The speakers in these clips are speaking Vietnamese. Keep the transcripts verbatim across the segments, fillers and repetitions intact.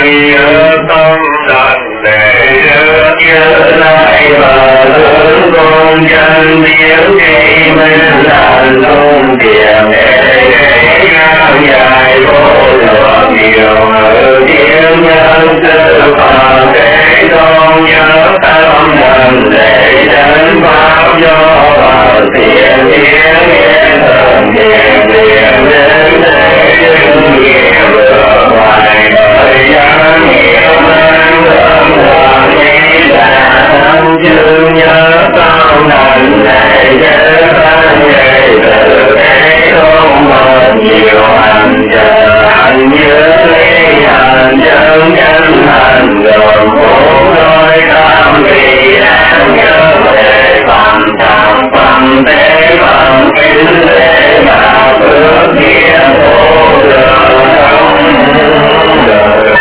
nhớ tâm đàn để nhớ nhớ lại và hướng con chân tiếng khi mình đàn lông tiền để ngang dài vô lượng nhiều ở tiếng nhân sự phật để con nhớ tâm đàn để chân pháp do phật tiền tiếng yên thần tiền tiền đến để chứng nghiệm được ngoài đời gian nhiều mang thơm thơm nghĩ là thân chữ nhớ tâm đàn để nhớ thân nghệ từ thế không một nhiều hành chờ hành nhớ lý hành chân chân hành gồm bốn đôi tam vị đáng nhớ về phẩm tham phẩm tế phẩm kính lễ mà bước kia vô lượng không đời.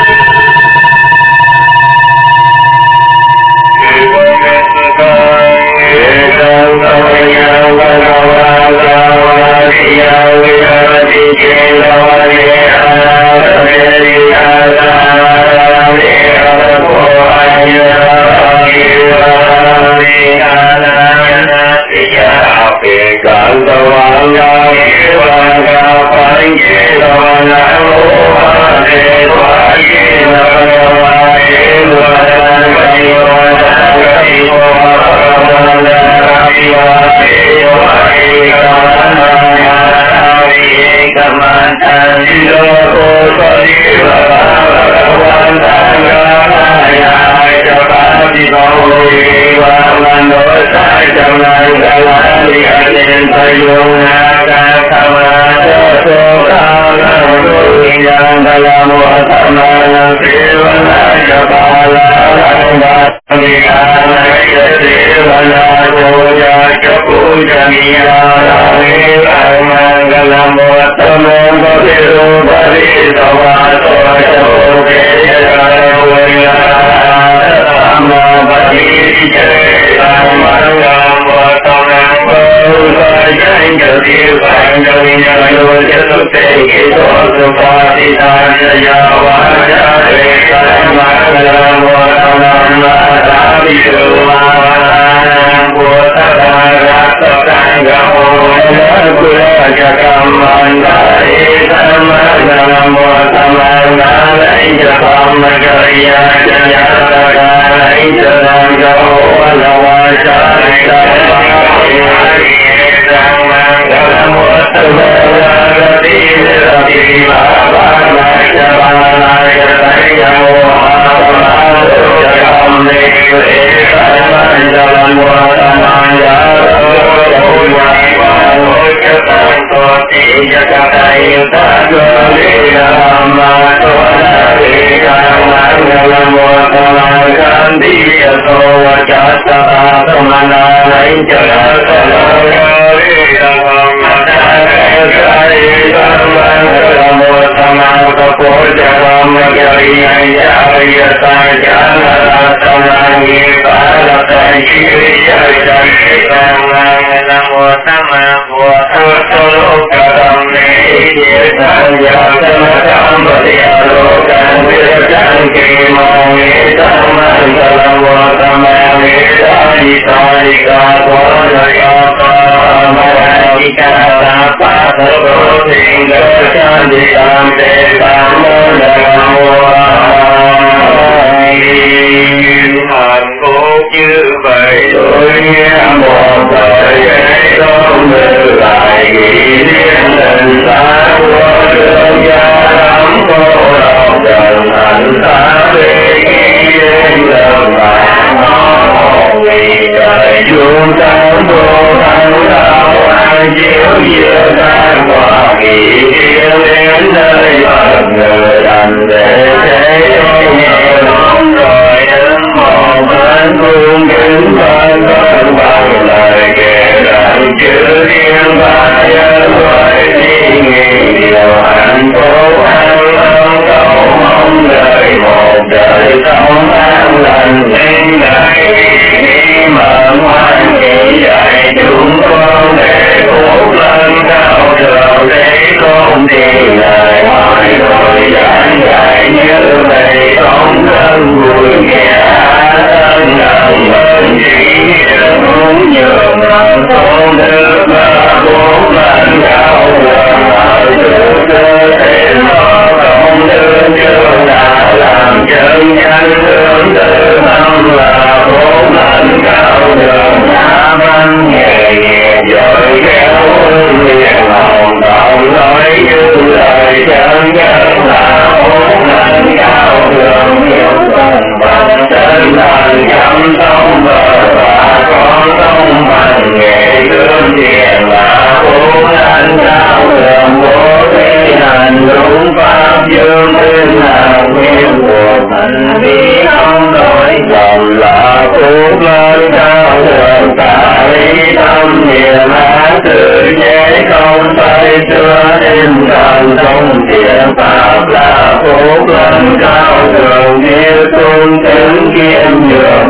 Hãy subscribe cho kênh Ghiền Mì Gõ để không bỏ lỡ những video hấp dẫn.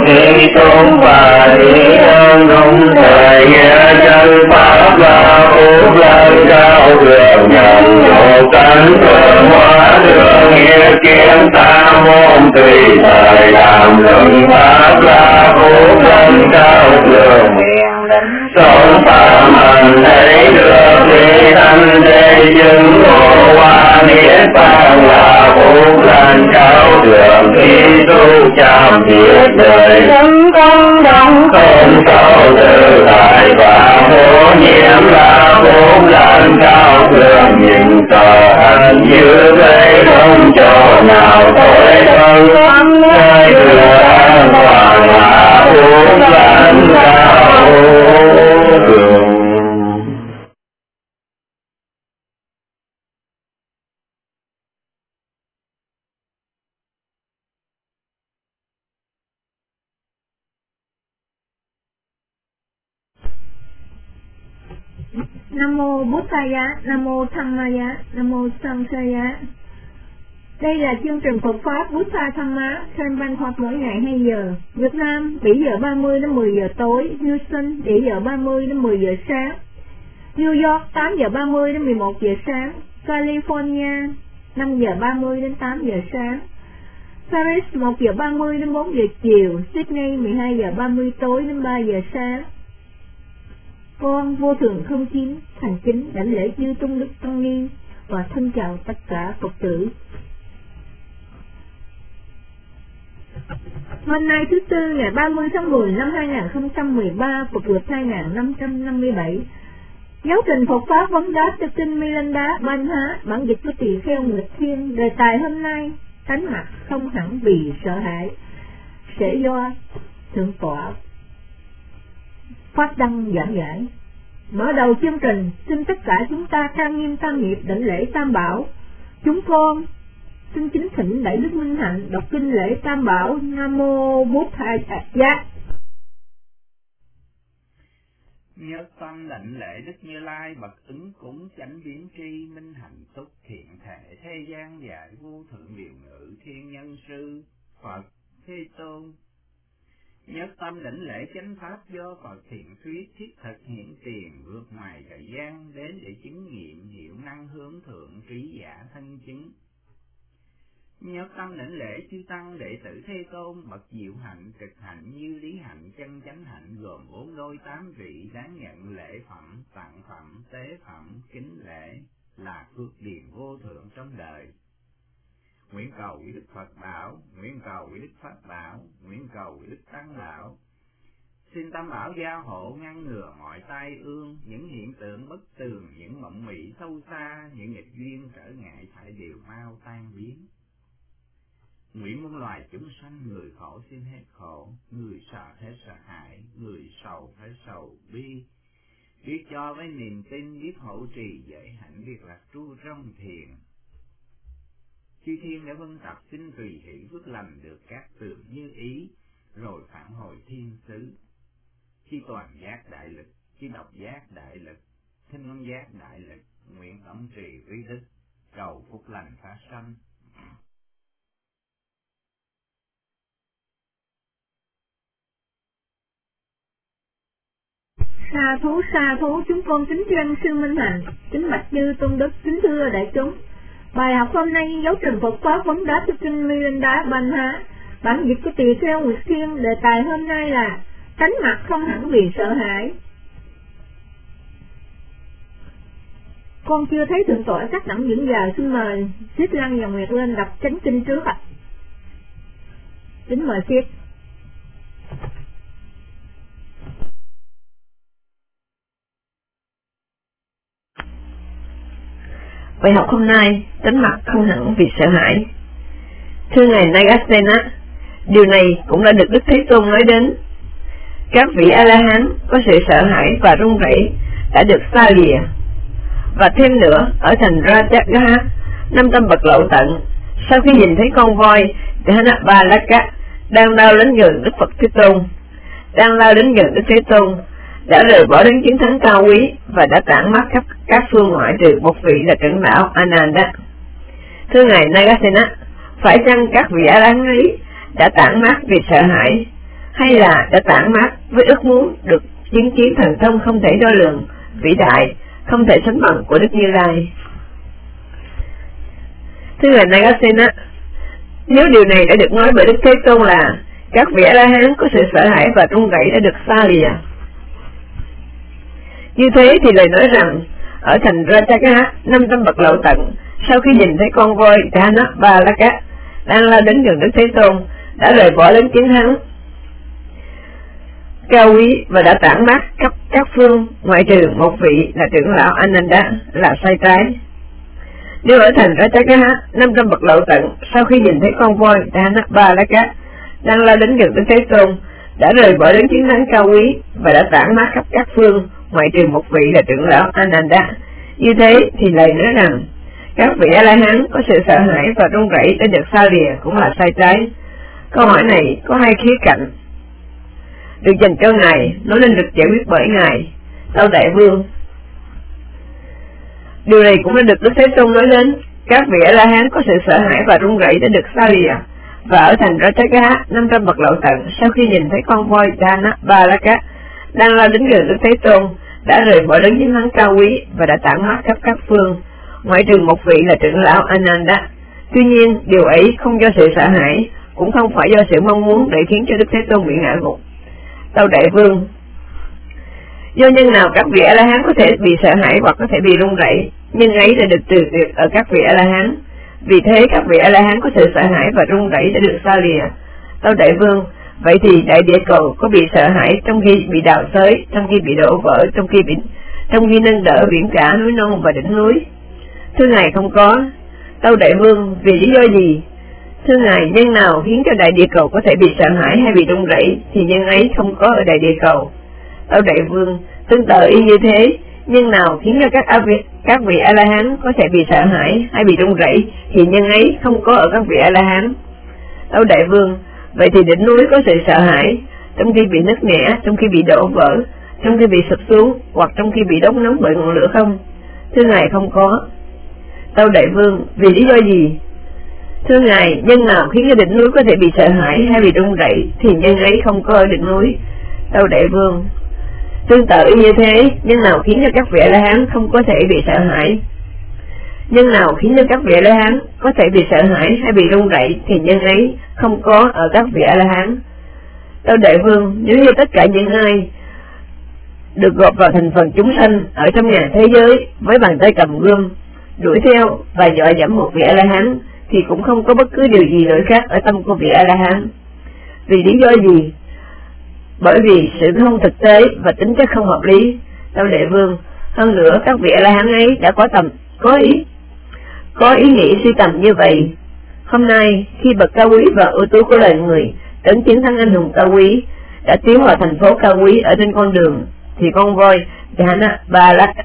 khi tôn và lý ơn đúng thời nghe chân pháp và phúc lên cao đường nhận độ tánh phương hóa đường nghĩa kiến ta môn tùy thời làm luận pháp là phúc lên cao đường sống phạm hành thấy được lý thanh thế chứng ngộ hoa niết bàn là phúc lên cao đường khi tu chạm thiết đời sống công đẳng không sao tự tại và vô nhiễm là phúc lên cao đường nhìn tờ hành như vậy không chỗ nào tối thân nơi cửa an toàn là phúc lên cao đường. Nam mô Bút Thaya, Nam mô Dhammaya, Nam mô Sanghaya. Đây là chương trình Phật pháp Bút Tha Thamma trên ban Phật mỗi ngày hai giờ. Việt Nam bảy giờ ba mươi đến mười giờ tối, Houston bảy giờ ba mươi đến mười giờ sáng, New York tám giờ ba mươi đến mười một giờ sáng, California năm giờ ba mươi đến tám giờ sáng, Paris một giờ ba mươi đến bốn giờ chiều, Sydney mười hai giờ ba mươi tối đến ba giờ sáng. Con vô thường không chín thành kính đảnh lễ chư tôn đức tăng ni và thân chào tất cả Phật tử. Hôm nay thứ tư ngày ba mươi tháng mười năm hai nghìn không trăm mười ba, Phật lịch hai nghìn năm trăm năm mươi bảy. Giáo trình Phật pháp vấn đáp cho kinh Milinda Ban Há, bản dịch của Tỳ Kheo Nghịch Thiên. Đề tài hôm nay: tánh mặt không hẳn vì sợ hãi, sẽ do thượng tọa phát đăng giảng giải. Mở đầu chương trình, xin tất cả chúng ta trang nghiêm tam nghiệp đảnh lễ Tam Bảo. Chúng con xin chính thỉnh Đại Đức Minh Hạnh đọc kinh lễ Tam Bảo. Nam mô Bút Thaya. Nhớ tâm đảnh lễ Đức Như Lai bậc ứng cúng chánh biến tri minh hạnh túc thiện thể thế gian dạy vô thượng điều ngự thiên nhân sư Phật Thế Tôn. Nhất tâm đảnh lễ chánh pháp do Phật thiện thuyết thiết thực hiện tiền vượt ngoài thời gian đến để chứng nghiệm hiệu năng hướng thượng trí giả thân chứng. Nhất tâm đảnh lễ chư tăng đệ tử Thế Tôn bậc diệu hạnh cực hạnh như lý hạnh chân chánh hạnh gồm bốn đôi tám vị đáng nhận lễ phẩm tặng phẩm tế phẩm kính lễ là phước điền vô thượng trong đời. Nguyện cầu quý Đức Phật Bảo, nguyện cầu quý Đức Pháp Bảo, nguyện cầu quý Đức Tăng Bảo. Xin Tam Bảo gia hộ ngăn ngừa mọi tai ương, những hiện tượng bất tường, những mộng mị sâu xa, những nghịch duyên trở ngại phải đều mau tan biến. Nguyện muôn loài chúng sanh người khổ xin hết khổ, người sợ hết sợ hãi, người sầu hết sầu bi. Biết cho với niềm tin, biết hộ trì giới hạnh, việc lạc tru trong thiền. Chư thiên đã vân tập xin tùy hỷ phước lành được các tường như ý, rồi phản hồi thiên xứ. Khi toàn giác đại lực, khi độc giác đại lực, thinh âm giác đại lực, nguyện tổng trì quý đức, cầu phúc lành phá sanh. Sa thú sa thú, chúng con kính tri sư Minh Hạnh, kính bạch chư tôn đức, kính thưa đại chúng. Bài học hôm nay giáo trình Phật pháp vấn đáp cho kinh Milinda Ban Há, bản dịch của Tỳ Kheo Nghịch Thiên. Đề tài hôm nay là tánh mặt không hẳn vì sợ hãi. Con chưa thấy thượng tọa sắc đẳng những giờ, xin mời Siết Lăng và Nguyệt lên đọc chánh kinh trước ạ. Kính mời Siết. Bài học hôm nay, tánh mặt không hẳn vì sợ hãi. Thưa Ngài Nagasena, điều này cũng đã được Đức Thế Tôn nói đến. Các vị A-la-hán có sự sợ hãi và run rẩy đã được xa lìa. Và thêm nữa, ở thành Rajagaha, năm trăm bậc lậu tận, sau khi nhìn thấy con voi Dhanabhalaka đang lao đến gần Đức Phật Thế Tôn, đang lao đến gần Đức Thế Tôn, đã rời bỏ đến chiến thắng cao quý và đã tản mát khắp các phương ngoại trừ một vị là trưởng lão Ananda. Thưa Ngài Nagasena, phải chăng các vị A-la-hán ấy đã tản mát vì sợ hãi, hay là đã tản mát với ước muốn được chứng kiến thần thông không thể đo lường, vĩ đại, không thể sánh bằng của Đức Như Lai. Thưa ngài Nagasena, nếu điều này đã được nói bởi Đức Thế Tôn là các vị A-la-hán có sự sợ hãi và run rẩy đã được xa lìa, như thế thì lời nói rằng ở thành Ratchakha, năm trăm bậc lậu tận sau khi nhìn thấy con voi Dhanabhalaka đang lao đến gần Đức Thế Tôn đã rời bỏ đến chiến thắng cao quý và đã tản mát khắp các phương, ngoại trừ một vị là trưởng lão Ananda là sai trái. Nếu ở thành Ratchakha, năm trăm bậc lậu tận sau khi nhìn thấy con voi Dhanabhalaka đang lao đến gần Đức Thế Tôn đã rời bỏ đến chiến thắng cao quý và đã tản mát khắp các phương, ngoại trừ một vị là trưởng lão Ananda, như thế thì lời nói rằng các vị A-la-hán có sự sợ hãi và run rẩy đã được xa lìa cũng là sai trái. Câu hỏi này có hai khía cạnh được dành cho ngài, nó nên được giải quyết bởi ngài Tâu Đại Vương. Điều này cũng đã được Đức Thế Tôn nói đến, các vị A-la-hán có sự sợ hãi và run rẩy đã được xa lìa, và ở thành Ratchakha, năm trăm bậc lậu tận sau khi nhìn thấy con voi Dhanabhalaka đang lao đến gần Đức Thế Tôn đã rời bỏ đến chiến thắng cao quý và đã tản mát khắp các phương, ngoại trừ một vị là trưởng lão Ananda. Tuy nhiên, điều ấy không do sự sợ hãi, cũng không phải do sự mong muốn để khiến cho Đức Thế Tôn bị ngã gục. Tâu Đại Vương, do nhân nào các vị A-la-hán có thể bị sợ hãi hoặc có thể bị run rẩy, nhân ấy đã được trừ tuyệt ở các vị A-la-hán. Vì thế các vị A-la-hán có sự sợ hãi và run rẩy đã được xa lìa. Tâu Đại Vương, vậy thì đại địa cầu có bị sợ hãi trong khi bị đào xới, trong khi bị đổ vỡ, trong khi bị trong khi nâng đỡ biển cả, núi non và đỉnh núi? Thưa ngài, không có. Tâu Đại Vương, vì lý do gì? Thưa ngài, nhân nào khiến cho đại địa cầu có thể bị sợ hãi hay bị run rẩy thì nhân ấy không có ở đại địa cầu. Tâu Đại Vương, tương tự y như thế, nhân nào khiến cho các các vị A-la-hán có thể bị sợ hãi hay bị run rẩy thì nhân ấy không có ở các vị A-la-hán. Tâu Đại Vương, vậy thì đỉnh núi có sự sợ hãi trong khi bị nứt nẻ, trong khi bị đổ vỡ, trong khi bị sụp xuống hoặc trong khi bị đốt nóng bởi ngọn lửa không? Thưa ngài, không có. Tâu Đại Vương, vì lý do gì? Thưa ngài, nhân nào khiến cho đỉnh núi có thể bị sợ hãi hay bị run rẩy thì nhân ấy không có ở đỉnh núi. Tâu Đại Vương, tương tự như thế, nhân nào khiến cho các vị A-la-hán không có thể bị sợ hãi, nhân nào khiến cho các vị A-la-hán có thể bị sợ hãi hay bị run rẩy thì nhân ấy không có ở các vị A-la-hán. Tâu Đại Vương, nếu như tất cả những ai được gộp vào thành phần chúng sanh ở trong nhà thế giới với bàn tay cầm gươm đuổi theo và dọa dẫm một vị A-la-hán thì cũng không có bất cứ điều gì đổi khác ở tâm của vị A-la-hán. Vì lý do gì? Bởi vì sự không thực tế và tính chất không hợp lý. Tâu Đại Vương, hơn nữa các vị A-la-hán ấy đã có tầm có ý có ý nghĩ suy tầm như vậy. Hôm nay khi bậc cao quý và ưu tú của loài người tấn chiến thắng anh hùng cao quý đã tiến vào thành phố cao quý ở trên con đường thì con voi Dhanabhalaka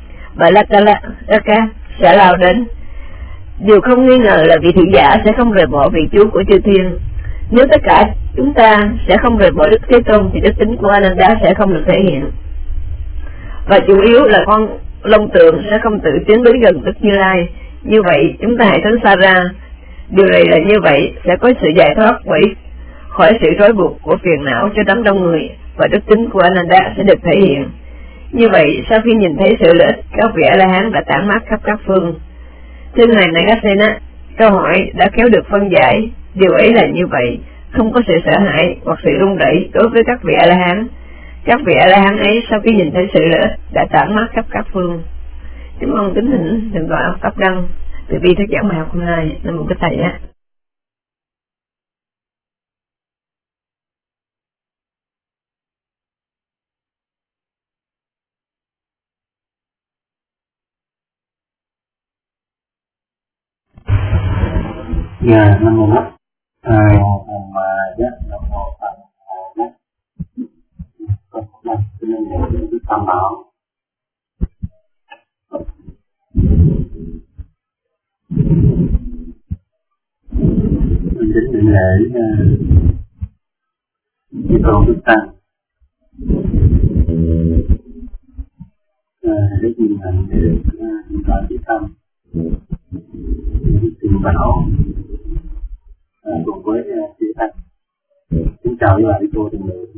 sẽ lao đến. Điều không nghi ngờ là vị thị giả sẽ không rời bỏ vị chúa của chư thiên. Nếu tất cả chúng ta sẽ không rời bỏ Đức Thế Tôn thì đức tính của Ananda sẽ không được thể hiện, và chủ yếu là con long tượng sẽ không tự tiến đến gần Đức Như Lai. Như vậy chúng ta hãy tránh xa ra. Điều này là như vậy sẽ có sự giải thoát bởi khỏi sự trói buộc của phiền não cho đám đông người, và đức tính của Ananda sẽ được thể hiện. Như vậy sau khi nhìn thấy sự lợi ích, các vị A-la-hán đã tản mát khắp các phương. Thưa ngài Nagasena, câu hỏi đã kéo được phân giải. Điều ấy là như vậy, không có sự sợ hãi hoặc sự run rẩy đối với các vị A-la-hán. Các vị A-la-hán ấy sau khi nhìn thấy sự lợi ích đã tản mát khắp các phương. Chúng con kính thỉnh thượng tọa Pháp Đăng từ bi thuyết giảng bài học hôm nay. Nam mô Bích Thầy á. Dạ, Nam mô Bích Thầy. Mà giác Nam mô Phật. Con đang xin nhận cái tâm bảo. Mình đến định lễ Chí Tôn Đức Tăng để nhìn hành để được hiện tại cái tâm tình bảo cùng với chư tăng. Chúng Xin chào các bạn đi cô từng người.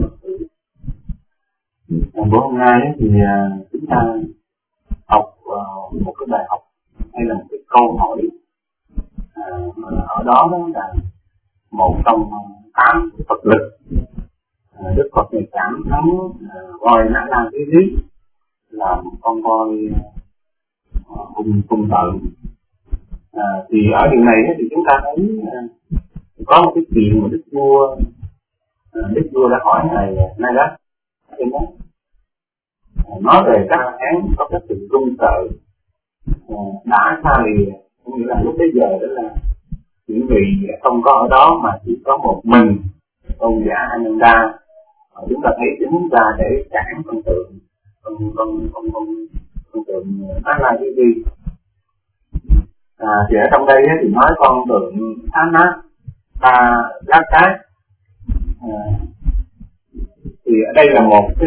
Buổi hôm nay thì chúng ta học một cái bài học hay là một cái câu hỏi à, ở đó đó là một trong tám Phật lực. à, Đức Phật này cảm thắng voi Nã Lan Thế Lý là một con voi hung hung tợn. À, thì ở điều này thì chúng ta thấy à, có một cái chuyện mà đức vua à, đức vua đã hỏi ngài Naga trên đó, à, nói về các án có cái sự run sợ à, đã xa lìa, cũng nghĩa là lúc bấy giờ đó là những vị không có ở đó mà chỉ có một mình tôn giả Ananda. à, chúng ta thấy chúng ta để cản con tượng con con con con con tượng Á La Di Di. À, thì ở trong đây thì nói con tượng Thana ta lát cá. À, thì ở đây là một cái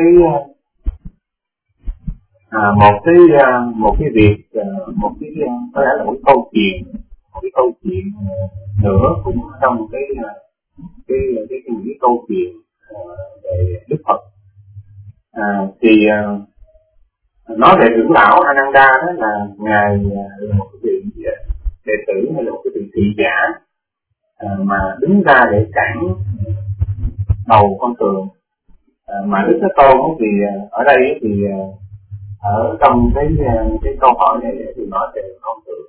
à, một cái một cái việc một cái có lẽ là một cái câu chuyện một cái câu chuyện nữa cũng trong cái cái cái cái, cái, cái câu chuyện về Đức Phật. À, thì nói về trưởng lão Ananda đó là ngài là một cái vị đệ tử hay là một cái vị thị giả à, mà đứng ra để cản đầu con tường. À, mà Đức Thế Tôn thì ở đây thì ở trong cái cái câu hỏi này thì nói về con tượng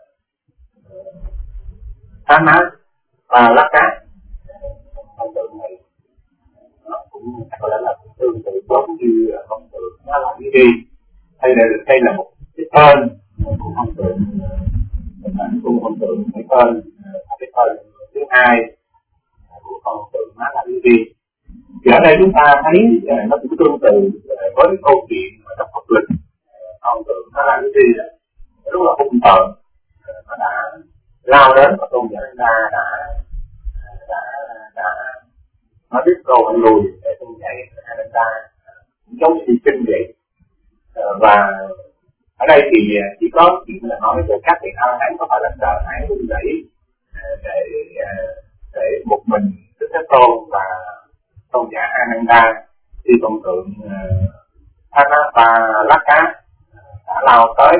Thán Mát và Lát Cá. Con tượng này nó cũng có lẽ là tương tự giống như con tượng nó là cái gì, hay là đây là một cái tên của con tượng, cũng con tượng cái tên cái tên thứ hai của con tượng nó là cái gì. Thì ở đây chúng ta thấy nó cũng tương tự với cái câu chuyện mà trong Phật lực con tượng nó là cái gì đó rất là hung tợn, nó đã lao đến và tôn giả Ananda đã đã đã nó biết câu anh lùi để tôn giả Ananda giống như kinh vậy. Và ở đây thì chỉ có chuyện là nói về các vị A-la-hán có phải là sợ hãi run rẩy để để một mình Đức Thế Tôn và tôn giả Ananda khi con tượng Thana và Lát Cá đã lao tới.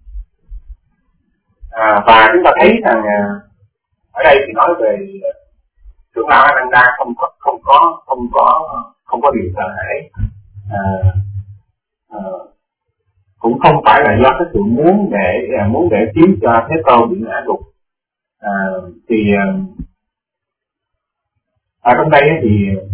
À, và chúng ta thấy rằng ở đây thì nói về trưởng lão Ananda không có không có không có không có điều sợ hãi, à, à, cũng không phải là do cái sự muốn để muốn để khiến cho Thế Tôn bị ngã gục. À, thì ở trong đây thì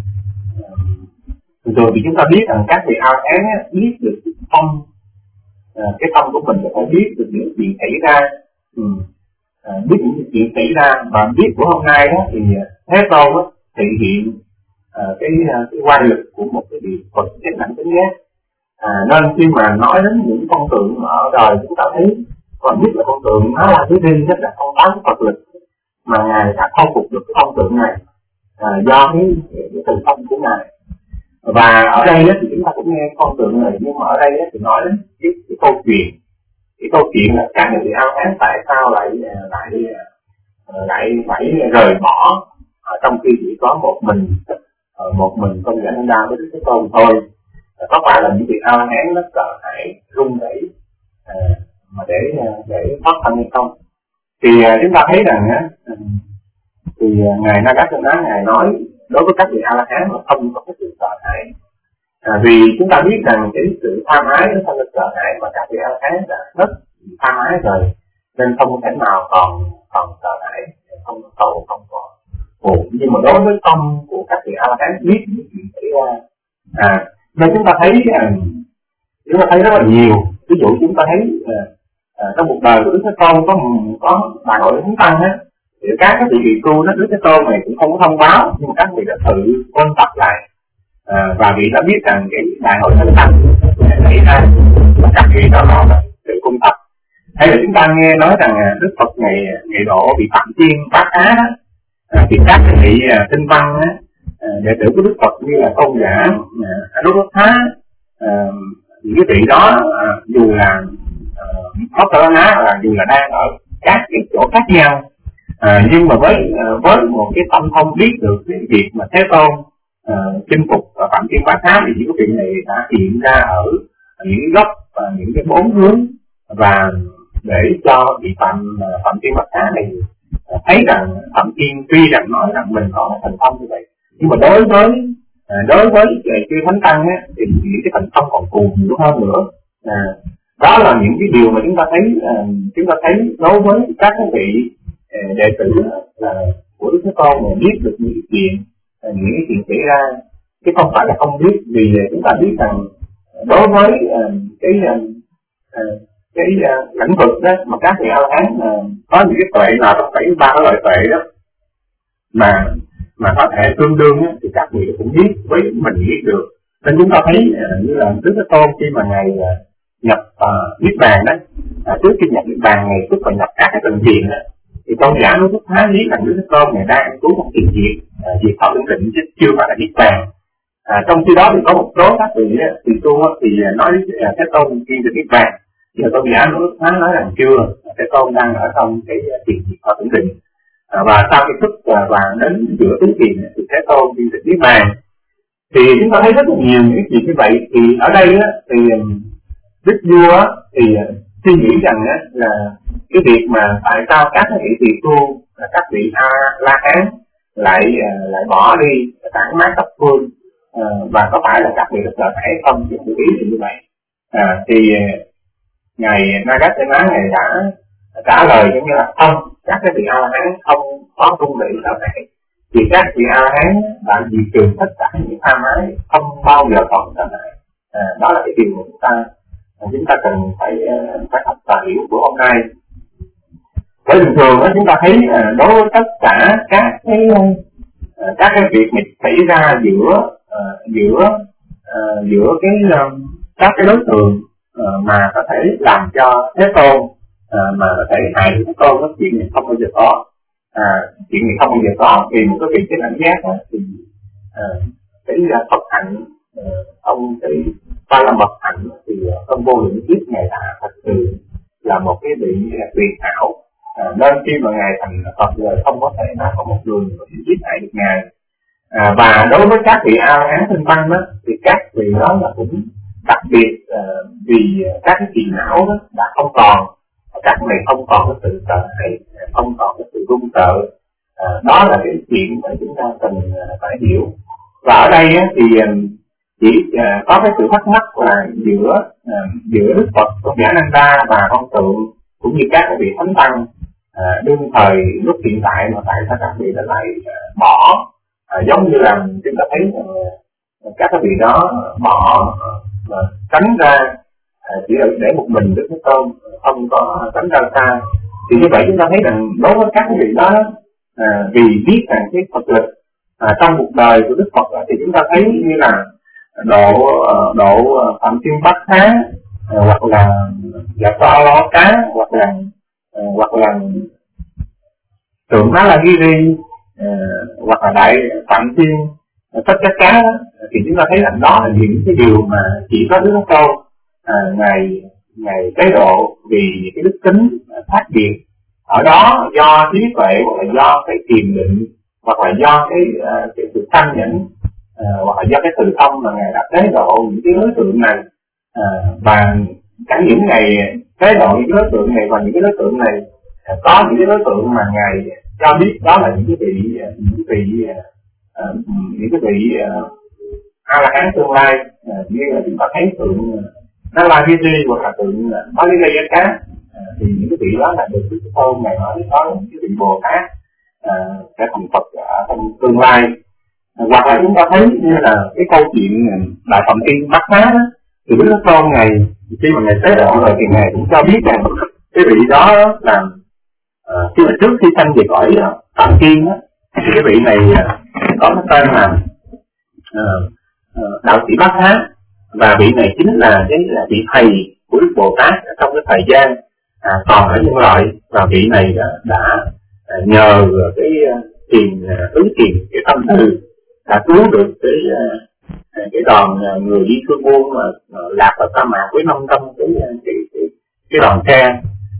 rồi thì chúng ta biết rằng các vị A-la-hán biết được cái tâm, à, cái tâm của mình phải biết được những chuyện xảy ra, ừ. à, biết những chuyện xảy ra và biết của hôm nay đó thì Thế Tôn đó thể hiện à, cái cái oai lực của một cái vị Phật chết nặng tính giác. À, nên khi mà nói đến những con tượng ở đời chúng ta thấy còn biết là con tượng nó là cái gì, rất là con tám Phật lực mà ngài đã khôi phục được cái con tượng này à, do cái, cái, cái từ tâm của ngài. Và ở đây thì chúng ta cũng nghe con tượng này, nhưng mà ở đây thì nói đến cái, cái câu chuyện cái câu chuyện là các vị A-la-hán tại sao lại lại lại phải rời bỏ ở trong khi chỉ có một mình một mình con giả Ananda với Đức Thế Tôn thôi. Có phải là những vị A-la-hán nó sợ hãi run rẩy à, mà để để thoát thân hay không? Thì chúng ta thấy rằng á thì ngài Nagasena ngài nói đối với các vị A-la-hán là không có cái sự sợ hãi, à, vì chúng ta biết rằng cái sự tham ái nó không được sợ hãi, mà các vị A-la-hán đã rất tham ái rồi nên không thể nào còn còn sợ hãi, không có cầu, không có buồn. Nhưng mà đối với tâm của các vị A-la-hán biết những chuyện xảy ra, à, nên chúng ta thấy chúng ta thấy rất là nhiều. Ví dụ chúng ta thấy à, à, trong một đời của Đức Thế Tôn có có đại hội Thánh Tăng á, thì các các vị vị tu đó Đức Thế Tôn này cũng không có thông báo, nhưng mà các vị đã tự ôn tập lại, à, và vị đã biết rằng cái đại hội Thánh Tăng sẽ xảy ra và các vị đó là tự ôn tập. Hay là chúng ta nghe nói rằng Đức Phật ngày ngày độ bị Phạm Chiên Bát Á đó, à, thì các vị tinh văn á, đệ tử của Đức Phật như là tôn giả Anuruddha, à, những cái vị đó à, dù là Pháp Tà Lá là dù là đang ở các cái chỗ khác nhau, À, nhưng mà với với một cái tâm không biết được cái việc mà Thế Tôn uh, chinh phục và Phạm Thiên Bát Thá, thì những cái vị này đã hiện ra ở những cái góc và những cái bốn hướng, và để cho vị Phạm Phạm Thiên Bát Thá này thấy rằng Phạm Thiên tuy rằng nói rằng mình có thành công như vậy, nhưng mà đối với đối với chư Thánh Tăng á, thì những cái thành công còn cù nhiều hơn nữa. À, đó là những cái điều mà chúng ta thấy uh, chúng ta thấy đối với các cái vị uh, đệ tử là uh, của Đức Thế Tôn mà biết được những chuyện uh, những cái chuyện xảy ra, chứ không phải là không biết. Vì chúng ta biết rằng đối với uh, cái uh, uh, cái uh, lĩnh vực đó mà các vị A-la-hán uh, có những cái tuệ nào trong bảy mươi ba cái loại tuệ đó mà mà có thể tương đương á, thì các vị cũng biết với mình biết được. Nên chúng ta thấy uh, như là Đức Thế Tôn khi mà ngài uh, nhập uh, niết bàn đó, uh, trước khi nhập niết bàn ngày trước phải nhập các cái tầng thiền đó, thì tôn giả nó rất khá lý rằng Đức Thế Tôn ngày đang cứu một chuyện diệt uh, diệt thọ tưởng định chứ chưa phải là niết bàn. À, trong khi đó thì có một số các vị thì tu thì nói uh, Thế Tôn chuyên được niết bàn, giờ tôn giả nó rất khá nói rằng chưa, Thế Tôn đang ở trong cái thiền diệt thọ tưởng định. À, và sau cái thức uh, và đến giữa tứ thiền thì Thế Tôn chuyên được niết bàn. Thì chúng ta thấy rất là nhiều những chuyện như vậy. Thì ở đây á, thì Đức Vua thì suy nghĩ rằng á, là cái việc mà tại sao các vị tỳ tu, các vị A La Hán lại lại bỏ đi tản mát thập phương, à, và có phải là các vị được lợi thể không, thì tôi ý như vậy. À, thì ngài Nagasena ngài đã trả lời giống như là không, các cái vị A La Hán không có cung lễ lợi thể, vì các vị A La Hán đã diệt trừ tất cả những tham ái, không bao giờ còn trở lại. À, đó là cái điều mà chúng ta chúng ta cần phải phải học và hiểu của hôm nay. Bởi bình thường đó, chúng ta thấy đối với tất cả các cái các cái việc mà xảy ra giữa uh, giữa uh, giữa cái uh, các cái đối tượng uh, mà có thể làm cho Thế Tôn uh, mà có thể hại Thế Tôn, cái chuyện này không bao giờ có. À, chuyện này không bao giờ có vì một cái việc cái cảm giác đó, thì uh, cái uh, Phật hạnh uh, ông cái ba la mật hạnh thì trong vô lượng kiếp ngài đã thật sự là một cái vị tuyệt hảo. À, nên khi mà ngài thành Phật rồi không có thể nào có một người có thể giết hại được ngài. À, và đối với các vị A La Hán tinh văn đó thì các vị đó là cũng đặc biệt uh, vì các cái phiền não đó đã không còn, các này không còn cái sự sợ hãi, không còn cái sự run sợ. À, đó là cái chuyện mà chúng ta cần uh, phải hiểu. Và ở đây uh, thì uh, chỉ uh, có cái sự thắc mắc là giữa uh, giữa Đức Phật, Tôn giả Nanda và Phong Tượng cũng như các vị thánh tăng uh, đương thời lúc hiện tại mà tại sao các vị đã lại uh, bỏ, uh, giống như là chúng ta thấy uh, các vị đó bỏ uh, tránh ra uh, chỉ để một mình Đức Thế Tôn, không có tránh ra xa. Thì như vậy chúng ta thấy rằng đối với các vị đó uh, vì biết rằng cái Phật lực uh, trong cuộc đời của Đức Phật uh, thì chúng ta thấy như là độ độ Phạm Thiên Bát Thá, uh, hoặc là là to lo cá, hoặc là uh, hoặc là tượng Má La Giri, uh, hoặc là đại Phạm Thiên uh, tất cả cá, thì chúng ta thấy rằng đó là những cái điều mà chỉ có Đức Thế Tôn uh, ngày ngày cái độ vì cái đức tính uh, khác biệt ở đó, do trí tuệ hoặc là do cái kiềm định hoặc là do cái uh, cái sự thanh nhẫn. À, hoặc là do cái từ thông mà ngài đã tế độ những cái đối tượng này, à, và chẳng những ngày tế độ những cái đối tượng này, và những cái đối tượng này à, có những cái đối tượng mà ngài cho biết đó là những cái vị những cái vị à, những cái vị à, A La Hán tương lai, à, như là chúng ta thấy tượng Nalagiri hoặc là tượng Malilaya, à, thì những cái vị đó là được Đức Thế Tôn ngài nói có những cái vị Bồ Tát à, sẽ thành Phật ở trong tương lai. Hoặc là chúng ta thấy như là cái câu chuyện Đại Phạm Thiên Bát Thá đó, thì Đức Thế Tôn ngày khi mà ngài tế độ rồi thì ngài cũng cho biết rằng cái vị đó là uh, khi mà trước khi sanh về cõi uh, Phạm Thiên đó, thì cái vị này uh, có cái tên là uh, uh, Đạo Sĩ Bát Thá, và vị này chính là cái là vị thầy của Đức Bồ Tát trong cái thời gian uh, còn ở nhân loại, và vị này đã, đã uh, nhờ cái uh, tiền uh, ứng tiền cái tâm từ đã cứu được cái cái đoàn người đi thương buôn mà lạc vào sa mạc với năm trăm cái cái cái, cái đoàn xe.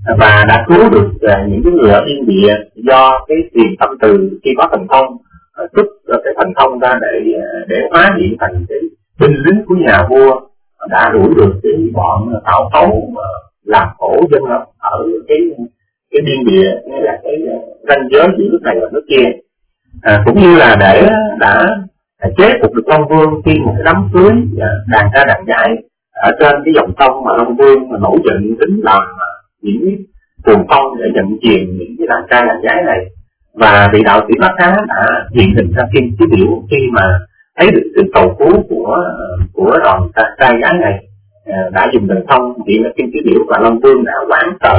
và đã cứu được những cái người ở Yên Địa do cái tiền tâm từ khi có thần thông, xuất cái thần thông ra để để hóa hiện thành cái binh lính của nhà vua, đã đuổi được cái bọn Tào Tháo làm khổ dân ở cái cái biên địa, nghĩa là cái ranh giới giữa nước này và nước kia. À, cũng như là để đã chế phục được Long Vương khi một cái đám cưới đàn ca đàn gái ở trên cái dòng sông mà Long Vương mà nổi giận tính làm những cuồng phong để nhận chìm những cái đàn ca đàn gái này. Và vị đạo sĩ Bát Há đã hiện hình ra Kim Chí Biểu khi mà thấy được sự cầu cứu của của đoàn trai gái này, đã dùng thần thông hiện ra Kim Chí Biểu, và Long Vương đã hoảng sợ,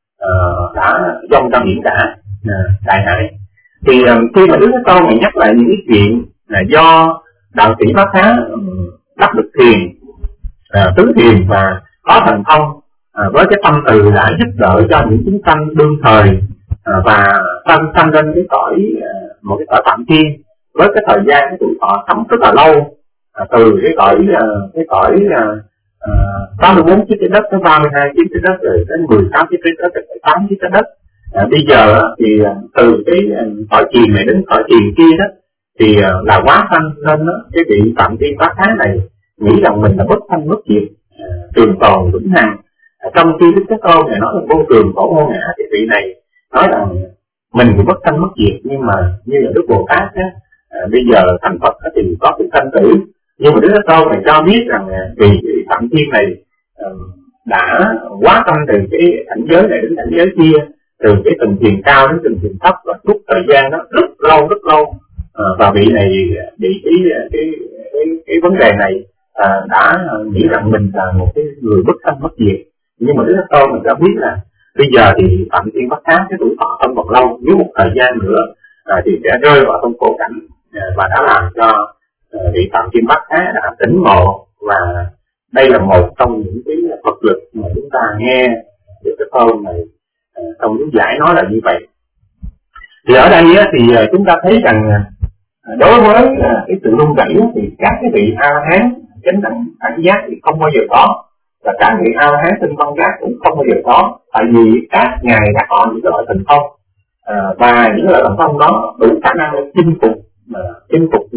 đã dâng ra biển cả đại hải. Thì khi mà Đức Thế Tôn này nhắc lại những cái chuyện là do đạo sĩ Bát Há đắc được thiền, tứ thiền và có thần thông, với cái tâm từ đã giúp đỡ cho những chúng sanh đương thời và sanh sanh lên cái cõi, một cái cõi Phạm Thiên, với cái thời gian cái tuổi thọ sống rất là lâu, từ cái cõi cái cõi tám mươi bốn chiếc trái đất tới ba mươi hai chiếc trái đất, rồi đến mười sáu chiếc trái đất, rồi tám chiếc trái đất. À, bây giờ thì từ cái cõi chìm này đến cõi chìm kia đó thì là quá sanh, nên đó, cái vị Phạm Thiên Bát Há này nghĩ rằng mình là bất sanh bất diệt, trường tồn vĩnh hằng. Trong khi Đức Thế Tôn này nói là vô thường khổ vô ngã, thì vị này nói rằng mình cũng bất sanh bất diệt, nhưng mà như là Đức Bồ Tát á, à, bây giờ thành Phật thì có cái sanh tử, nhưng mà Đức Thế Tôn này cho biết rằng vì Phạm Thiên này uh, đã quá sanh từ cái cảnh giới này đến cảnh giới kia, từ cái tầng thiền cao đến tầng thiền thấp, và suốt thời gian đó rất lâu rất lâu, à, và vị này bị cái cái cái, cái vấn đề này à, đã nghĩ rằng mình là một cái người bất sanh bất diệt. Nhưng mà Đức Thế Tôn mình đã biết là bây giờ thì Phạm Thiên Bát Há cái tuổi thọ không còn lâu, nếu một thời gian nữa à, thì sẽ rơi vào trong khổ cảnh, à, và đã làm cho à, vị Phạm Thiên Bát Há đã tỉnh ngộ. Và đây là một trong những cái Phật lực mà chúng ta nghe Đức Thế Tôn này à, trong những giải nói là như vậy. Thì ở đây á, thì chúng ta thấy rằng à, đối với à, cái sự run rẩy thì các cái vị A La Hán chánh đẳng cảnh giác thì không bao giờ có, và các vị A La Hán tinh văn giác cũng không bao giờ có, tại vì các ngài đã có những loại thần thông, à, và những loại thần thông đó đủ khả năng để chinh phục à, chinh phục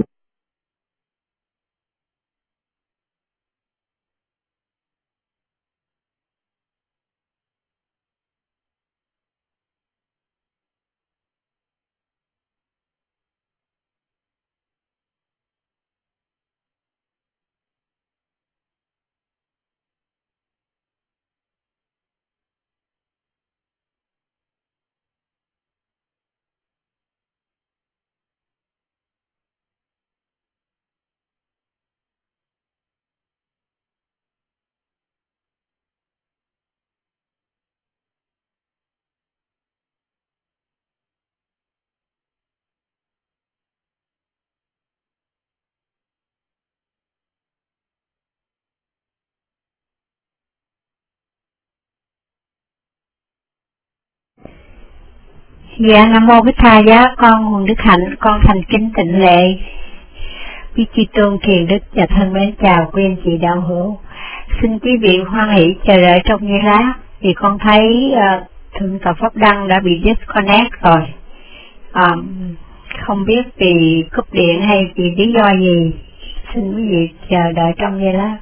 Dạ, Nam Mô Bích Tha Giá, con Hoàng Đức Hạnh, con thành kính tịnh lệ quý chư tôn thiền đức và thân mến chào quý anh chị đạo hữu. Xin quý vị hoan hỷ chờ đợi trong giây lát, vì con thấy uh, thượng tọa Pháp Đăng đã bị disconnect rồi. Um, không biết vì cúp điện hay vì lý do gì, xin quý vị chờ đợi trong giây lát.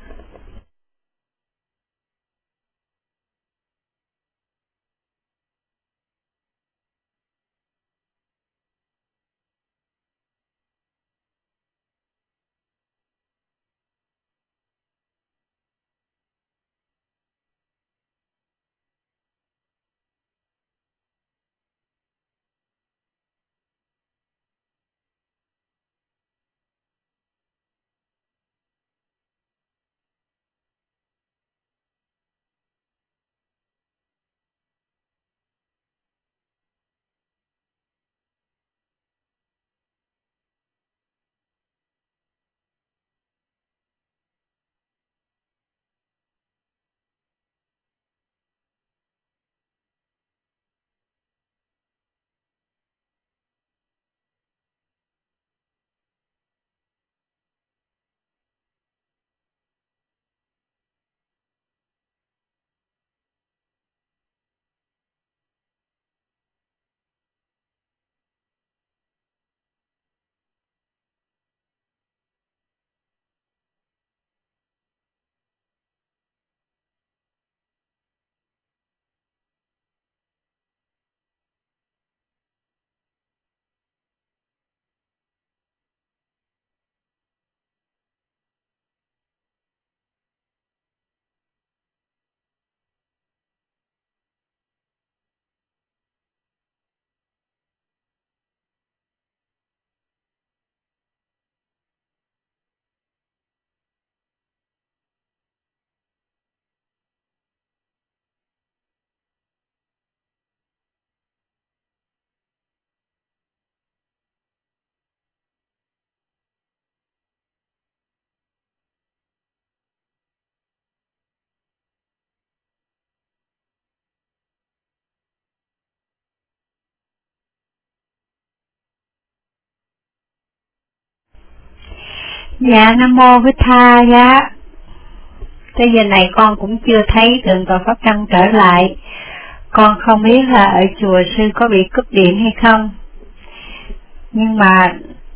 Dạ Nam Mô Bích Tha Giá. Tới giờ này con cũng chưa thấy Thượng tọa Pháp Đăng trở lại. Con không biết là ở chùa sư có bị cúp điện hay không. Nhưng mà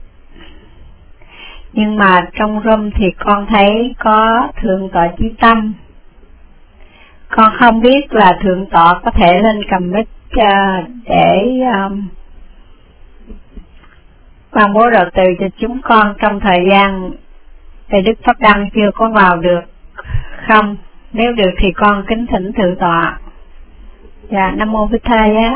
Nhưng mà trong room thì con thấy có Thượng tọa Chí Tâm. Con không biết là Thượng tọa có thể lên cầm mic uh, để um, ban bố đầu từ cho chúng con trong thời gian Thầy Đức Pháp Đăng chưa có vào được không? Nếu được thì con kính thỉnh Thượng tọa. Dạ, Nam Mô Bích Tha Giá.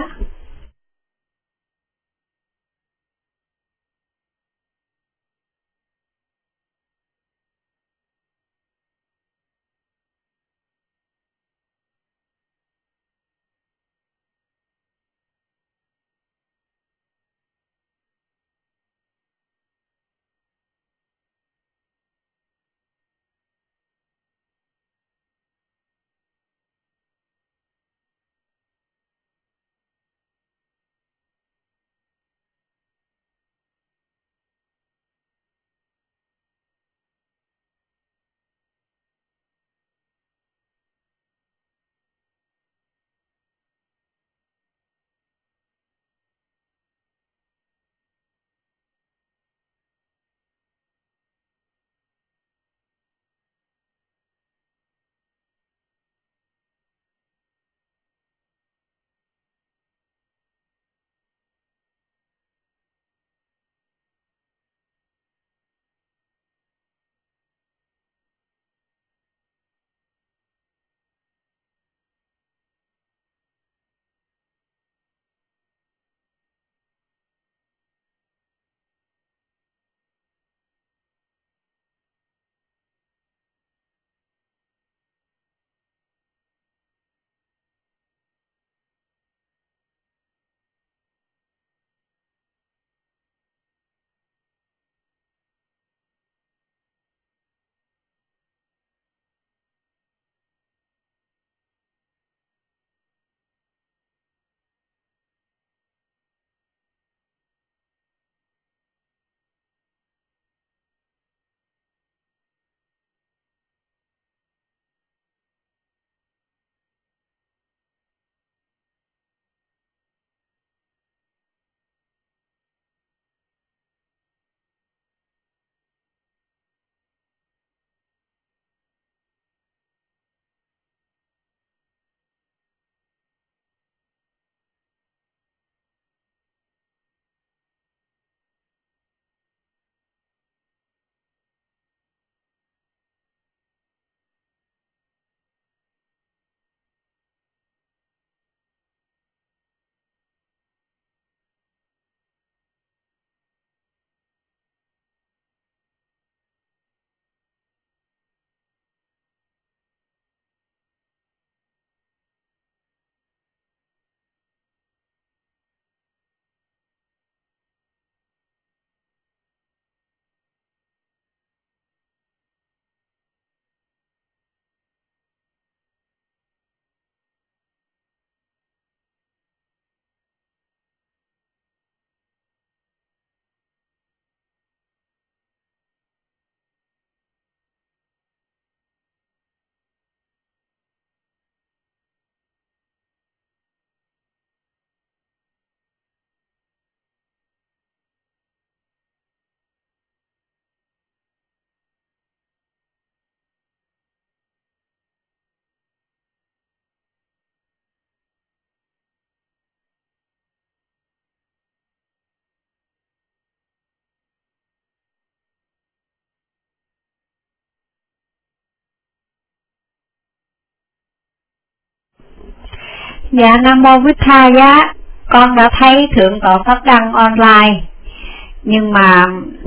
Dạ Nam Mô Bích Tha Giá. Con đã thấy Thượng tọa Pháp Đăng online. Nhưng mà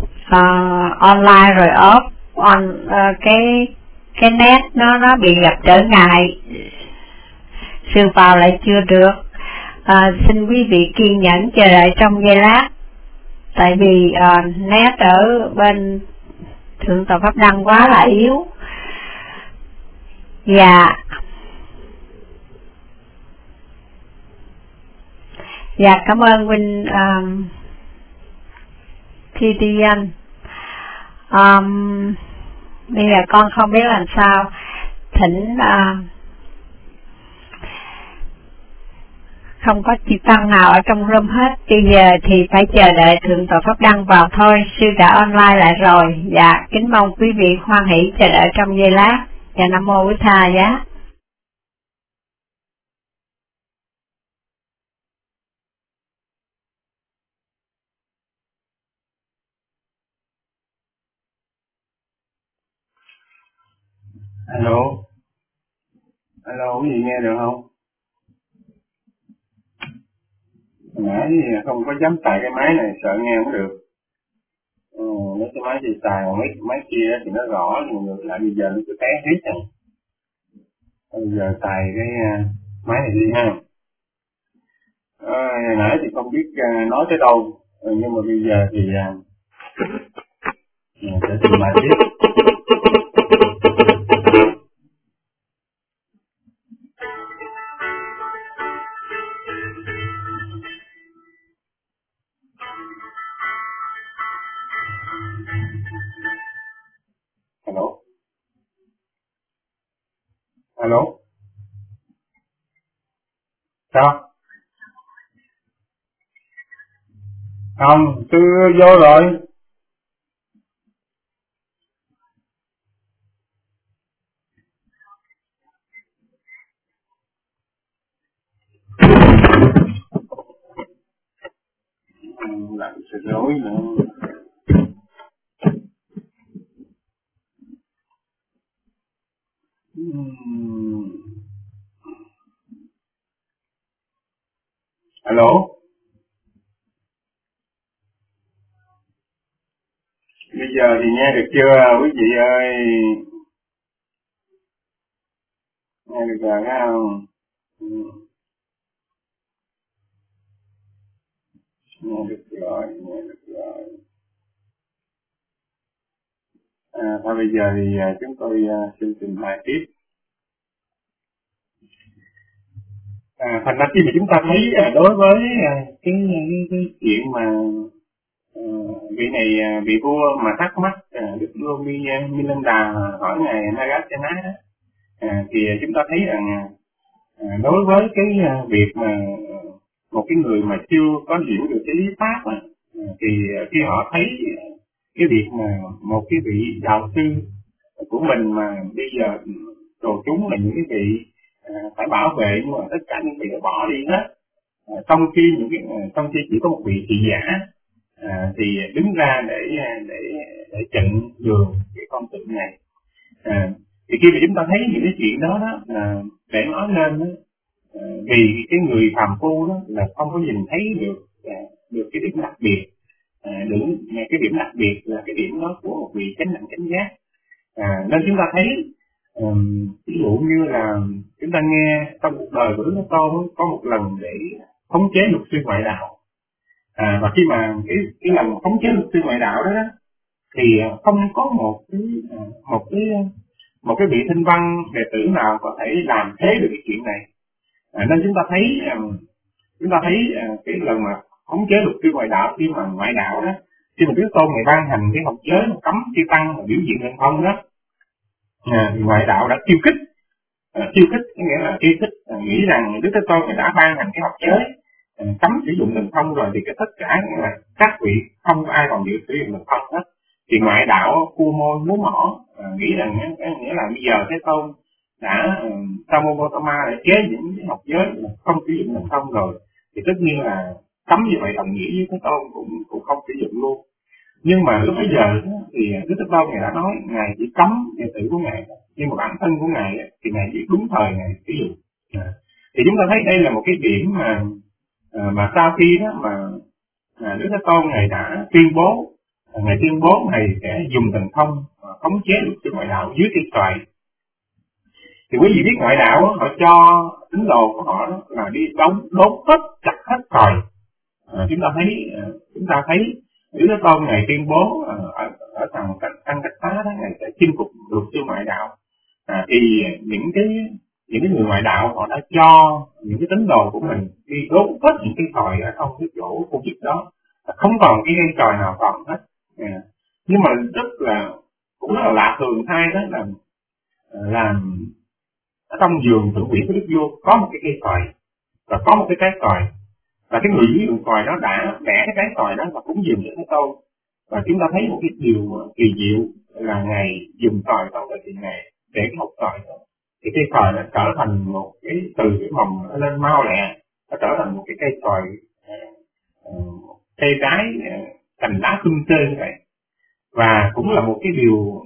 uh, online rồi off on, uh, cái cái net nó nó bị gặp trở ngại, sư vào lại chưa được. Uh, xin quý vị kiên nhẫn chờ đợi trong giây lát. Tại vì uh, net ở bên Thượng tọa Pháp Đăng quá là yếu. Dạ. Dạ cảm ơn Vinh um, Thi Ti Anh. Um, bây giờ con không biết làm sao thỉnh uh, không có chư tăng nào ở trong room hết. Bây giờ thì phải chờ đợi Thượng tọa Pháp Đăng vào thôi. Sư đã online lại rồi. Dạ, kính mong quý vị hoan hỷ chờ đợi trong giây lát. Dạ, Nam Mô Bổn Thầy giá. Alo. Alo, quý vị nghe được không? Nãy không có dám xài cái máy này, sợ nghe không được. Ừ, mấy cái máy thì xài, còn mấy máy kia thì nó rõ, nhưng ngược lại bây giờ nó cứ té hết rồi. Bây giờ xài cái máy này đi ha. À, nãy thì không biết uh, nói tới đâu, ừ, nhưng mà bây giờ thì uh, sẽ trình bày tiếp. Alo. Alo. Sao? Không, tôi vô rồi. Làm sự lỗi nữa. Uhm. Alo. Bây giờ thì nghe được chưa quý vị ơi? Nghe được rồi phải không? Nghe được rồi, nghe được rồi. À, thôi bây giờ thì uh, chúng tôi uh, xin trình bày tiếp. À, thành ra khi mà chúng ta thấy uh, đối với uh, cái, cái, cái chuyện mà uh, vị này uh, vị vua mà thắc mắc uh, Đức Vua Mi uh, Milinda hỏi ngài Nagasena đó, à, thì uh, chúng ta thấy rằng uh, đối với cái uh, việc mà uh, một cái người mà chưa có hiểu được cái lý pháp uh, thì uh, khi họ thấy uh, cái việc mà một cái vị đạo sư của mình mà bây giờ đồ chúng là những cái vị à, phải bảo vệ, nhưng mà tất cả những vị đã bỏ đi hết, à, trong khi những cái trong khi chỉ có một vị thị giả à, thì đứng ra để để để chặn đường cái con tượng này. À, thì khi mà chúng ta thấy những cái chuyện đó đó là để nói lên đó, à, vì cái người phàm phu đó là không có nhìn thấy được à, được cái điểm đặc biệt. À, đúng, cái điểm đặc biệt là cái điểm đó của một vị chánh đẳng chánh giác. À, nên chúng ta thấy um, ví dụ như là chúng ta nghe trong cuộc đời của Đức Thế Tôn có một lần để khống chế luật sư ngoại đạo. À, và khi mà cái cái lần khống chế luật sư ngoại đạo đó, đó thì không có một cái một cái một cái vị thinh văn đệ tử nào có thể làm thế được cái chuyện này. À, nên chúng ta thấy um, chúng ta thấy uh, cái lần mà khống chế luật sư ngoại đạo, khi mà ngoại đạo đó, khi mà Đức Tôn này ban hành cái học giới mà cấm chư tăng và biểu diễn thần thông đó, à, thì ngoại đạo đã khiêu khích, à, khiêu khích có nghĩa là khiêu khích à, nghĩ rằng Đức Thế Tôn này đã ban hành cái học giới à, cấm sử dụng thần thông rồi, thì cái tất cả nghĩa là các vị không có ai còn giữ sử dụng thần thông hết, thì ngoại đạo cua môi múa mỏ, à, nghĩ rằng nghĩa là bây giờ Thế Tôn đã uh, Samobotama đã chế những cái học giới không sử dụng thần thông rồi, thì tất nhiên là cấm như vậy đồng nghĩa với Thế Tôn cũng cũng không sử dụng luôn. Nhưng mà lúc bây giờ thì Đức Thế Tôn ngài đã nói ngài chỉ cấm đệ tử của ngài, nhưng mà bản thân của ngài thì ngài chỉ đúng thời ngài sử dụng. À, thì chúng ta thấy đây là một cái điểm mà à, mà sau khi đó mà à, Đức Thế Tôn ngài đã tuyên bố à, ngài tuyên bố ngài sẽ dùng thần thông à, khống chế luật sư ngoại đạo dưới cây xoài. Thì quý vị biết ngoại đạo họ cho tín đồ của họ đó là đi đóng đốt hết chặt hết xoài. À, chúng ta thấy à, chúng ta thấy Đức Thế Tôn ngài tuyên bố à, ở ở thằng Tăng Cách Tá đó ngài sẽ chinh phục luật sư ngoại đạo. À, thì những cái những cái người ngoại đạo họ đã cho những cái tín đồ của mình đi đốt hết những cái xoài ở trong cái chỗ khu vực đó, không còn cái cây xoài nào còn hết. À, nhưng mà rất là cũng rất là lạ thường thay đó là là ở trong vườn thượng viện của Đức Vua có một cái cây xoài và có một cái trái xoài, và cái người dưới vườn xoài đó đã bẻ cái trái xoài đó và cúng dường cho Thế Tôn. Và chúng ta thấy một cái điều kỳ diệu là Ngài dùng xoài trong thời kỳ này để cái hột xoài đó, thì cây xoài nó trở thành một cái từ cái mầm nó lên mau lẹ, nó trở thành một cái cây xoài uh, cây trái uh, cành lá xum xê như vậy. Và cũng là một cái điều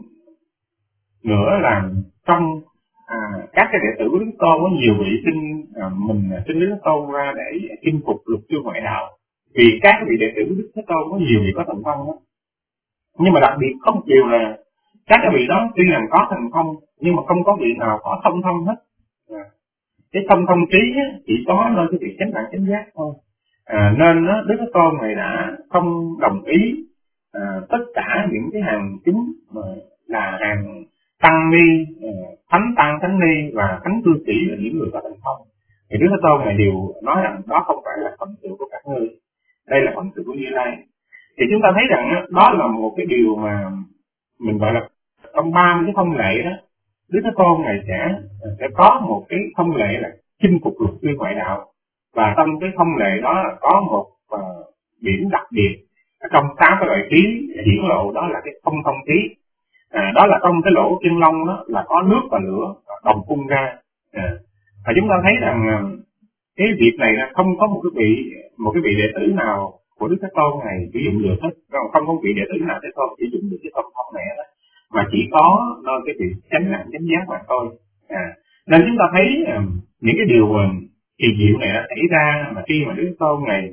nữa là trong à, các cái đệ tử của Đức Tôn có nhiều vị xin à, mình xin Đức Tôn ra để chinh phục luật sư ngoại đạo, vì các vị đệ tử của Đức Thế Tôn có nhiều vị có thành công đó. Nhưng mà đặc biệt có một điều là các cái vị đó tuy rằng có thành công nhưng mà không có vị nào có thông thông hết. À, cái thông thông trí á, chỉ có nơi cái việc chánh đẳng chánh giác thôi. À, nên đó, Đức Thế Tôn này đã không đồng ý à, tất cả những cái hàng chúng mà là hàng tăng ni, thánh tăng, thánh ni và thánh cư sĩ là những người có thành công. Thì Đức Thế Tôn này đều nói rằng đó không phải là phận sự của các ngươi, đây là phận sự của Như Lai. Thì chúng ta thấy rằng đó là một cái điều mà mình gọi là trong ba mươi cái thông lệ đó, Đức Thế Tôn này sẽ sẽ có một cái thông lệ là chinh phục luật sư ngoại đạo, và trong cái thông lệ đó là có một uh, điểm đặc biệt ở trong sáu cái loại trí hiển lộ, đó là cái không thông trí. À, đó là trong cái lỗ chân lông đó là có nước và lửa đồng phun ra. À, và chúng ta thấy rằng cái việc này là không có một cái vị một cái vị đệ tử nào của Đức Thế Tôn này sử dụng được hết, không có vị đệ tử nào Thế Tôn sử dụng được cái công thông này đó, mà chỉ có nơi cái việc chánh đẳng chánh giác mà thôi. À, nên chúng ta thấy uh, những cái điều uh, kỳ diệu này đã xảy ra mà khi mà Đức Thế Tôn này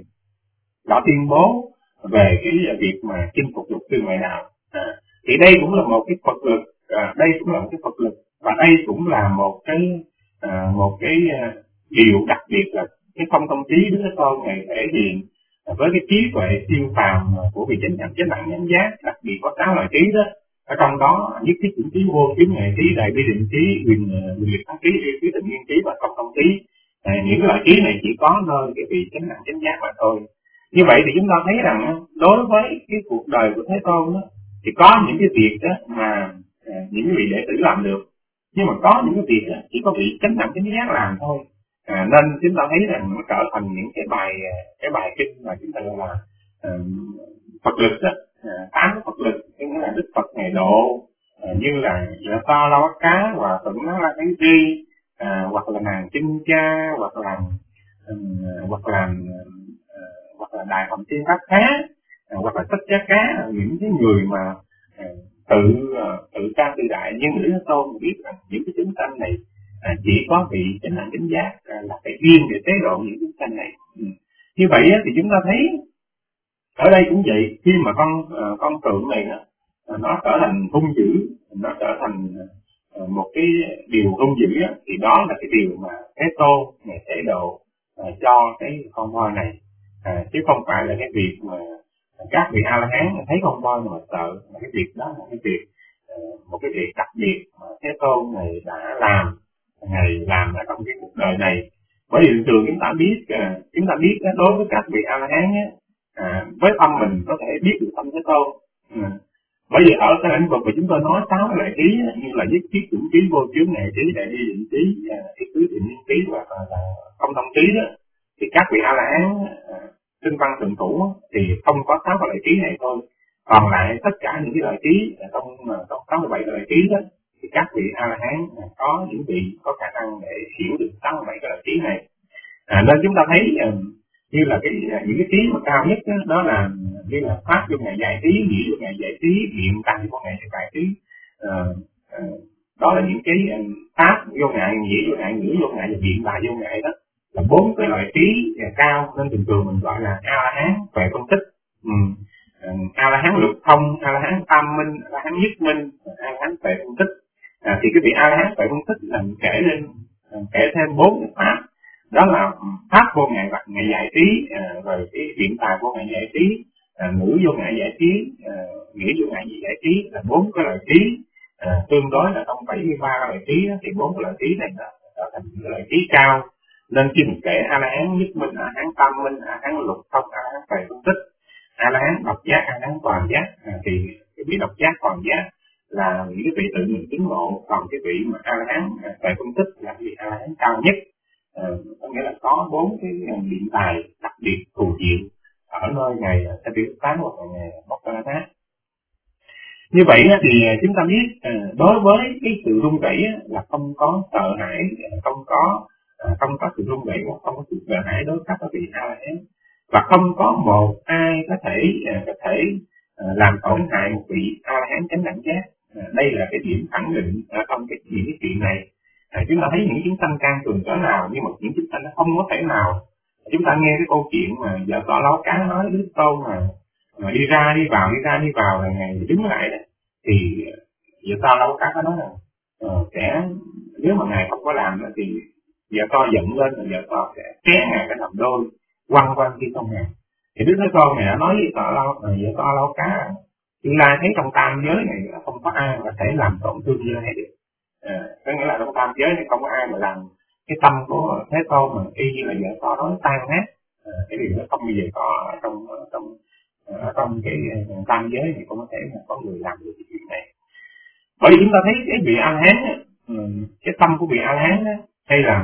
đã tuyên bố về cái việc mà chinh phục luật sư ngoại đạo. À, thì đây cũng là một cái Phật lực, à, đây cũng là một cái Phật lực, và đây cũng là một cái à, một cái à, điều đặc biệt là cái không thông trí Đức Thế Tôn này thể hiện à, với cái trí tuệ siêu phàm của vị chánh đẳng chánh đẳng chánh giác, đặc biệt có sáu loại trí đó. Ở trong đó nhất thiết chủng trí, vô chứng nghệ trí, đại bi định trí, quyền quyền liệt thắng trí, yêu trí tình nguyên trí và không thông trí. À, những loại trí này chỉ có nơi cái vị chánh đẳng chánh giác mà thôi. Như vậy thì chúng ta thấy rằng đối với cái cuộc đời của Thế Tôn đó, thì có những cái việc đó mà à, những vị đệ tử làm được, nhưng mà có những cái việc đó, chỉ có vị chánh đẳng chánh giác làm thôi. À, nên chúng ta thấy rằng nó trở thành những cái bài cái bài kinh mà chúng ta gọi là à, Phật lực đó, tám à, Phật lực, nghĩa là Đức Phật ngày độ, à, như là Dạ Ta La Vát Cá và Tụng Nó La Cái Ri, à, hoặc là nàng Chinh Cha, hoặc là um, hoặc là uh, hoặc là Đại Hồng Thiên Pháp Khá, à, hoặc là Thích Giá Cá, những cái người mà à, tự à, tự ca tự đại. Nhưng Đức Thế Tôn biết rằng những cái chúng sanh này à, chỉ có vị chánh đẳng chánh giác à, là cái duyên để tế độ những chúng sanh này. Ừ. Như vậy á, thì chúng ta thấy ở đây cũng vậy, khi mà con à, con tượng này đó, à, nó trở thành hung dữ, nó trở thành à, một cái điều hung dữ á, thì đó là cái điều mà Thế Tôn này tế độ à, cho cái con voi này, à, chứ không phải là cái việc mà các vị A La Hán thấy con voi mà sợ. Mà cái việc đó là cái việc một cái việc đặc biệt mà Thế Tôn này đã làm, ngày làm ở trong cái cuộc đời này. Bởi vì thường chúng ta biết chúng ta biết đối với các vị A La Hán á, à, với tâm mình có thể biết được tâm Thế Tôn. À, bởi vì ở cái lĩnh vực mà chúng tôi nói sáu loại trí như là nhất thiết chủng trí, vô chướng nghệ trí, đại bi định trí, ý tứ định nhiên trí và là không thông trí đó, thì các vị A La Hán tinh văn thượng thủ thì không có sáu loại trí này thôi. Còn lại tất cả những cái loại trí trong trong sáu mươi bảy loại trí đó, thì các vị A La Hán có những vị có khả năng để hiểu được sáu mươi bảy cái loại trí này. À, nên chúng ta thấy như là cái những cái trí mà cao nhất đó, đó là như là pháp vô ngại giải trí, nghĩa vô ngại giải trí, biện tài vô ngại giải trí. À, à, đó là những cái pháp vô ngại, nghĩa vô ngại, nghĩa vô ngại và biện tài vô ngại đó, là bốn cái loại trí cao, nên thường thường mình gọi là A La Hán về phân tích. Ừ. A La Hán lục thông, A La Hán tam minh, A La Hán nhất minh, A La Hán về phân tích. À, thì cái vị A La Hán về phân tích là kể lên kể thêm bốn cái pháp, đó là pháp vô ngại vật ngại giải trí, à, rồi cái biện tài vô ngại giải trí, à, ngữ vô ngại giải trí, à, nghĩa vô ngại giải trí, là bốn cái loại trí à, tương đối là trong bảy mươi ba loại trí đó, thì bốn cái loại trí này là trở thành những loại trí cao. Nên khi mình kể A La Hán nhất minh, A La Hán tam minh, A La Hán lục thông, A La Hán về phân tích, A La Hán độc giác, A La Hán toàn giác, à, thì cái vị độc giác còn giác là những cái vị tự mình chứng ngộ, còn cái vị mà A La Hán tại phân tích là vị A La Hán cao nhất. À, có nghĩa là có bốn cái điện tài đặc biệt phù diệu ở nơi ngày sẽ biểu tán hoặc là ngày Móc Ca Thát. Như vậy thì chúng ta biết đối với cái sự run rẩy là không có sợ hãi, không có không có sự run rẩy, không có sự sợ hãi đối với các vị A La Hán, và không có một ai có thể có thể làm tổn hại một vị A La Hán chánh đẳng giác. Đây là cái điểm khẳng định ở trong cái những cái chuyện này. À, chúng ta thấy những chúng sanh can cường cỡ nào, nhưng mà những chúng sanh nó không có thể nào. Chúng ta nghe cái câu chuyện mà vợ cỏ láo cá nói Đức Tôn mà, mà đi ra đi vào đi ra đi vào là ngày đứng lại đó, thì vợ to láo cá có nói là uh, sẽ nếu mà ngài không có làm thì vợ to giận lên là vợ to sẽ xé ngài cái làm đôi quăng quăng khi không ngài. Thì Đức Thế Tôn này đã nói với vợ to vợ to láo cá tương lai thấy trong tam giới này là không có ai có thể làm tổn thương như này được. À, có nghĩa là trong tam giới này không có ai mà làm cái tâm của Thế Tôn mà y như là vợ to nói tan nát. À, cái điều đó không bao giờ có trong trong ở trong cái tam giới thì không có thể là có người làm được cái chuyện này. Bởi vì chúng ta thấy cái vị A La Hán, cái tâm của vị A La Hán hay là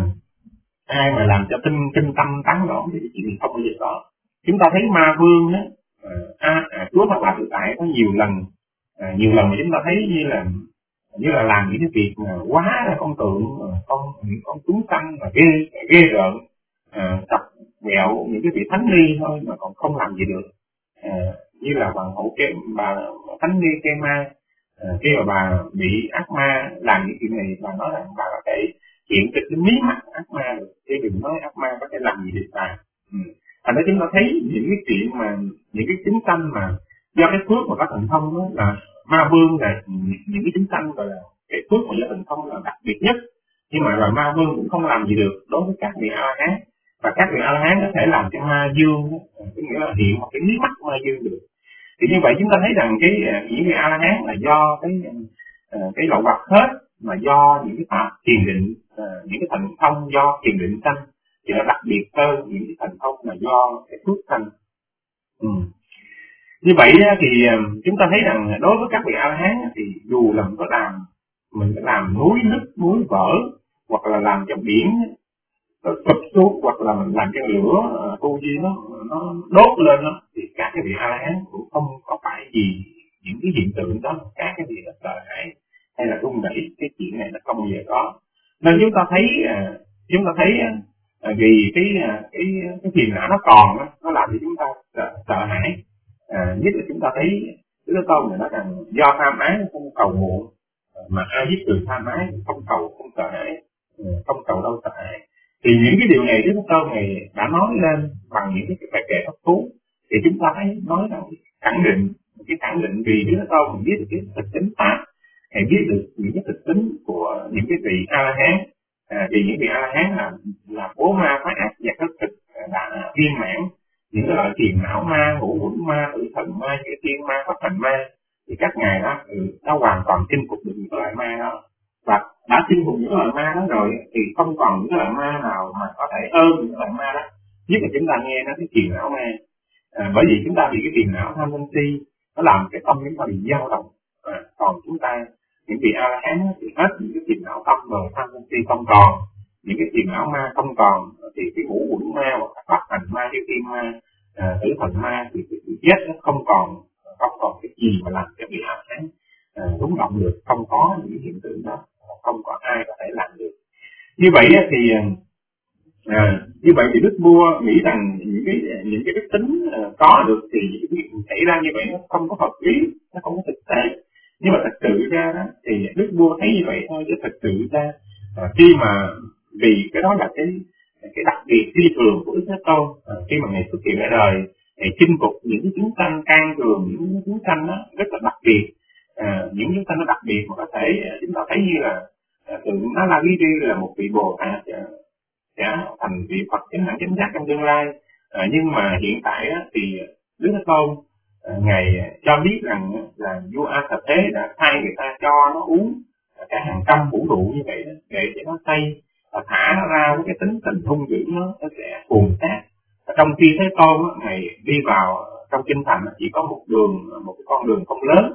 ai mà làm cho tinh tinh tâm tán loạn thì cái chuyện này không bao giờ có. Chúng ta thấy Ma Vương đó, à, à, Chúa Phật Pháp Tự Tại có nhiều lần à, nhiều lần mà chúng ta thấy như là như là làm những cái việc mà quá là con tượng, con những con chúng sanh mà ghê ghê rợn, à, tập quẹo những cái vị thánh ni thôi mà còn không làm gì được. À, như là bà hậu kê bà thánh ni Kê Ma, à, khi mà bà bị ác ma làm những chuyện này, bà nói rằng bà có thể hiện thực cái mí mắt ác ma được, chứ đừng nói ác ma có thể làm gì được bà. Ừ. Thành ra chúng ta thấy những cái chuyện mà những cái chúng sanh mà do cái phước mà có thần thông đó là Ma Vương là những cái chúng sanh gọi là cái phước mà do thần thông là đặc biệt nhất, nhưng mà là Ma Vương cũng không làm gì được đối với các vị A La Hán, và các vị A La Hán có thể làm cho Ma Dương, có nghĩa là hiện một cái mí mắt Ma Dương được. Thì như vậy chúng ta thấy rằng cái những vị A La Hán là do cái cái lậu bạc hết, mà do những cái pháp thiền định, những cái thần thông do thiền định sanh, thì nó đặc biệt hơn những cái thần thông là do cái phước sanh. Ừ. Như vậy thì chúng ta thấy rằng đối với các vị A La Hán thì dù là mình có làm mình có làm núi nứt núi vỡ, hoặc là làm cho biển sụp xuống, hoặc là mình làm cho lửa tu di nó nó đốt lên đó, thì các cái vị A La Hán cũng không có phải gì những cái hiện tượng đó các cái vị là sợ hãi hay là run rẩy. Cái chuyện này nó không bao giờ có. Nên chúng ta thấy chúng ta thấy vì cái cái cái phiền não nó còn đó, nó làm cho chúng ta sợ, sợ hãi. À, nhất là chúng ta thấy Đức Thế Tôn này nói rằng do tham ái không cầu muộn, mà ai giết từ tham ái không cầu không sợ hãi, không cầu đâu sợ hãi. Thì những cái điều này Đức Thế Tôn này đã nói lên bằng những cái bài kệ pháp cú, thì chúng ta thấy nói rằng khẳng định cái khẳng định vì Đức Thế Tôn mình biết được cái thực tính pháp, hay biết được những cái thực tính của những cái vị A La Hán. À, vì những vị A La Hán là là bố ma phá ác và các thực đã viên mãn những cái loại phiền não ma, ngũ uẩn ma, tử thần ma, chư thiên ma, pháp hành ma, thì các ngài đó đã hoàn toàn chinh phục được những cái loại ma đó, và đã chinh phục những cái loại ma đó rồi thì không còn những cái loại ma nào mà có thể hơn những cái loại ma đó. Nhất là chúng ta nghe nó cái phiền não ma, à, bởi vì chúng ta bị cái phiền não tham sân si nó làm cái tâm chúng ta bị dao động. À, còn chúng ta những vị A La Hán thì hết những cái phiền não tâm rồi, tham sân si không còn, những cái phiền não ma không còn, thì cái ngũ uẩn ma hoặc pháp hành ma, chư thiên ma, à, tử thần ma thì cái chết nó không còn không còn cái gì mà làm cho vị A La Hán à, rung động được, không có những hiện tượng đó, không có ai có thể làm được. Như vậy thì à, như vậy thì Đức Vua nghĩ rằng những cái những cái đức tính à, có được thì những cái việc xảy ra như vậy nó không có hợp lý, nó không có thực tế. Nhưng mà thật sự ra đó thì Đức Vua thấy như vậy thôi, chứ thật sự ra à, khi mà vì cái đó là cái cái đặc biệt phi thường của Đức Thế Tôn, à, khi mà ngài xuất hiện ở đời để chinh phục những cái chúng sanh can cường, những chúng sanh đó rất là đặc biệt, à, những chúng sanh nó đặc biệt mà có thể chúng ta thấy như là à, tượng nó là ghi đi là một vị Bồ Tát sẽ thành vị Phật chánh đẳng chánh giác trong tương lai, à, nhưng mà hiện tại đó, thì Đức Thế Tôn à, ngài cho biết rằng là vua A Xà Thế đã thay người ta cho nó uống cả hàng trăm vũ rượu như vậy đó, để cho nó say và thả nó ra với cái tính tình hung dữ, nó, nó sẽ cuồng sát. Trong khi Thế Tôn ngày đi vào trong kinh thành chỉ có một đường, một cái con đường không lớn, và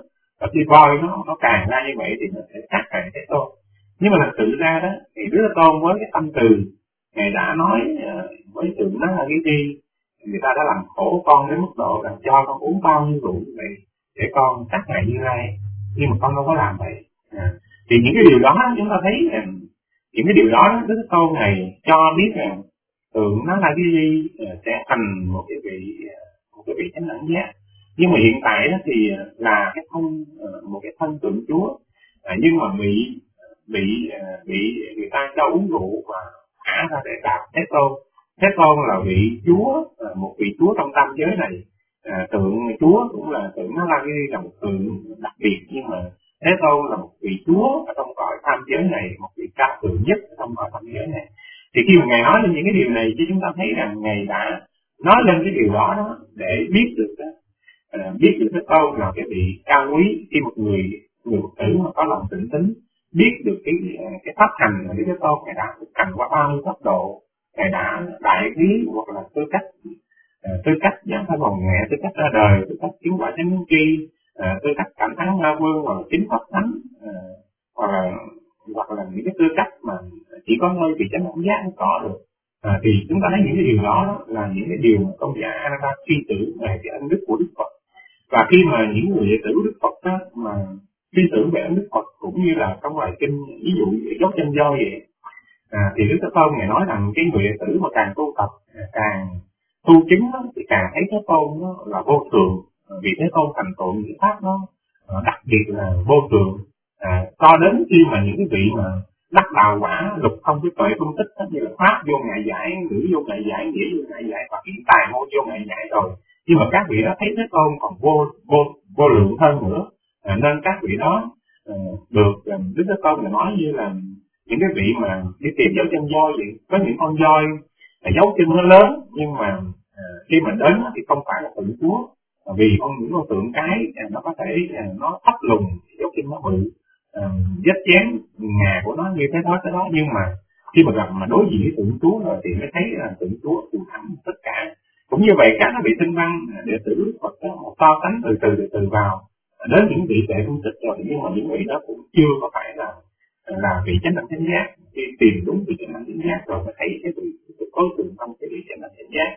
khi voi nó nó càng ra như vậy thì nó sẽ sát hại Thế Tôn. Nhưng mà thật sự ra đó thì Đức Thế Tôn với cái tâm từ Ngài đã nói với sự nó là cái gì, người ta đã làm khổ con đến mức độ là cho con uống bao nhiêu rượu như vậy để con sát hại Như Lai, nhưng mà con đâu có làm vậy. À, thì những cái điều đó chúng ta thấy là những cái điều đó Đức Thế Tôn này cho biết rằng tượng nó là cái gì sẽ thành một cái vị một cái vị chánh đẳng giác. Nhưng mà hiện tại đó thì là cái thân một cái thân tượng Chúa, à, nhưng mà bị bị bị người ta cho uống rượu và thả ra để đạp Thế Tôn. Thế Tôn là vị Chúa, một vị Chúa trong tam giới này. À, tượng Chúa cũng là tượng nó là cái là một tượng đặc biệt, nhưng mà Thế Tôn là một vị Chúa ở trong cõi tam giới này, một vị cao thượng nhất ở trong cõi tam giới này. Thì khi mà Ngài nói lên những cái điều này, chứ chúng ta thấy rằng Ngài đã nói lên cái điều đó, đó để biết được đó, à, biết được Thế Tôn là cái vị cao quý. Khi một người người Phật tử mà có lòng tịnh tín biết được cái cái pháp hành mà Đức Thế Tôn Ngài đã thực hành qua bao nhiêu cấp độ, Ngài đã đại trí hoặc là tư cách uh, tư cách giảng pháp hồn nhẹ, tư cách ra đời, tư cách chứng quả chánh tri, uh, tư cách cảm thán ma vương hoặc là chính pháp thánh, uh, hoặc là hoặc là những cái tư cách mà chỉ có nơi vị chánh đẳng giác mới có được. À, thì chúng ta thấy những cái điều đó là những cái điều mà tôn giả Ananda suy tưởng về cái ân đức của Đức Phật. Và khi mà những người đệ tử Đức Phật đó mà suy tưởng về ân đức Phật, cũng như là trong bài kinh ví dụ về dốc chân voi vậy, à, thì Đức Thế Tôn Ngài nói rằng cái người đệ tử mà càng tu tập, càng tu chứng đó, thì càng thấy Thế Tôn nó là vô thường, vì Thế Tôn thành tựu những pháp đó đặc biệt là vô thường. À, cho đến khi mà những cái vị mà đắc đạo quả lục không cái tuệ phân tích đó, như là pháp vô ngại giải, ngữ vô ngại giải, nghĩa vô ngại giải và kiến tài môn vô ngại giải rồi, nhưng mà các vị đó thấy Thế Tôn còn vô vô vô lượng hơn nữa, à, nên các vị đó à, được Đức Thế Tôn là nói như là những cái vị mà đi tìm dấu chân voi vậy, có những con voi là dấu chân nó lớn, nhưng mà à, khi mà đến thì không phải là tượng Chúa, à, vì con những con tượng cái à, nó có thể à, nó thấp lùn, dấu chân nó bự, vết uh, chén ngà của nó như thế đó thế đó, nhưng mà khi mà gặp mà đối diện với tượng Chúa rồi thì mới thấy là tượng Chúa thù thắng tất cả. Cũng như vậy các vị tinh văn đệ tử Đức Phật đó, so sánh từ từ từ từ vào đến những vị đệ phân tích rồi, nhưng mà những vị đó cũng chưa có phải là là vị chánh đẳng chánh giác. Khi tìm đúng vị chánh đẳng chánh giác rồi mới thấy cái vị có tượng trong cái vị chánh đẳng chánh giác.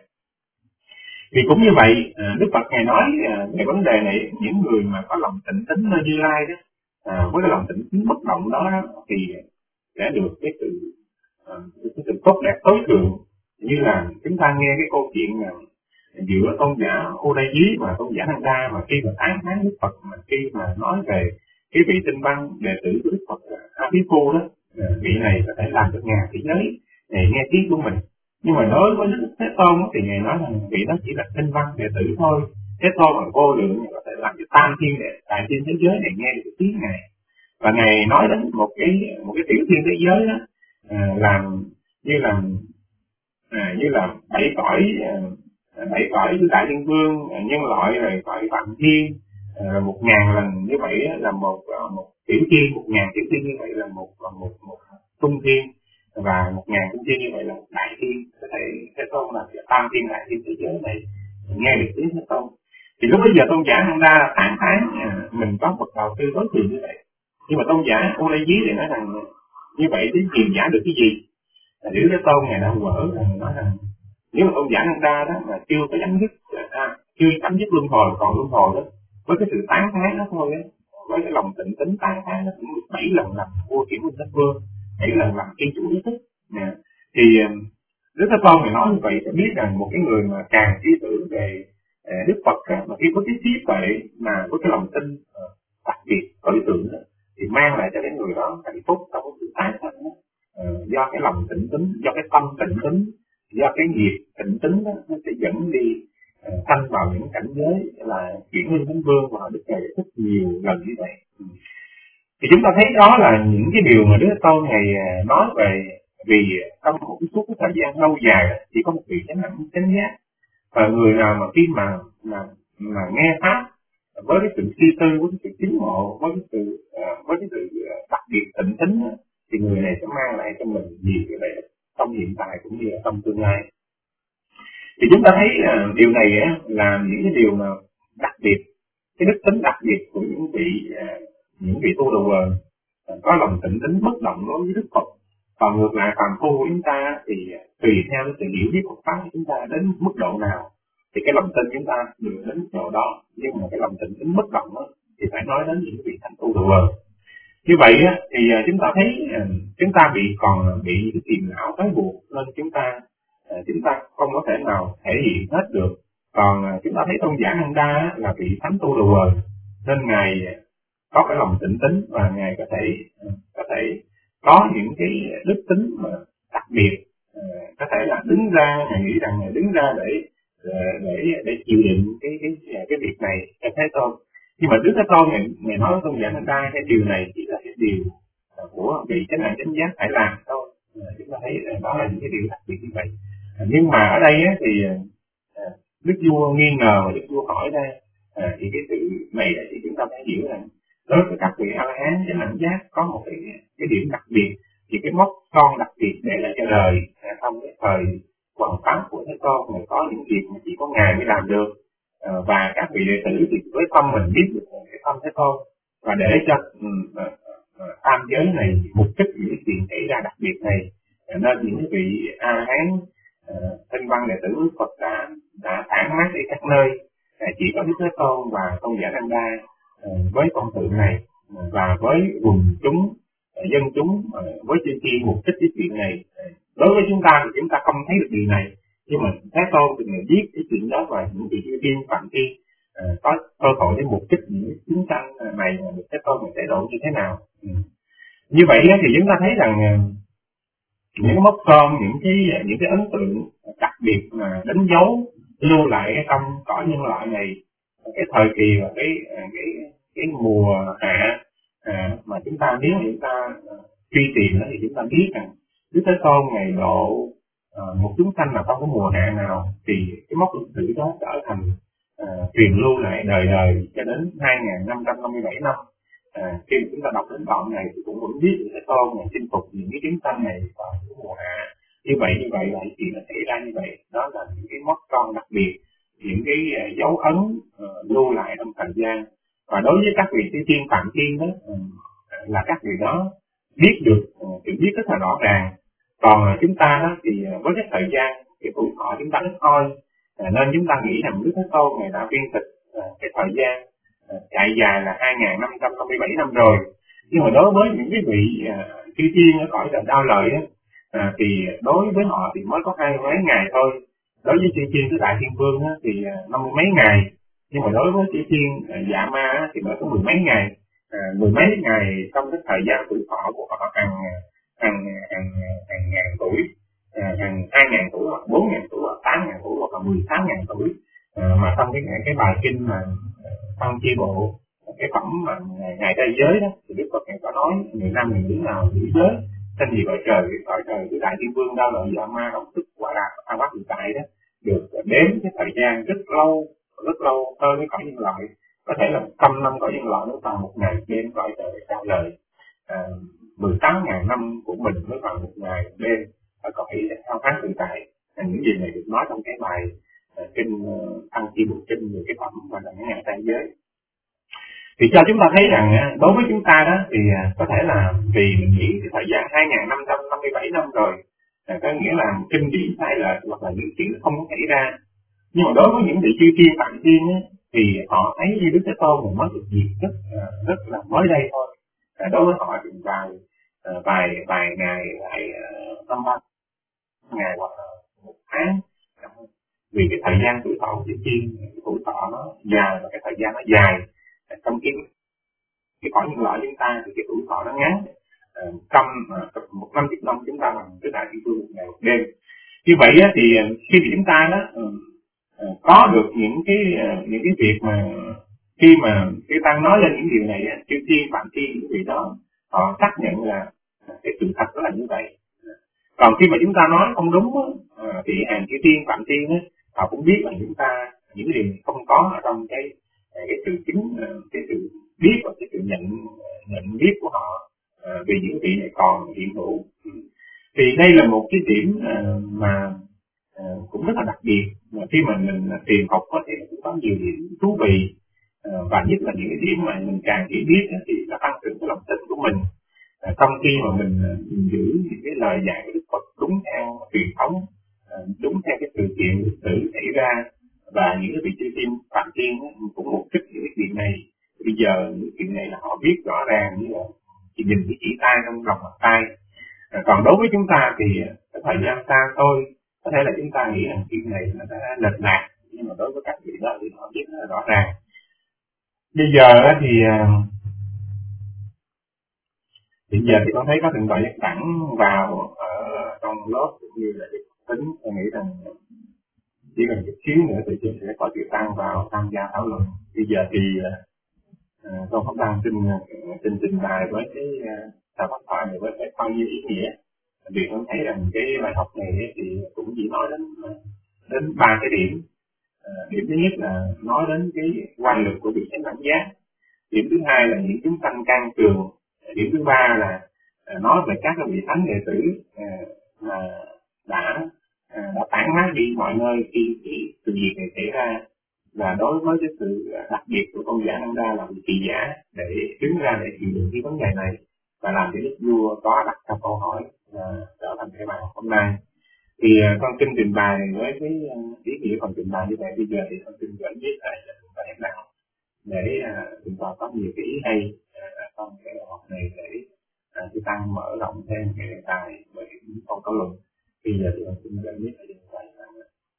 Thì cũng như vậy, Đức Phật Ngài nói về vấn đề này, những người mà có lòng tịnh tín nơi Như Lai đó, à, với cái lòng tịnh tín bất động đó, đó thì sẽ được cái sự uh, cái sự tốt đẹp tối thượng. Như là chúng ta nghe cái câu chuyện là giữa tôn giả Udayi và tôn giả Nanda, mà khi mà tán thán Đức Phật, mà khi mà nói về cái vị tinh văn đệ tử của Đức Phật Abhipu đó, vị này có thể làm được ngàn thế giới để nghe tiếng của mình. Nhưng mà đối với Đức Thế Tôn thì Ngài nói rằng vị đó chỉ là tinh văn đệ tử thôi. Thế Tôn là vô lượng, có thể làm cho tam thiên đệ tại thiên thế giới này nghe được tiếng Ngài. Và Ngài nói đến một cái một cái tiểu thiên thế giới đó, à, làm như là à, như là bảy cõi à, bảy cõi đại thiên vương, à, nhân loại, rồi cõi vạn thiên, à, một ngàn lần như vậy là một một tiểu thiên, một ngàn tiểu thiên như vậy là một một một trung thiên, và một ngàn trung thiên như vậy là một đại thiên. Có thể Thế Tôn là tam thiên đại thiên thế giới này nghe được tiếng Thế Tôn. Thì lúc bây giờ tôn giả Nanda tán thán à, mình có một đầu tư đối tượng như vậy, nhưng mà tôn giả Udayi thì nói rằng như vậy đến truyền giả được cái gì? Đức Thế Tôn Ngài đã vỡ rằng nói rằng nếu mà tôn giả Nanda đó mà chưa có chấm dứt à, chưa chấm dứt luân hồi còn luân hồi đó, với cái sự tán thán đó thôi đó, với cái lòng tịnh tín tán thán nó cũng được bảy lần làm vua kiểm minh Đất Vương, bảy lần làm thiên chủ ý thức. À, thì Đức Thế Tôn Ngài nói như vậy sẽ biết rằng một cái người mà càng suy tưởng về uh, Đức Phật á, mà khi có cái trí tuệ mà có cái lòng tin uh, đặc biệt tối tượng đó, thì mang lại cho cái người đó hạnh phúc trong cái sự tái sanh đó. Uh, do cái lòng tịnh tín, do cái tâm tịnh tín, do cái nghiệp tịnh tín đó, nó sẽ dẫn đi uh, sanh vào những cảnh giới là chuyển lên thánh vương, và Đức Ngài giải thích nhiều lần như vậy. Ừ. Thì chúng ta thấy đó là những cái điều mà Đức Thế Tôn Ngài nói về, vì trong một cái suốt cái thời gian lâu dài chỉ có một vị chánh đẳng chánh giác, và người nào mà khi mà mà mà nghe pháp với cái sự suy tư, với cái sự tín ngộ, với cái sự uh, với cái sự đặc biệt tịnh tín, thì người này sẽ mang lại cho mình nhiều cái lợi ích trong hiện tại cũng như là trong tương lai. Thì chúng ta thấy uh, điều này uh, là những cái điều mà đặc biệt cái đức tính đặc biệt của những vị những vị tu đầu quần có lòng tịnh tính bất động đối với Đức Phật. Còn ngược lại phàm phu của chúng ta thì tùy theo sự hiểu biết Phật pháp của chúng ta đến mức độ nào thì cái lòng tin chúng ta được đến mức độ đó, nhưng mà cái lòng tịnh tính bất động đó, thì phải nói đến những vị thánh tu đầu quần. Như vậy á, thì chúng ta thấy chúng ta bị còn bị cái phiền não trói buộc nên chúng ta chúng ta không có thể nào thể hiện hết được. Còn chúng ta thấy tôn giả Nanda đa là vị thánh tu đầu quần nên ngài có cái lòng tịnh tính và ngài có thể có thể có những cái đức tính mà đặc biệt, có thể là đứng ra, ngài nghĩ rằng ngài đứng ra để để để chịu đựng cái cái cái việc này cho Thế Tôn. Nhưng mà Đức Thế Tôn ngài, ngài nói tôn giả Nanda đa cái điều này chỉ là cái điều của vị chánh đẳng chánh giác phải làm thôi. Chúng ta thấy đó là những cái điều đặc biệt như vậy. Nhưng mà ở đây á, thì Đức Vua nghi ngờ và Đức Vua hỏi ra à, thì cái sự này thì chúng ta phải hiểu rằng đối với các vị A La Hán chánh đẳng giác có một cái cái điểm đặc biệt, thì cái mốc son đặc biệt để lại cho đời trong cái thời hoàng pháp của Thế Tôn này có những việc mà chỉ có ngài mới làm được. À, và các vị đệ tử thì với tâm mình biết được cái tâm Thế Tôn và để cho tam um, giới này mục đích những cái chuyện xảy ra đặc biệt này, nên những vị A La Hán tinh văn đệ tử Phật đã đã tản mát đi các nơi, chỉ có Đức Thế Tôn và tôn giả Nanda với con tượng này và với quần chúng dân chúng với chư thiên mục đích cái chuyện này. Đối với chúng ta thì chúng ta không thấy được điều này, nhưng mà Thế Tôn thì người biết cái chuyện đó và những vị chư thiên phạm thiên có cơ hội để mục đích những chúng sanh này mà Thế Tôn mình sẽ độ như thế nào. Như vậy thì chúng ta thấy rằng những mốc son, những cái những cái ấn tượng đặc biệt mà đánh dấu lưu lại trong cõi nhân loại này, cái thời kỳ và cái cái cái mùa hạ à, mà chúng ta nếu chúng ta truy tìm đó thì chúng ta biết rằng Đức Thế Tôn ngày độ à, một chúng sanh nào trong cái mùa hạ nào thì cái mốc lịch sử đó trở thành à, truyền lưu lại đời đời cho đến hai nghìn năm trăm năm mươi bảy năm. À, khi chúng ta đọc đến đoạn này thì cũng vẫn biết Thế Tôn này chinh phục những cái chúng sanh này vào cái mùa hạ. Như vậy như vậy là chuyện nó xảy ra như vậy. Đó là những cái mốc son đặc biệt, những cái uh, dấu ấn uh, lưu lại trong thời gian. Và đối với các vị chư thiên phạm thiên đó uh, là các vị đó biết được, uh, tự biết rất là rõ ràng. Còn uh, chúng ta đó thì uh, với cái thời gian, cái tuổi thọ chúng ta ít thôi, uh, nên chúng ta nghĩ rằng Đức Thế Tôn này đã viên tịch uh, cái thời gian uh, chạy dài là hai nghìn năm trăm năm mươi bảy năm rồi. Nhưng mà đối với những cái vị uh, chư thiên ở cõi trời đau lợi đó, À, thì đối với họ thì mới có hai mấy ngày thôi. Đối với chư thiên của Đại Thiên Vương á, thì năm mươi mấy ngày, nhưng mà đối với chư thiên à, Dạ Ma á, thì mới có mười mấy ngày. À, mười mấy ngày trong cái thời gian tuổi thọ của họ hàng hàng hàng hàng ngàn tuổi, à, hàng hai ngàn tuổi hoặc bốn ngàn tuổi hoặc tám ngàn tuổi hoặc là mười tám ngàn tuổi. À, mà trong cái cái bài kinh mà Tăng Chi Bộ, cái phẩm mà ngày trai giới đó thì Đức Phật ngài có nói người năm người nữ nào nữ giới thành gì cõi trời, cõi trời của Đại Thiên Vương Đau Lợi Dạ Ma Động Tức Quả Đạt Thăng Bát hiện tại đó được đếm cái thời gian rất lâu, rất lâu hơn cái cõi nhân loại, có thể là trăm năm cõi nhân loại nó bằng một ngày đêm cõi trời Đau Lợi à, mười tám ngàn năm của mình mới bằng một ngày đêm ở cõi Thăng Bát hiện tại. À, những gì này được nói trong cái bài à, kinh Tăng Chi Bộ Kinh về cái phẩm và là những ngày trai giới. Thì cho chúng ta thấy rằng đối với chúng ta đó thì có thể là vì mình nghĩ cái thời gian hai nghìn năm trăm năm mươi bảy năm rồi, có nghĩa là kinh điển sai lệch hoặc là những chuyện không có xảy ra. Nhưng mà đối với những vị chư thiên phạm thiên thì họ thấy như Đức Thế Tôn mới được diệt rất rất là mới đây thôi. Đối với họ thì vài vài vài ngày lại năm ba ngày hoặc là một tháng, vì cái thời gian tuổi thọ của chư thiên, tuổi thọ nó dài và cái thời gian nó dài. Trong cái cái cõi nhân loại chúng ta thì cái tuổi thọ nó ngắn, trăm uh, một năm chục năm chúng ta bằng cái Đại Thiên Vương một ngày một đêm. Như vậy á, thì khi chúng ta đó uh, uh, có được những cái uh, những cái việc mà khi mà cái tăng nói lên những điều này, chư thiên phạm thiên những vị đó họ xác nhận là cái sự thật đó là như vậy. Còn khi mà chúng ta nói không đúng á, uh, thì hàng chư thiên phạm thiên á, họ cũng biết là chúng ta những cái điều không có ở trong cái cái sự chứng, cái sự biết và cái sự nhận nhận biết của họ à, vì những vị này còn hiện hữu. Thì đây là một cái điểm à, mà à, cũng rất là đặc biệt, mà khi mà mình tìm học có thể cũng có nhiều điểm thú vị. À, và nhất là những cái điểm mà mình càng chỉ biết thì nó tăng trưởng cái lòng tin của mình. À, trong khi mà mình, mình giữ những cái lời dạy của Đức Phật đúng theo truyền thống, đúng theo cái sự kiện lịch sử xảy ra, và những cái vị chư tiên phạm tiên cũng mục đích những cái chuyện này. Bây giờ những chuyện này là họ biết rõ ràng, như là chỉ nhìn cái chỉ tay trong lòng bàn tay. À, còn đối với chúng ta thì cái thời gian xa thôi, có thể là chúng ta nghĩ rằng chuyện này nó đã lệch lạc, nhưng mà đối với các vị đó thì họ biết rất là rõ ràng. Bây giờ thì hiện giờ thì con thấy có thượng tọa Giác Đẳng vào ở trong lớp cũng như là tính, tôi nghĩ rằng chỉ cần chút xíu nữa thì chúng sẽ có chữ tăng vào tham gia thảo luận. Bây giờ thì uh, con không đang trình trình trình bày với cái bài pháp thoại này với cái bao nhiêu ý nghĩa. Vì con thấy rằng cái bài học này thì cũng chỉ nói đến đến ba cái điểm. Uh, điểm thứ nhất là nói đến cái quan lực của vị chánh đẳng giác. Điểm thứ hai là những chúng sanh can trường. Điểm thứ ba là uh, nói về các vị thánh đệ tử uh, mà đã À, đã tản mát đi mọi nơi khi cái sự việc này xảy ra, và đối với cái sự đặc biệt của tôn giả Nanda là vị trị giả để đứng ra để chịu đựng cái vấn đề này và làm cho đức vua có đặt ra câu hỏi và trở thành cái bài học hôm nay. Thì uh, con xin trình bày với cái uh, ý nghĩa phần trình bày như vậy. Bây giờ thì con xin gửi viết lại cho chúng ta em nào để uh, chúng ta có nhiều cái ý hay uh, trong cái bài học này để uh, chúng ta mở rộng thêm cái đề tài với những câu thảo luận. Bây giờ thì con xin gửi viết lại cho chúng ta em nào.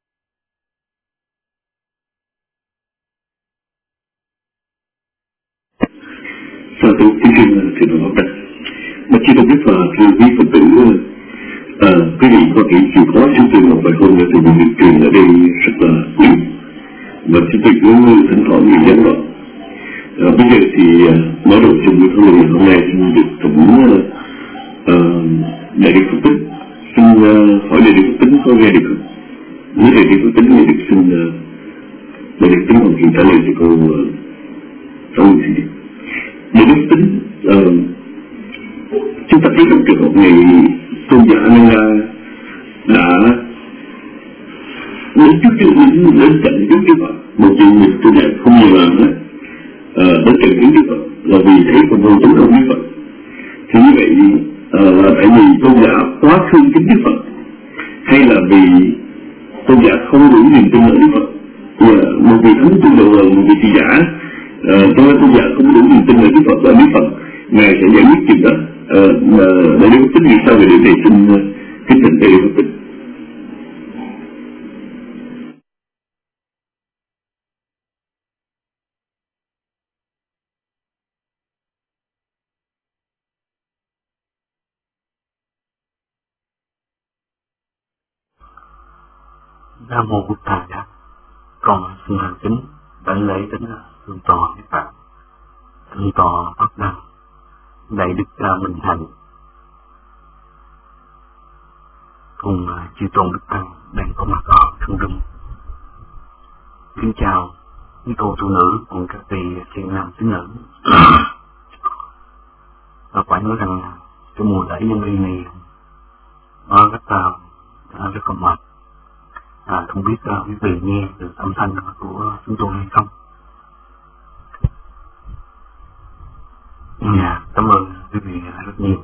Và tôi xin xin thì nó nói rằng mà chỉ không biết là thưa quý Phật tử, à, quý vị có thể chịu khó xin tôi một vài hôm nữa thì mình được truyền ở đây rất là quý, và xin tôi cứ thỉnh thoảng người dân đó. À, bây giờ thì nói đầu tiên với thảo luận hôm nay xin được thỉnh uh, đại đức Phật Tính. Xin uh, hỏi đại đức Phật Tính có nghe được không? Nếu đại đức Phật Tính nghe được xin uh, đại đức Tính hoàn thiện trả lời cho cô uh, trong gì đi. Đại đức Tính, uh, chúng ta thấy trong trường hợp này tôn giả Ananda đã đến trước trước đến trận trước trước Phật, một chuyện mình tôi đã không nhiều làm đó, uh, đến trận trước trước Phật là vì thấy phần hồn tấn công với Phật. Thì như vậy uh, là tại vì tôn giả quá thương kính Đức Phật, hay là vì tôn giả không đủ niềm tin ở Đức Phật? Yeah, một vị thánh tu đầu một vị thị giả, cho nên tôn giả không đủ niềm tin ở Đức Phật và Đức Phật ngài sẽ giải quyết chuyện đó. Đại đức Tính nghĩ sao về điều này? Xin kính thỉnh đại đức Tính. Nam mô Bụt Thầy Đáp. Con xin thành kính đảnh lễ đến thượng tọa các bạn, thượng tọa Pháp Đăng, đại đức uh, Minh Thành, cùng uh, chư tôn đức tăng đang có mặt ở thương rung. Kính chào những cô phụ nữ cùng các vị thiện nam tín nữ. Và phải nói rằng cái mùa lễ nhân y này nó rất là uh, rất là mệt. À, không biết uh, quý vị nghe được âm thanh của chúng tôi hay không? Dạ, cảm ơn quý vị rất nhiều.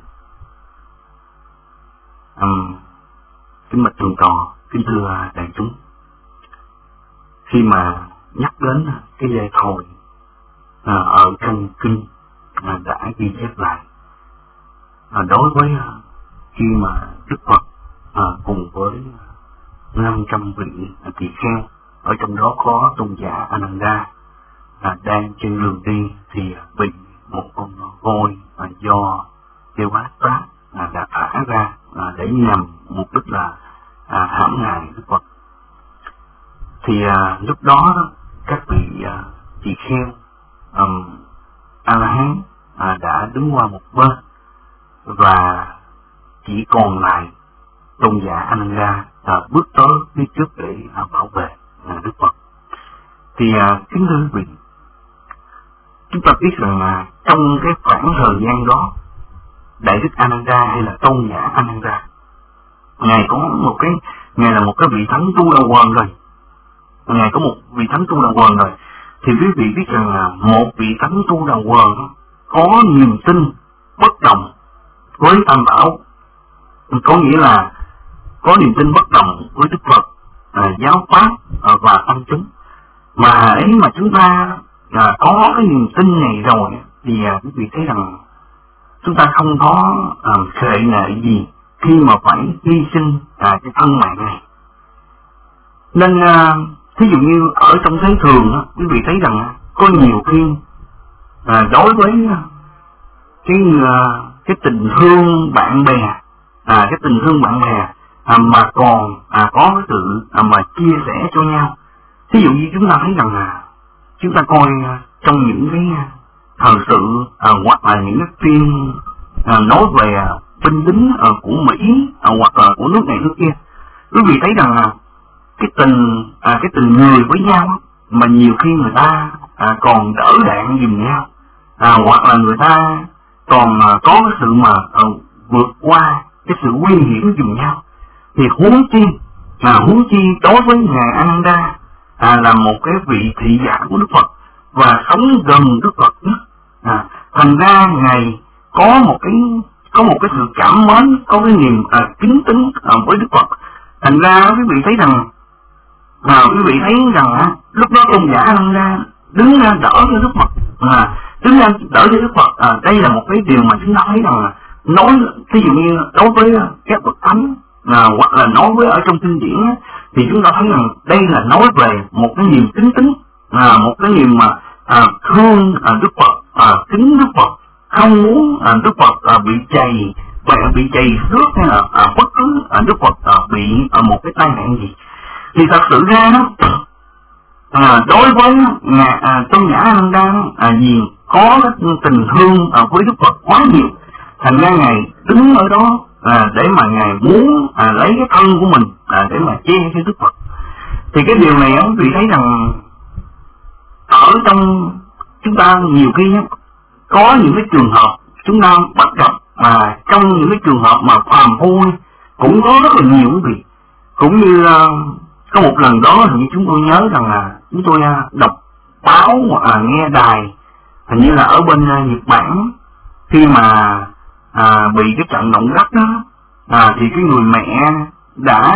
Um, kính bạch thượng tọa, kính thưa đại chúng. Khi mà nhắc đến cái giai thoại à, ở trong kinh à, đã ghi chép lại, à, đối với à, khi mà Đức Phật à, cùng với năm trăm vị tỳ kheo, ở trong đó có tôn giả Ananda à, đang trên đường đi thì bị một con voi à, do Devata à, đã thả ra à, để nhằm mục đích là à, hãm hại Đức Phật. Thì à, lúc đó các vị à, tỳ kheo um, A La Hán à, đã đứng qua một bên và chỉ còn lại tôn giả Ananda à, bước tới phía trước để à, bảo vệ à, Đức Phật. Thì à, kính thưa quý vị, chúng ta biết rằng là trong cái khoảng thời gian đó, đại đức Ananda hay là tôn giả Ananda, ngài có một cái ngài là một cái vị thánh tu đầu quần rồi, ngài có một vị thánh tu đầu quần rồi, thì quý vị biết rằng là một vị tánh tu đầu quần có niềm tin bất đồng với Tam Bảo, có nghĩa là có niềm tin bất đồng với Đức Phật, à, giáo pháp à, và tăng chúng. Mà ấy mà chúng ta à, có cái niềm tin này rồi thì à, quý vị thấy rằng chúng ta không có à, khệ nệ gì khi mà phải hy sinh à, cái thân mạng này. Nên à, thí dụ như ở trong thế thường á, quý vị thấy rằng có nhiều khi à, đối với cái à, cái tình thương bạn bè, à, cái tình thương bạn bè à, mà còn à, có cái sự à, mà chia sẻ cho nhau. Thí dụ như chúng ta thấy rằng là chúng ta coi à, trong những cái thời sự à, hoặc là những cái phim à, nói về à, binh lính à, của Mỹ à, hoặc là của nước này nước kia, quý vị thấy rằng là cái tình à, cái tình người với nhau mà nhiều khi người ta à, còn đỡ đạn giùm nhau, à, hoặc là người ta còn à, có cái sự mà à, vượt qua cái sự nguy hiểm giùm nhau, thì huống chi là huống chi đối với ngài Ananda à, là một cái vị thị giả của Đức Phật và sống gần Đức Phật nhất, à, thành ra ngài có một cái có một cái sự cảm mến, có cái niềm à, kính tín à, với Đức Phật. Thành ra quý vị thấy rằng à, quý vị thấy rằng à, lúc đó tôn giả Ananda đứng ra đỡ cho Đức Phật, à, đứng ra đỡ cho Đức Phật. À, đây là một cái điều mà chúng ta thấy rằng là nói, ví dụ như đối với các bậc thánh à, hoặc là nói với ở trong kinh điển á, thì chúng ta thấy rằng đây là nói về một cái niềm kính tín, à, một cái niềm mà à, thương à, Đức Phật, à, kính Đức Phật, không muốn à, Đức Phật à, bị chày bị chày xước hay là à, bất cứ à, Đức Phật à, bị à, một cái tai nạn gì. Thì thật sự ra đó à, đối với ngài à, tôn giả Ananda à, vì có tình thương à, với Đức Phật quá nhiều, thành ra ngài đứng ở đó à, để mà ngài muốn à, lấy cái thân của mình à, để mà che cho Đức Phật. Thì cái điều này quý vị thấy rằng ở trong chúng ta nhiều khi có những cái trường hợp chúng ta bắt gặp, mà trong những cái trường hợp mà phàm phu cũng có rất là nhiều quý vị. Cũng như uh, có một lần đó hình như chúng tôi nhớ rằng là chúng tôi uh, đọc báo hoặc là nghe đài, hình như là ở bên uh, Nhật Bản, khi mà uh, bị cái trận động đất đó, uh, thì cái người mẹ đã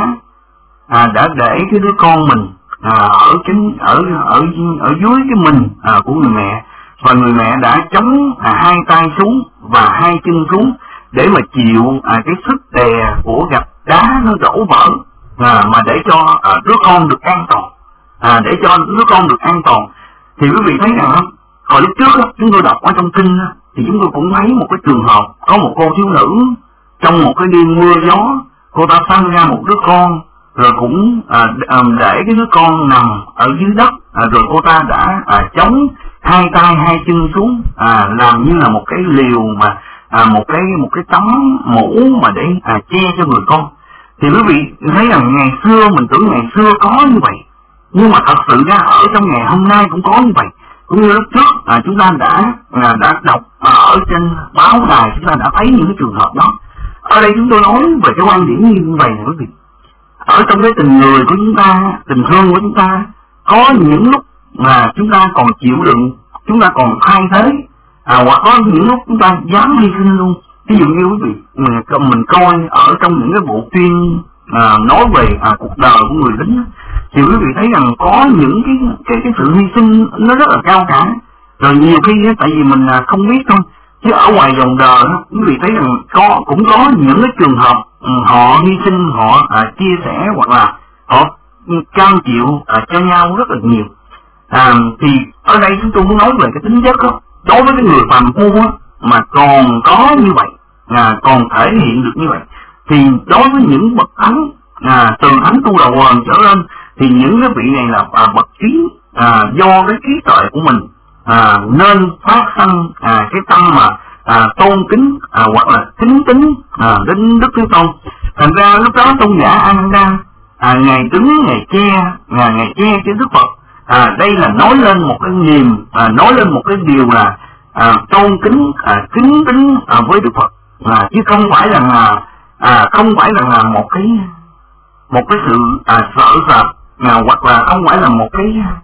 uh, đã để cái đứa con mình uh, ở chính ở ở ở dưới cái mình uh, của người mẹ, và người mẹ đã chống à, hai tay xuống và hai chân xuống để mà chịu à, cái sức đè của gạch đá nó đổ vỡ, à, mà để cho à, đứa con được an toàn, à, để cho đứa con được an toàn. Thì quý vị thấy rằng hồi lúc trước đó, chúng tôi đọc ở trong kinh đó, thì chúng tôi cũng thấy một cái trường hợp có một cô thiếu nữ trong một cái đêm mưa gió, cô ta sanh ra một đứa con, rồi cũng à, để cái đứa con nằm ở dưới đất, à, rồi cô ta đã à, chống hai tay hai chân xuống, à, làm như là một cái liều mà à, một cái một cái tấm mũ mà để à, che cho người con. Thì quý vị thấy rằng ngày xưa mình tưởng ngày xưa có như vậy, nhưng mà thật sự ra ở trong ngày hôm nay cũng có như vậy. Cũng như lúc trước à, chúng ta đã à, đã đọc à, ở trên báo đài, chúng ta đã thấy những cái trường hợp đó. Ở đây chúng tôi nói về cái quan điểm như vậy này quý vị. Ở trong cái tình người của chúng ta, tình thương của chúng ta, có những lúc mà chúng ta còn chịu đựng, chúng ta còn thay thế, à, hoặc có những lúc chúng ta dám hy sinh luôn. Ví dụ như quý vị mình, mình coi ở trong những cái bộ phim à, nói về à, cuộc đời của người lính, thì quý vị thấy rằng có những cái cái cái sự hy sinh nó rất là cao cả. Rồi nhiều khi tại vì mình à, không biết thôi, chứ ở ngoài dòng đời đó, quý vị thấy rằng có cũng có những cái trường hợp um, họ hy sinh, họ à, chia sẻ hoặc là họ cam chịu à, cho nhau rất là nhiều. À, thì ở đây chúng tôi muốn nói về cái tính chất đó, đối với cái người phàm phu á, mà còn có như vậy, à, còn thể hiện được như vậy, thì đối với những bậc thánh, à, từ thánh tu đầu quần trở lên, thì những cái vị này là à, bậc trí, à, do cái trí tuệ của mình à, nên phát sinh à, cái tâm mà à, tôn kính à, hoặc là kính tín à, đến Đức Thế Tôn. Thành ra lúc đó tôn giả Ananda à, ngày đứng ngày che à, ngày che cho Đức Phật. À, đây là nói lên một cái niềm, à, nói lên một cái điều là à, tôn kính, à, kính kính à, với Đức Phật, à, chứ không phải là à, à, không phải là, là một cái một cái sự à, sợ sệt, à, hoặc là không phải là một cái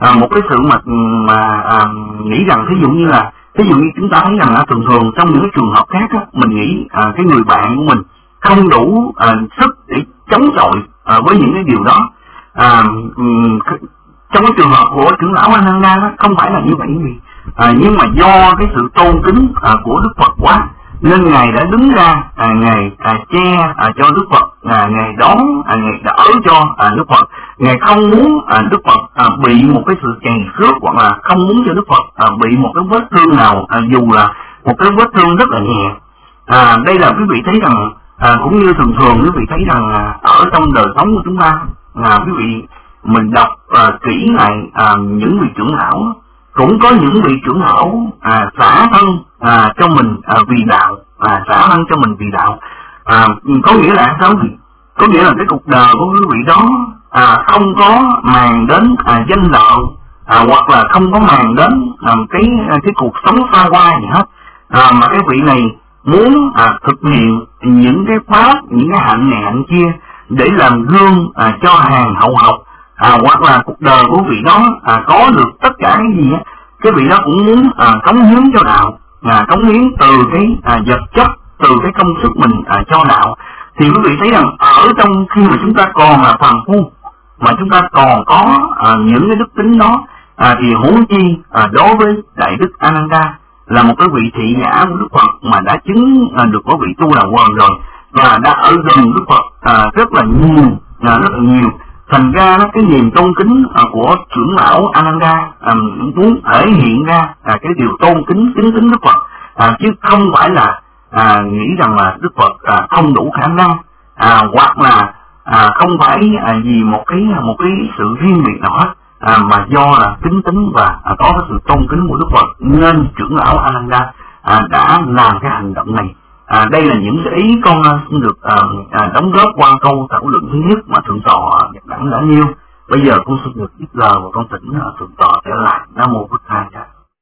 à, một cái sự mà mà à, nghĩ rằng ví dụ như là ví dụ như chúng ta thấy rằng à, thường thường trong những cái trường hợp khác á, mình nghĩ à, cái người bạn của mình không đủ à, sức để chống chọi à, với những cái điều đó. À, um, trong cái trường hợp của trưởng lão Ananda không phải là như vậy gì, à, nhưng mà do cái sự tôn kính à, của Đức Phật quá nên ngài đã đứng ra, à, ngài à, che à, cho Đức Phật, à, ngài đón, à, ngài đỡ cho à, Đức Phật. Ngài không muốn à, Đức Phật à, bị một cái sự chèn xước, hoặc là không muốn cho Đức Phật à, bị một cái vết thương nào, à, dù là một cái vết thương rất là nhẹ. À, đây là quý vị thấy rằng à, cũng như thường thường quý vị thấy rằng à, ở trong đời sống của chúng ta, à, quý vị mình đọc à, kỹ lại à, những vị trưởng lão, cũng có những vị trưởng lão à, xả thân à, cho mình à, vì đạo, à, xả thân cho mình vì đạo. À, có nghĩa là sao? Có nghĩa là cái cuộc đời của quý vị đó à, không có màng đến à, danh lợi, à, hoặc là không có màng đến à, cái cái cuộc sống xa hoa gì hết, à, mà cái vị này muốn à, thực hiện những cái pháp, những cái hạnh này hạnh kia để làm gương à, cho hàng hậu học, à, hoặc là cuộc đời của vị đó à, có được tất cả cái gì á, cái vị đó cũng muốn à, cống hiến cho đạo, à, cống hiến từ cái à, vật chất, từ cái công sức mình à, cho đạo. Thì quý vị thấy rằng ở trong khi mà chúng ta còn là phàm phu, mà chúng ta còn có à, những cái đức tính đó, à, thì huống chi à, đối với Đại Đức Ananda là một cái vị thị giả của Đức Phật mà đã chứng à, được có vị tu đà hoàng rồi, và đã ở gần Đức Phật à, rất là nhiều, à, rất là nhiều. Thành ra đó, cái niềm tôn kính à, của trưởng lão Ananda à, muốn thể hiện ra à, cái điều tôn kính kính kính Đức Phật, à, chứ không phải là à, nghĩ rằng là Đức Phật à, không đủ khả năng, à, hoặc là à, không phải à, vì một cái một cái sự riêng biệt nào hết, à, mà do là kính tính và à, có cái sự tôn kính của Đức Phật nên trưởng lão Ananda à, đã làm cái hành động này. À, đây là những cái ý con xin được à, à, đóng góp qua câu thảo luận thứ nhất mà thượng tọa Nhật Đẳng đã nêu. Bây giờ con xin được ít lời và con thỉnh à, thượng tọa trở lại. Nam mô Bụt Thầy.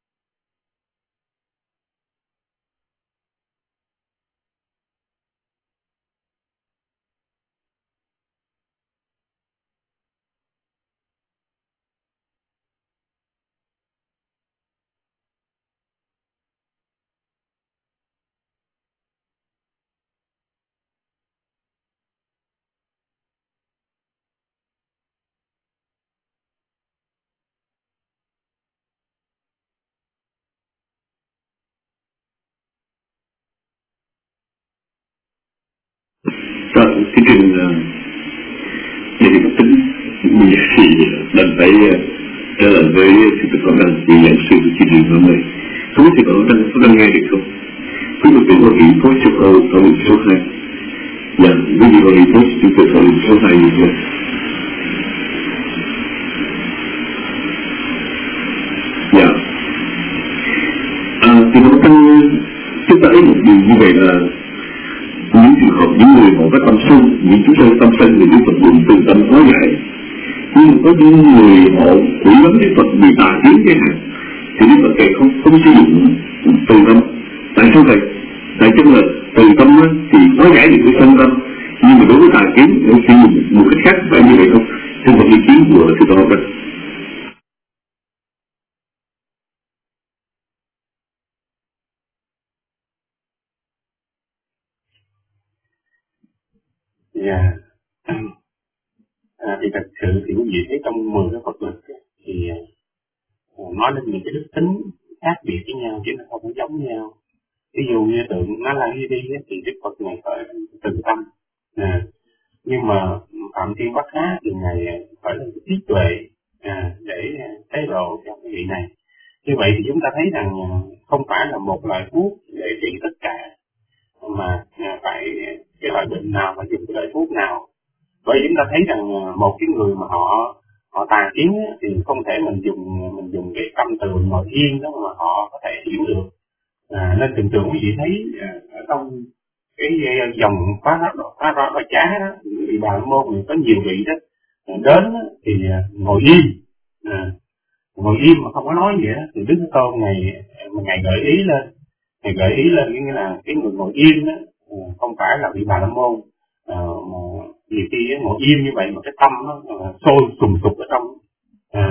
Và cái trình để được tính mình thì lần phải trả lời với sự tự có năng thì nhận sự chỉ định hôm nay. Không biết thì có đang có đang nghe được không? Quý vị có ý phó châu Âu thảo luận số hai. Dạ, quý vị có ý phó chúng tôi thảo luận số hai như thế. Dạ. À, thì nó tăng chúng ta thấy một điều như vậy là những trường hợp những người họ có tâm sân, những chúng sân tâm sân thì Đức Phật dùng từ tâm hóa giải. Nhưng có những người họ quỷ vấn Đức Phật bị tà kiến cái này thì Đức Phật thầy không không sử dụng từ tâm. Tại sao vậy? Tại chân là từ tâm á, thì hóa giải được cái sân tâm, nhưng mà đối với tà kiến nó sử dụng một cách khác, phải như vậy không? Thưa một ý kiến của thưa đó vậy. Dạ. À, thì thật sự thì quý vị thấy trong mười cái Phật lực thì uh, nói lên những cái đức tính khác biệt với nhau chứ nó không có giống nhau. Ví dụ như tượng nó là đi đi thì Đức Phật này phải từ tâm, à, nhưng mà Phạm Thiên Bắc Á thì ngày phải là trí tuệ à, để tế độ cho cái vị này. Như vậy thì chúng ta thấy rằng không phải là một loại thuốc để trị tất cả, mà phải cái loại bệnh nào phải dùng cái loại thuốc nào. Bởi vì chúng ta thấy rằng một cái người mà họ họ tà kiến thì không thể mình dùng mình dùng cái tâm từ ngồi yên đó mà họ có thể hiểu được. À, nên thường thường quý vị thấy ở trong cái dòng phá đó phá đó phá chá đó, vị Bà La Môn thì có nhiều vị đó đến thì ngồi im, à, ngồi im mà không có nói gì đó, thì Đức Thế Tôn ngày ngày gợi ý lên, ngày gợi ý lên nghĩa là cái người ngồi im đó không phải là vị Bà La Môn. À, nhiều khi ngồi im như vậy mà cái tâm nó sôi sùng sục ở trong, à,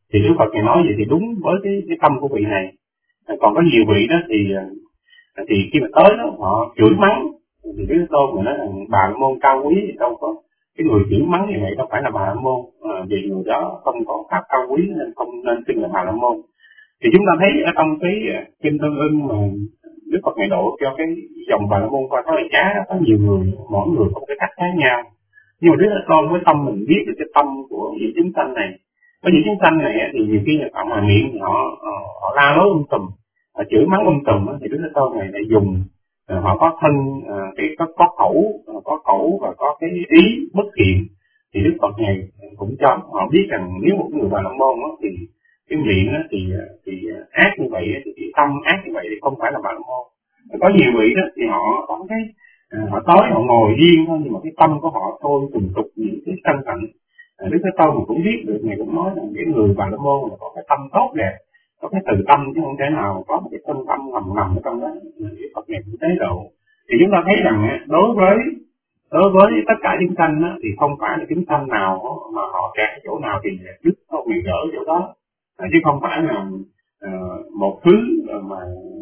Thì Đức Phật Ngài nói vậy thì đúng với cái, cái tâm của vị này. À, còn có nhiều vị đó thì thì khi mà tới đó họ chửi mắng, thì Đức Thế Tôn người nói là Bà La Môn cao quý thì đâu có cái người chửi mắng như vậy đâu phải là Bà La Môn, à, vì người đó không có pháp cao quý nên không nên xưng là Bà La Môn. Thì chúng ta thấy ở trong cái kinh Tương Ưng mà Đức Phật Ngài đổ cho cái dòng Bà La Môn qua có lại cá đó, có nhiều người, mỗi người có cái cách khác nhau. Nhưng mà Đức Thế Tôn với tâm mình biết được cái tâm của những chúng sanh này. Có những chúng sanh này thì nhiều khi họ mà miệng thì họ họ la lối um tùm, họ chửi mắng um tùm thì Đức Thế Tôn này lại dùng họ có thân cái có, có khẩu có khẩu và có cái ý bất thiện, thì Đức Phật này cũng cho họ biết rằng nếu một người Bà La Môn thì cái miệng thì thì ác như vậy thì cái tâm ác như vậy thì không phải là Bà La Môn. Có nhiều vị đó thì họ có cái họ tối họ ngồi riêng thôi, nhưng mà cái tâm của họ thôi tùm tục những cái sân hận. Đức Thế Tôn cũng biết được, Ngài cũng nói rằng cái người Bà La Môn là có cái tâm tốt đẹp, có cái từ tâm chứ không thể nào có một cái tâm tâm ngầm ngầm ở trong đó. Đức Phật này cũng tế độ. Thì chúng ta thấy rằng đối với đối với tất cả chúng sanh thì không phải là chúng sanh nào mà họ kẹt chỗ nào thì Đức Tôn Ngài gỡ chỗ đó, chứ không phải là uh, một thứ mà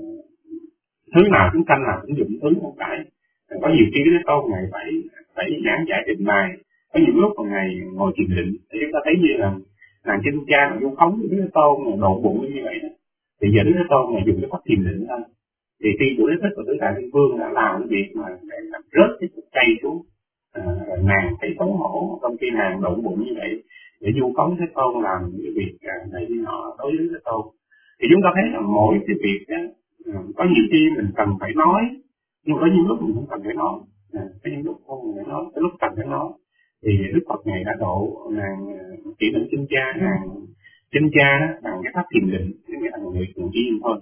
thứ nào chúng sanh nào cũng dụng thứ, không phải. Có nhiều khi Đức Tôn Ngài phải phải giảng giải trình bày, có những lúc mà Ngài ngồi thiền định thì chúng ta thấy như là nàng Chinh Cha mà du khống Đức Thế Tôn độ bụng như vậy đó. Thì giờ Đức Thế Tôn Ngài dùng cái pháp thiền định thôi. Thì khi Chủ Đế Thích và Tứ Đại Thiên Vương đã làm cái việc mà để làm rớt cái cục cây xuống, à, rồi nàng thấy xấu hổ trong khi nàng độ bụng như vậy để du khống Thế Tôn làm những cái việc này như họ đối với Thế Tôn. Thì chúng ta thấy là mỗi cái việc đó, có nhiều khi mình cần phải nói, nhưng có những lúc mình không cần phải nói, à, có những lúc không cần phải nói, cái lúc cần phải nói. Thì Đức Phật Ngài đã độ nàng chỉ định Chinh Cha, nàng Chinh Cha đó bằng cái pháp thiền định, cái là người thường yên thôi.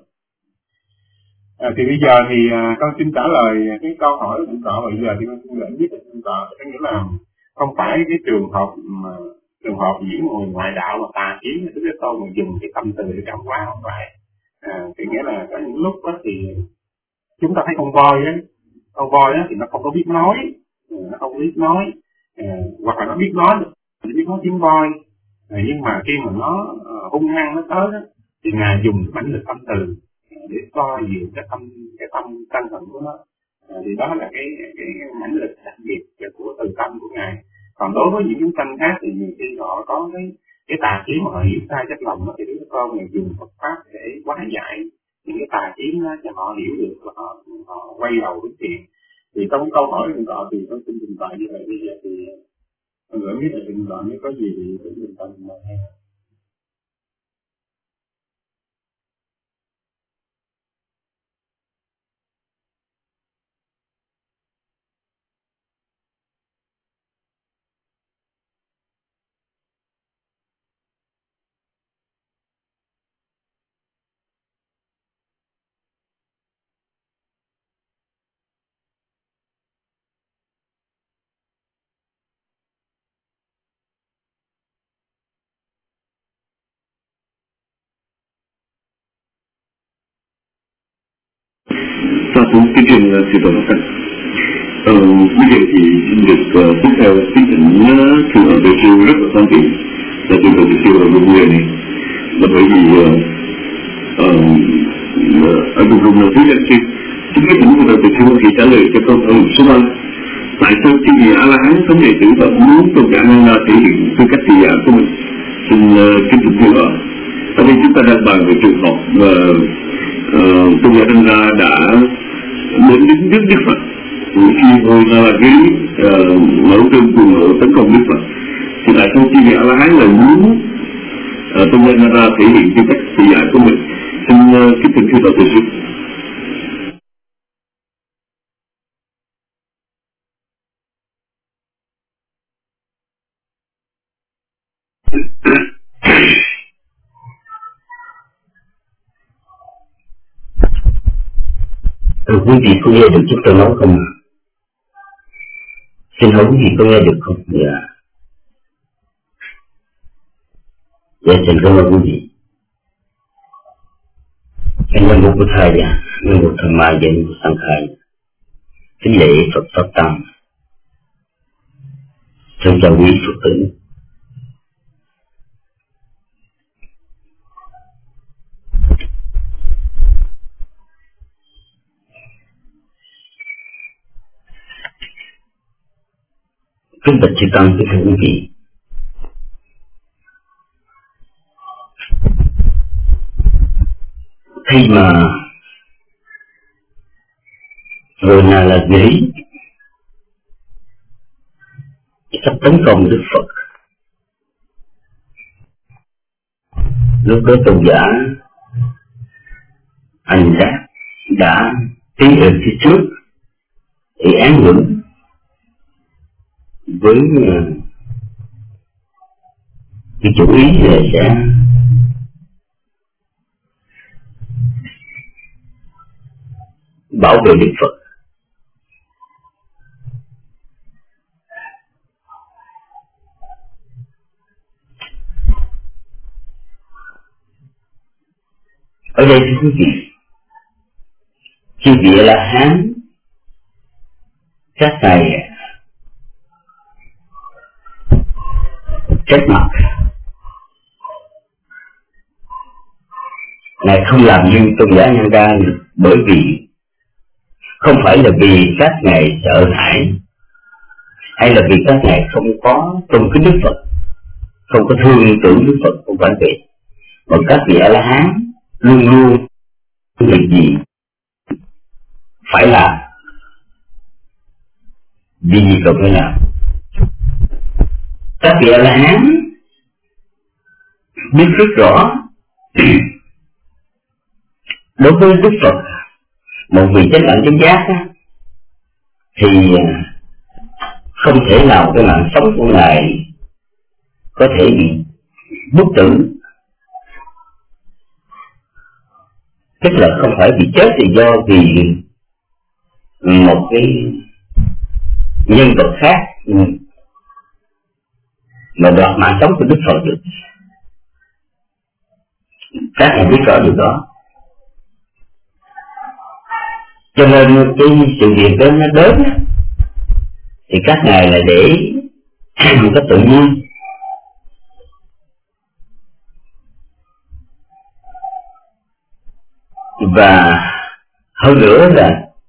À, thì bây giờ thì à, con xin trả lời cái câu hỏi của Thượng Tọa. Bây giờ thì con xin lệnh biết Thượng Tọa, có nghĩa là không phải cái trường hợp mà trường hợp những người ngoại đạo mà tà kiến Đức Thế Tôn mà dùng cái tâm từ để cảm hóa, không phải. À, thì nghĩa là có những lúc đó thì chúng ta thấy con voi ấy, con voi đó thì nó không có biết nói, nó không có biết nói, à, hoặc là nó biết nói được, nó biết nói tiếng voi, à, nhưng mà khi mà nó uh, hung hăng nó tới đó thì Ngài dùng mãnh lực tâm từ để co dịu cái tâm cái tâm căng thẳng của nó, à, thì đó là cái cái mãnh lực đặc biệt của từ tâm của Ngài. Còn đối với những chúng sanh khác thì nhiều khi họ có cái cái tà kiến mà họ hiểu sai chất lòng đó, thì Đức Thế Tôn Ngài dùng Phật pháp để hóa giải những cái tà kiến đó cho họ hiểu được và họ, họ quay đầu hướng thiện. Thì trong câu hỏi hiện tại thì tôi xin trình bày như vậy. Bây giờ thì tôi nghĩ biết là trình bày nếu có gì thì cũng trình bày mà nghe. Sa thú cái chuyện là sự tổng cách. Ờ, bây giờ thì xin được uh, tiếp theo tiến trình thường ở Việt Siêu rất là quan trọng là thường ở Việt Siêu ở vùng người này, là bởi vì uh, uh, ở vùng vùng là thứ nhất khi chính cái tình của Việt Siêu thì trả lời cho câu hỏi số ba: tại sao khi vị A La Hán sống đệ tử và muốn tôn giả Năng Na thể hiện tư cách thị giả của mình? Xin uh, kính thưa quý vị, ở đây chúng ta đang bàn về trường hợp mà uh, tôn giả Năng Na đã đến đứng trước Đức Phật khi ngồi là cái uh, mở cơn cuồng nộ tấn công Đức Phật. Thì tại sao khi vị A La Hán là muốn uh, tôn giả Năng Na thể hiện tư cách thị giả của mình? Xin uh, kính thưa quý vị từ trước. Ừ, quý vị có nghe được chúng tôi nói không? Xin hỏi quý vị có nghe được không? Dạ. Dạ, xin cảm ơn quý vị. Em là một thầy dạ, là một thầy mai dân của Sang Khai. Kính lễ Phật Pháp Tăng. Thân chào quý Phật tử. Kính bạch chư tăng, kính thưa quý vị, khi mà người nào là nghĩ sắp tấn công Đức Phật, lúc đó tôn giả anh đã đã tiến về phía trước để án ngữ với cái chủ ý là sẽ bảo vệ Đức Phật. Ở đây thưa quý vị, chư vị A La Hán các thầy trách mặt Ngài không làm như tôn giả Nhân Đa, bởi vì không phải là vì các ngài sợ hãi, hay là vì các ngài không có tôn kính Đức Phật, không có thương tưởng Đức Phật, không phải vậy. Mà các vị A La Hán luôn luôn việc gì phải làm, vì gì cần phải làm. Các vị A La Hán biết rất rõ đối với Đức Phật, một vị chánh đẳng chánh giác á, thì không thể nào cái mạng sống của ngài có thể bị bất tử, tức là không phải bị chết thì do vì một cái nhân vật khác mà đoạt mạng sống của Đức Phật được. Các ngài biết rõ điều đó, cho nên cái sự việc đó nó đến thì các ngài là để một cách tự nhiên. Và hơn nữa là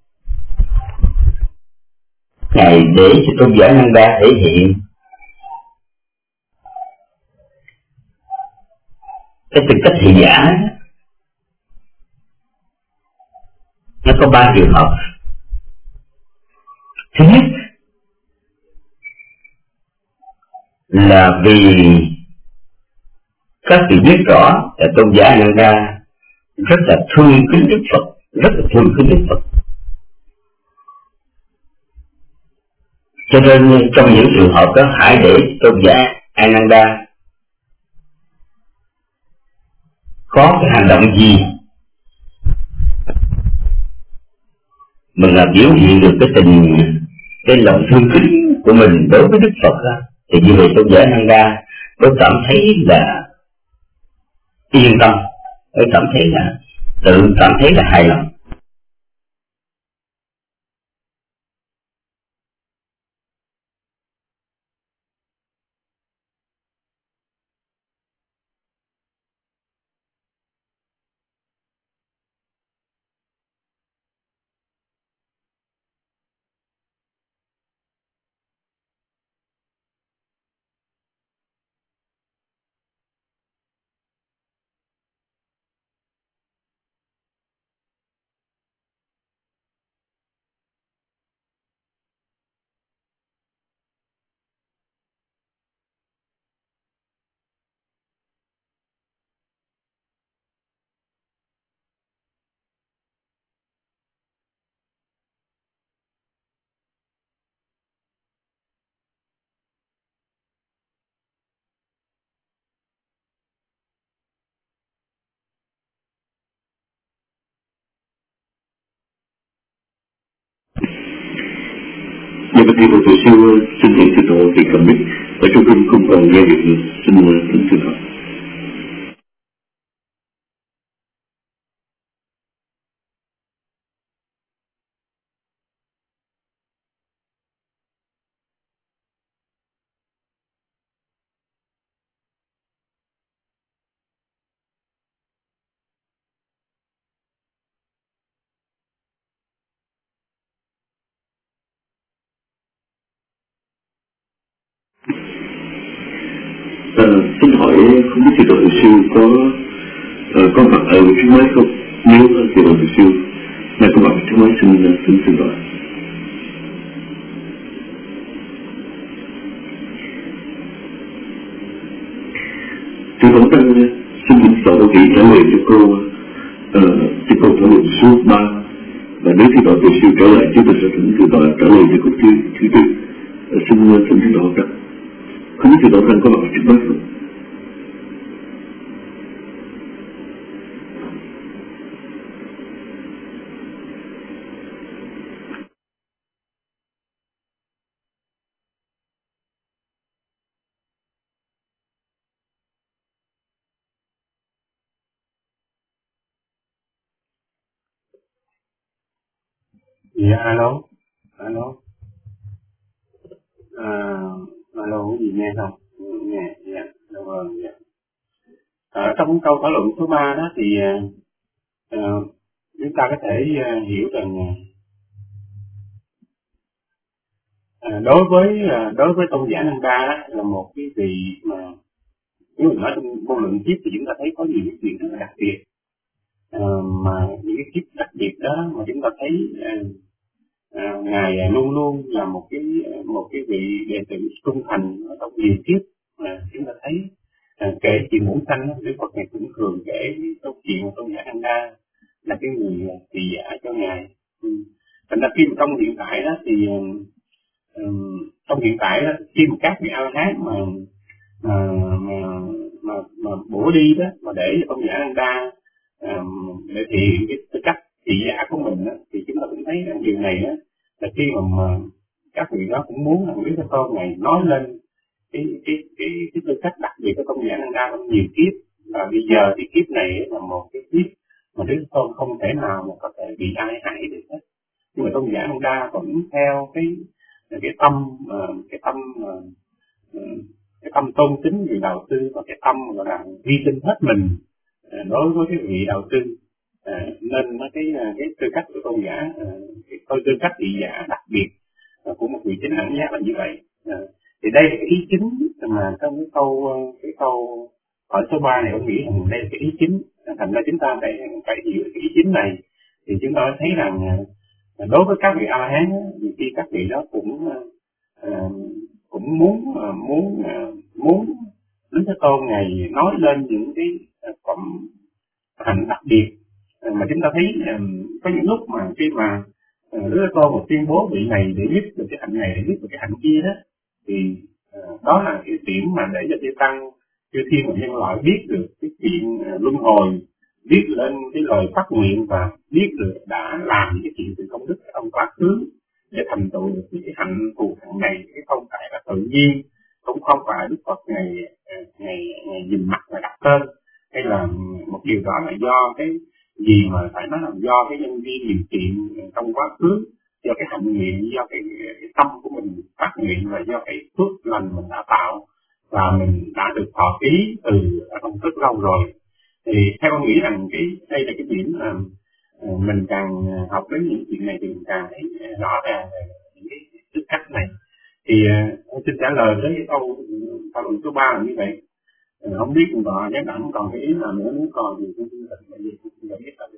ngài để cho tôn giả Năng Đa thể hiện cái tư cách thị giả. Nó có ba trường hợp. Thứ nhất là vì các vị biết rõ là tôn giả Năng Đa rất là thương kính Đức Phật, rất là thương kính Đức Phật. Cho nên trong những trường hợp đó hãy để tôn giả Ananda có cái hành động gì mà là biểu hiện được cái tình, cái lòng thương kính của mình đối với Đức Phật đó, thì như vậy tôn giả Ananda tôi cảm thấy là yên tâm, tôi cảm thấy là tự cảm thấy là hài lòng. Dạ bạch thầy Phật sư, xin thầy sư tổ thì cầm mic ở trong kinh không còn nghe được nữa, xin xin thưa thầy. hỏi không biết thì đội sư có uh, có mặt ở phía máy không? Nếu thì đội sư là có mặt phía máy xin xin xin lỗi. Thưa Tổng Tăng, xin kính chào quý vị trả lời cho cô uh, cho câu thảo luận số ba, và nếu thì đội sư trở lại chúng tôi sẽ thỉnh từ đội trả lời cho câu thứ thứ tư. Uh, xin xin xin lỗi các. Không biết thì Tổng Tăng có mặt phía máy không? Dạ, alo, alo, à, alo, cái gì nghe không? Nghe, dạ, đâu rồi, dạ. Ở trong câu thảo luận số ba đó thì à, chúng ta có thể à, hiểu rằng à, đối với à, đối với tôn giả Năng Đa là một cái vị mà nếu mình nói trong vô lượng kiếp thì chúng ta thấy có nhiều cái chuyện rất là đặc biệt, à, mà những cái kiếp đặc biệt đó mà chúng ta thấy à, À, ngài luôn luôn là một cái một cái vị đệ tử trung thành ở trong nhiều kiếp. À, chúng ta thấy à, kể chuyện bổn sanh, Đức Phật ngài cũng thường kể câu chuyện của tôn giả Năng Đa là cái người tỳ giả cho ngài. Ừ. Thành ra khi mà trong hiện tại đó thì um, trong hiện tại đó khi mà các vị A La Hán mà mà mà mà, mà bổ đi đó mà để cho tôn giả Năng Đa um, để thiện cái tư cách tỳ giả của mình đó, thì chúng ta cũng thấy rằng điều này đó, là khi mà, mà các vị đó cũng muốn là Đức Thế Tôn này nói lên cái cái cái cái tư cách đặc biệt của tôn giả Năng Đa trong nhiều kiếp, và bây giờ thì kiếp này là một cái kiếp mà Đức Thế Tôn không thể nào mà có thể bị ai hại được hết, nhưng mà tôn giả Năng Đa vẫn theo cái cái tâm cái tâm cái tâm tôn kính người đạo sư và cái tâm gọi là hy sinh hết mình đối với cái vị đạo sư. À, nên cái cái tư cách của tôn giả, cái tư cách vị giả đặc biệt của một vị chính ẩn giác là như vậy. À, thì đây là cái ý chính mà trong cái câu cái câu hỏi số ba này tôi nghĩ rằng đây là cái ý chính, thành ra chúng ta phải phải hiểu cái ý chính này thì chúng ta thấy rằng đối với các vị A La Hán thì khi các vị đó cũng uh, cũng muốn uh, muốn uh, muốn Đức Thế Tôn ngày nói lên những cái phẩm hạnh đặc biệt. Mà chúng ta thấy um, có những lúc mà khi mà uh, Đức Thế Tôn một tuyên bố vị này để biết được cái hạnh này, để biết được cái hạnh kia đó, thì uh, đó là cái điểm mà để cho chư tăng, chư thiên và nhân loại biết được cái chuyện uh, luân hồi, biết lên cái lời phát nguyện và biết được đã làm những cái chuyện từ công đức trong quá khứ để thành tựu được những cái hạnh thù hạnh này. Cái không phải là tự nhiên, cũng không phải Đức Phật ngày ngày ngày nhìn mặt và đặt tên, hay là một điều đó là do cái gì mà phải nói là do cái nhân duyên điều kiện trong quá khứ, do cái hạnh nguyện, do cái, cái tâm của mình phát nguyện, và do cái phước lành mình đã tạo và mình đã được thọ ký từ ở trong rất lâu rồi. Thì theo con nghĩ rằng cái đây là cái điểm là mình càng học đến những chuyện này thì mình càng thấy rõ ràng về những cái tư cách này. Thì uh, xin trả lời tới cái câu thảo luận số ba là như vậy. Uh, không biết còn có giác đẳng còn cái ý nào nữa, nếu còn thì tôi xin tận bởi vì tôi xin biết là được.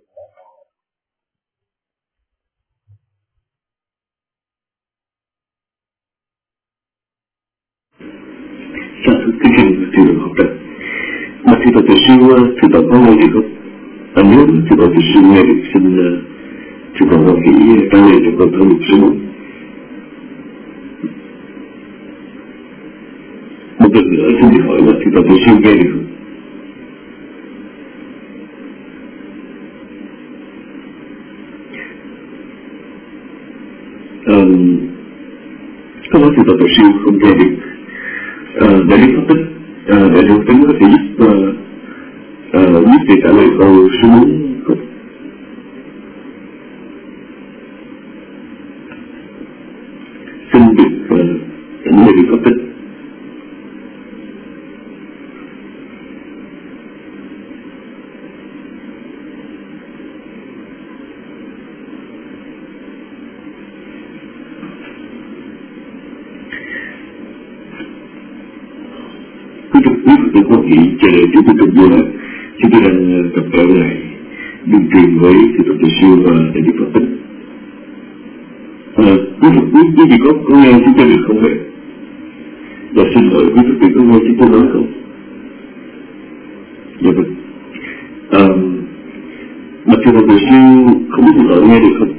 Dạ, kính trình thưa học trò. Mà thì tổ sư thì tổng có nghe được không? À, nếu thì tổ sư nghe được xin thì tổng có nghĩ trả lời cho câu thảo luận số một. Một lần nữa xin được hỏi là thì tổ sư nghe được không? À, có nói thì tổ sư không nghe được. À, để đi phân tích, à, để được tính có thể giúp uh, uh, giúp để trả lời câu số bốn không? Xin được uh, để được phân tích. quý Phật tử có nghĩ chờ đợi chúng tôi trong vô là chúng tôi đang gặp gỡ lại đường truyền với sư Tập Từ Siêu và đại đức Phật Tính. À, quý Phật quý quý vị có có nghe chúng tôi được không vậy? Và xin hỏi quý Phật tử có nghe chúng tôi nói không? Dạ vâng. À, mà sư Tập Từ Siêu không biết Phật tử nghe được không?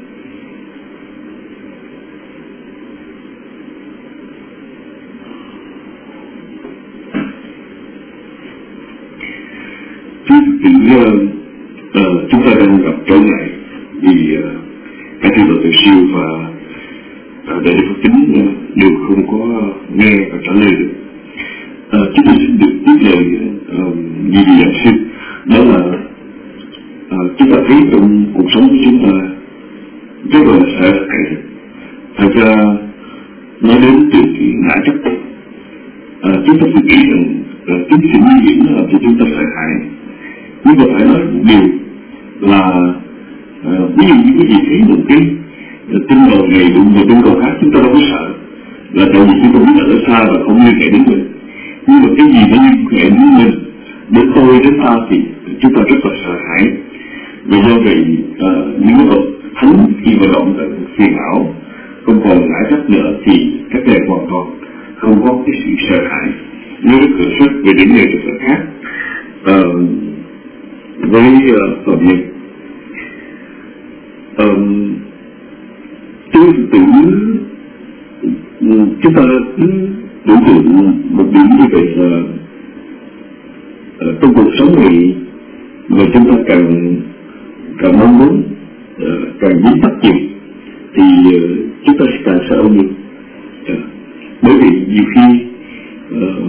Thì uh, uh, chúng ta đang gặp trở ngại vì uh, các sư Tập Từ Siêu và uh, đại đức Phật Tính uh, đều không có nghe và trả lời được. Uh, chúng tôi xin được tiếp lời uh, gì gì giảng sư, đó là uh, chúng ta thấy trong cuộc sống của chúng ta rất là sợ hãi. Thật ra nói đến từ cái ngã chấp, uh, chúng ta phải nghĩ rằng uh, chính sự nguy hiểm là cho chúng ta sợ hãi. Nhưng mà phải nói một điều là uh, ví dụ như cái gì thấy một cái tinh đầu này đụng vào tinh đầu khác chúng ta đâu có sợ, là tại vì chúng ta biết là ở xa và không liên hệ đến mình. Nhưng mà cái gì nó liên hệ đến mình, đến tôi, đến ta thì chúng ta rất là sợ hãi. Vì do vậy uh, những bậc thánh khi mà động tới phiền não không còn ngã chấp nữa thì các thầy hoàn toàn không có cái sự sợ hãi. Nếu cái cửa xuất về đến nghề rất là khác uh, với uh, phạm nhân. Um, tôi tự chúng ta tưởng tượng một điểm như vậy là uh, trong cuộc sống này mà chúng ta càng càng mong muốn uh, càng dính mắc nhiều thì uh, chúng ta sẽ càng sợ nhiều. Uh, bởi vì nhiều khi uh,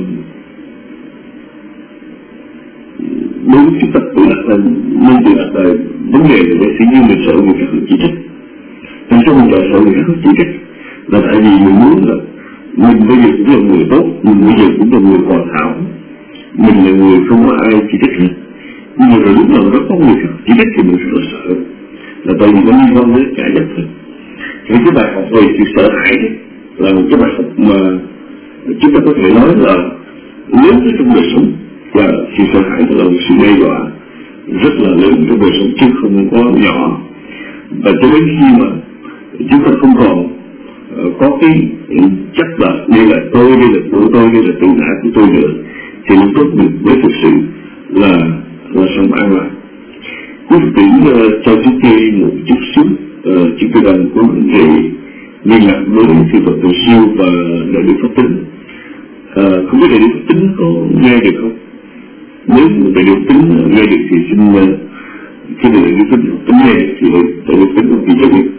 đối với chúng ta tự đặt là nên tự đặt là vấn đề là để như mình sợ người khác chỉ trích. Tại sao mình sợ người khác chỉ trích? Là tại vì mình muốn là mình bây giờ cũng là người tốt, mình bây giờ cũng là người hoàn hảo, mình là người không có ai chỉ trích hết. Nhưng mà rồi lúc nào đó có người khác chỉ trích thì mình rất là sợ, là tại vì nó liên quan đến cả nhất thôi. Thì cái bài học về sự sợ hãi đấy là một cái bài học mà chúng ta có thể nói là lớn nhất trong đời sống. Và sự sợ hãi là một sự đe dọa rất là lớn trong đời sống chứ không có nhỏ. Và cho đến khi mà chúng ta không còn uh, có cái chắc là đây là tôi, đây là của tôi, đây là tự ngã của tôi nữa, thì lúc đó mình mới thực sự là là sống an lạc. Quý Phật tử uh, cho chúng tôi một chút xíu, uh, chúng tôi đang có vấn đề liên lạc với sư Phật Từ Siêu và đại đức Phật Tính. Uh, không biết đại đức Phật Tính có nghe được không? Nếu đại đức Tính nghe được thì xin khi đại đức Tính tính nghe thì đại đức Tính có gì cho biết.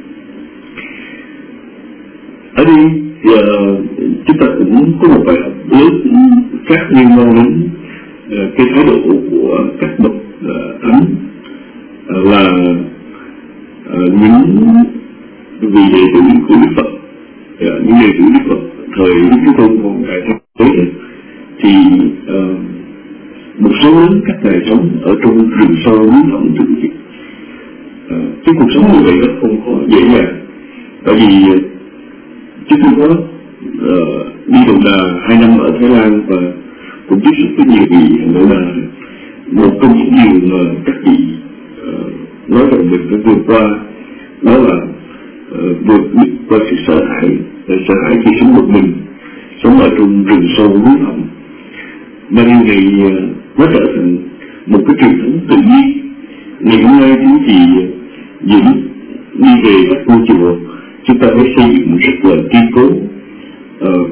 Ở đây uh, chúng ta cũng có một bài học lớn khác liên quan đến uh, cái thái độ của các bậc uh, thánh uh, là uh, những vị đệ tử của Đức Phật, uh, những đệ tử Đức Phật thời Đức Thế Tôn còn tại thế thì uh, một số lớn các ngài sống ở trong rừng sâu núi thẳm thưa quý vị. À, cái cuộc sống như vậy nó không có dễ dàng, bởi vì chúng tôi có uh, đi đồng đà hai năm ở Thái Lan và cũng tiếp xúc với nhiều vị nữa, là một trong những điều mà các vị uh, nói rằng mình phải vượt qua đó là uh, vượt qua sự sợ hãi, sợ hãi khi sống một mình, sống ở trong rừng sâu núi thẳm. Mà điều này uh, nó trở thành một cái truyền thống tự nhiên. Ngày hôm nay chúng chị Dũng đi về các ngôi chùa, chúng ta phải xây dựng rất là kiên cố. Uh,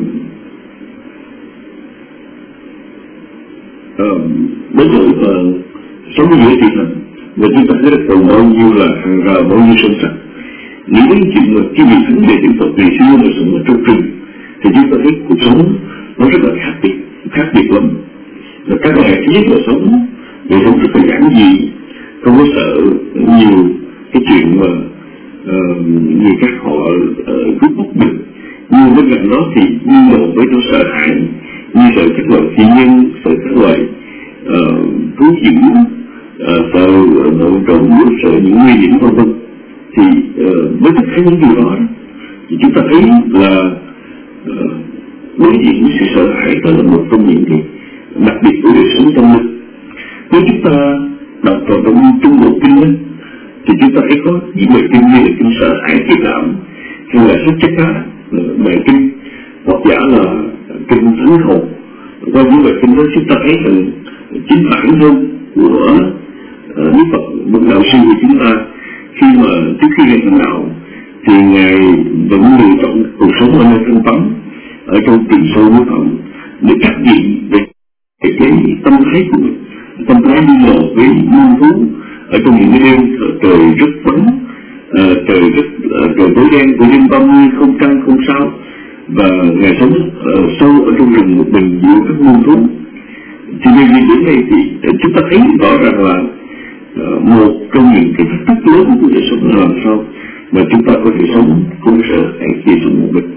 uh, đến nỗi mà sống giữa thị thành và chúng ta thấy được còn bao nhiêu là hàng rào, bao nhiêu sông sạch. Nghĩ đến chuyện mà cái vị thánh đệ tử Phật ngày xưa mà sống ở trong rừng thì chúng ta thấy cuộc sống nó rất là khác biệt, khác biệt lắm. Và các ngài thứ nhất là sống để sống rất là giản dị, không có sợ nhiều cái chuyện mà uh, người khác họ uh, cướp bóc được. Nhưng bên cạnh đó thì như một với nỗi sợ hãi, như sợ các loài phi nhân, sợ các loài thú dữ, sợ nội trộm, sợ những nguy hiểm vân vân. Thì uh, với tất cả những điều đó thì chúng ta thấy là uh, đối diện với sự sợ hãi đó là một trong những cái đặc biệt của đời sống tâm linh. Nếu chúng ta đọc vào trong Trung Bộ Kinh đó, thì chúng ta thấy có những bài kinh như là kinh Sợ Hãi Kiệt Cảm, hay là Sách Chất Cá, bài kinh hoặc giả là kinh Thánh Hồn. Qua những bài kinh đó chúng ta thấy rằng chính bản thân của uh, Đức Phật, bậc đạo sư của chúng ta, khi mà trước khi Ngài thành đạo thì Ngài vẫn lựa chọn cuộc sống ở nơi thanh tắm, ở trong tìm sâu núi thẳm để trách nhiệm về cái tâm thái của mình, tâm thái đi ngồi với muôn thú ở trong những cái đêm trời rất vắng, uh, trời rất uh, trời tối đen của đêm ba mươi không trăng không sao, và Ngài sống uh, sâu ở trong rừng một mình giữa các muôn thú. Thì bây giờ đến đây thì chúng ta thấy rõ ràng là uh, một trong những cái thách thức lớn của đời sống là làm sao mà chúng ta có thể sống không sợ hãi khi sống một mình.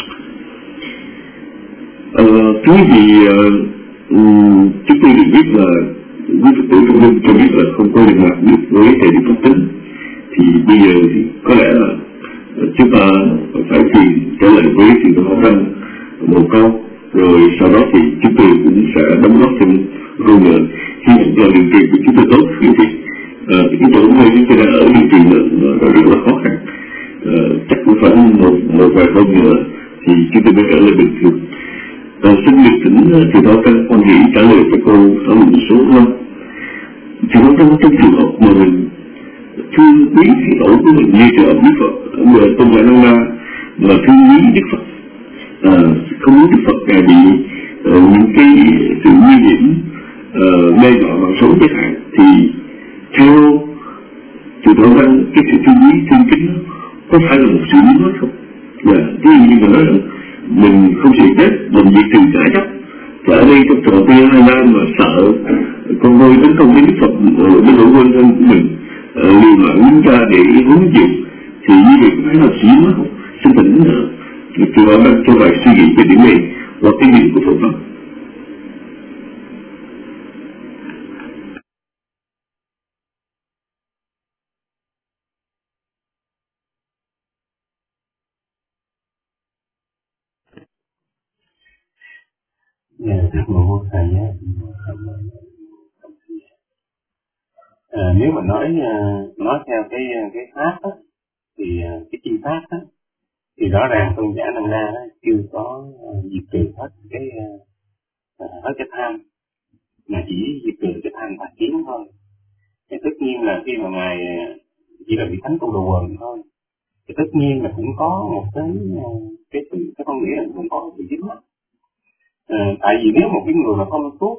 Uh, thứ gì uh, um, chúng tôi được biết là quý Phật tử trong đêm cho biết là không có liên lạc được với thầy Đức Pháp Tính, thì bây giờ thì có lẽ là chúng ta phải tìm trở lại với sự khó khăn một câu, rồi sau đó thì chúng tôi cũng sẽ đóng góp thêm rồi nữa. Hy vọng là điều kiện của chúng tôi tốt, thì uh, cái chỗ nơi chúng tôi đang ở điều kiện nó rất là khó khăn, uh, chắc cũng phải một một vài hôm nữa thì chúng tôi mới trở lại bình thường. Uh, xin được thỉnh thì đó các con nghĩ trả lời cho cô ở một số không? Thì đó trong trong trường hợp mà mình thương quý thầy tổ của mình như trường hợp Đức Phật ở Tôn Giả Năng Na, mà thương quý Đức Phật, à, không muốn Đức Phật ngài bị uh, những cái sự nguy hiểm uh, đe dọa mạng sống chẳng hạn, thì theo từ đó ra cái sự thương quý thương kính đó có phải là một sự biến hóa không? Dạ, ví dụ như mà nói rằng mình không chịu chết, mình diệt trừ cả chấp. Ở đây trong trò T hai Nam mà sợ con voi tấn công đến Đức Phật, đến độ quân thân của mình liều mạng ra để hướng dịu, thì như vậy có phải là sự biến hóa không? Xin thỉnh từ đó đang cho vài suy nghĩ về điểm này và cái nhìn của Phật pháp. Dạ, thưa cô thầy á, à, nếu mà nói nói theo cái cái pháp á, thì cái chi pháp á, thì rõ ràng Tôn giả Năng Na chưa có diệt trừ hết cái hết cái tham, mà chỉ diệt trừ cái tham và kiến thôi. Thì tất nhiên là khi mà ngài chỉ là vị thánh tu đồ quần thôi, thì tất nhiên là cũng có một cái cái sự cái con nghĩa là cũng có sự dính mắc. À, tại vì nếu một cái người mà không tốt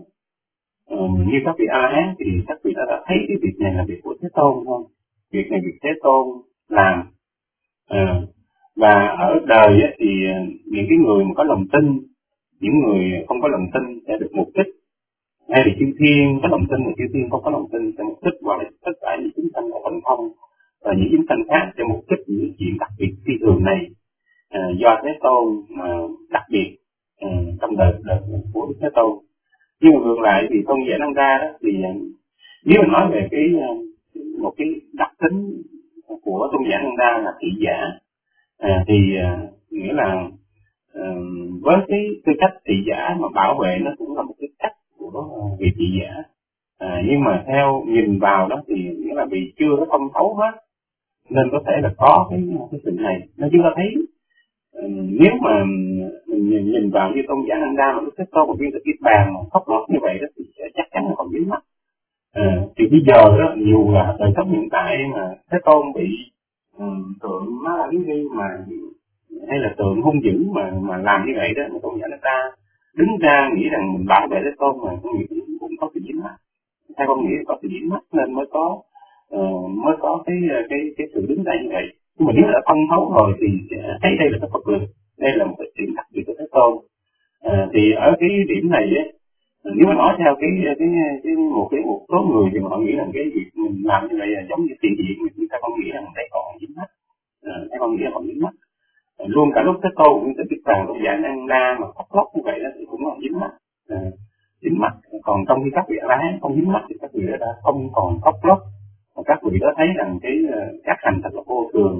uh, như các vị A La Hán thì các vị đã, đã thấy cái việc này là việc của Thế Tôn thôi, việc này việc Thế Tôn làm. À, và ở đời ấy, thì những cái người mà có lòng tin, những người không có lòng tin sẽ được mục kích, hay là chư thiên có lòng tin và chư thiên không có lòng tin sẽ mục kích, hoặc là tất cả những chúng sanh ở phần thông và những chúng sanh khác sẽ mục kích những chuyện đặc biệt phi thường này, à, do Thế Tôn mà đặc biệt à, trong đời, đời của Thế Tôn. Nhưng mà ngược lại thì Tôn giả Năng ra đó thì nếu mà nói về cái một cái đặc tính của Tôn giả Năng ra là thị giả, à, thì à, nghĩa là à, với cái tư cách thị giả mà bảo vệ nó cũng là một cái cách của vị thị giả, à, nhưng mà theo nhìn vào đó thì nghĩa là vì chưa có thông thấu hết nên có thể là có cái cái sự này. Nên chúng ta thấy nếu mà nhìn, nhìn vào như Tôn giả Năng Đa mà nó sẽ có một viên cái bàn mà khóc lóc như vậy đó thì sẽ chắc chắn là còn dính mắt. À, thì bây giờ đó nhiều là đời sống hiện tại mà Thế Tôn bị um, tượng má la lý đi mà hay là tượng hung dữ mà mà làm như vậy đó, mà Tôn giả Năng Đa đứng ra nghĩ rằng mình bảo vệ Thế Tôn mà con nghĩ cũng có sự dính mắt. Theo con nghĩ có sự dính mắt nên mới có uh, mới có cái cái cái sự đứng ra như vậy. Nhưng mà nếu đã thông thấu rồi thì thấy đây là cái Phật lực, đây là một cái chuyện đặc biệt của Thế Tôn. À, thì ở cái điểm này ấy, nếu mà nói theo cái cái, cái một cái một số người thì họ nghĩ rằng cái việc mình làm như vậy là giống như tiền diện, người ta không nghĩ rằng đây còn dính mắt, à, đây còn nghĩ là còn dính mắt. À, luôn cả lúc Thế Tôn cũng sẽ biết rằng Tôn giả Năng Đa mà khóc lóc như vậy đó thì cũng còn dính mắt, à, dính mắt. Còn trong khi các vị A La Hán không dính mắt thì các vị đã không còn khóc lóc. Các vị đó thấy rằng cái các hành thật là vô thường,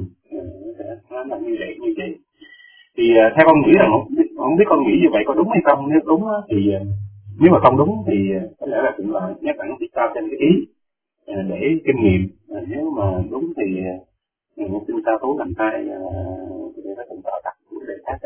nó là như vậy như vậy. Thì theo con nghĩ rằng không biết, không biết con nghĩ như vậy có đúng hay không. Nếu đúng thì nếu mà không đúng thì có lẽ là cũng là nhắc bạn tiếp sau thêm cái ý để kinh nghiệm. Nếu mà đúng thì chúng ta tố làm tay để nó cũng tạo đặt vấn đề khác.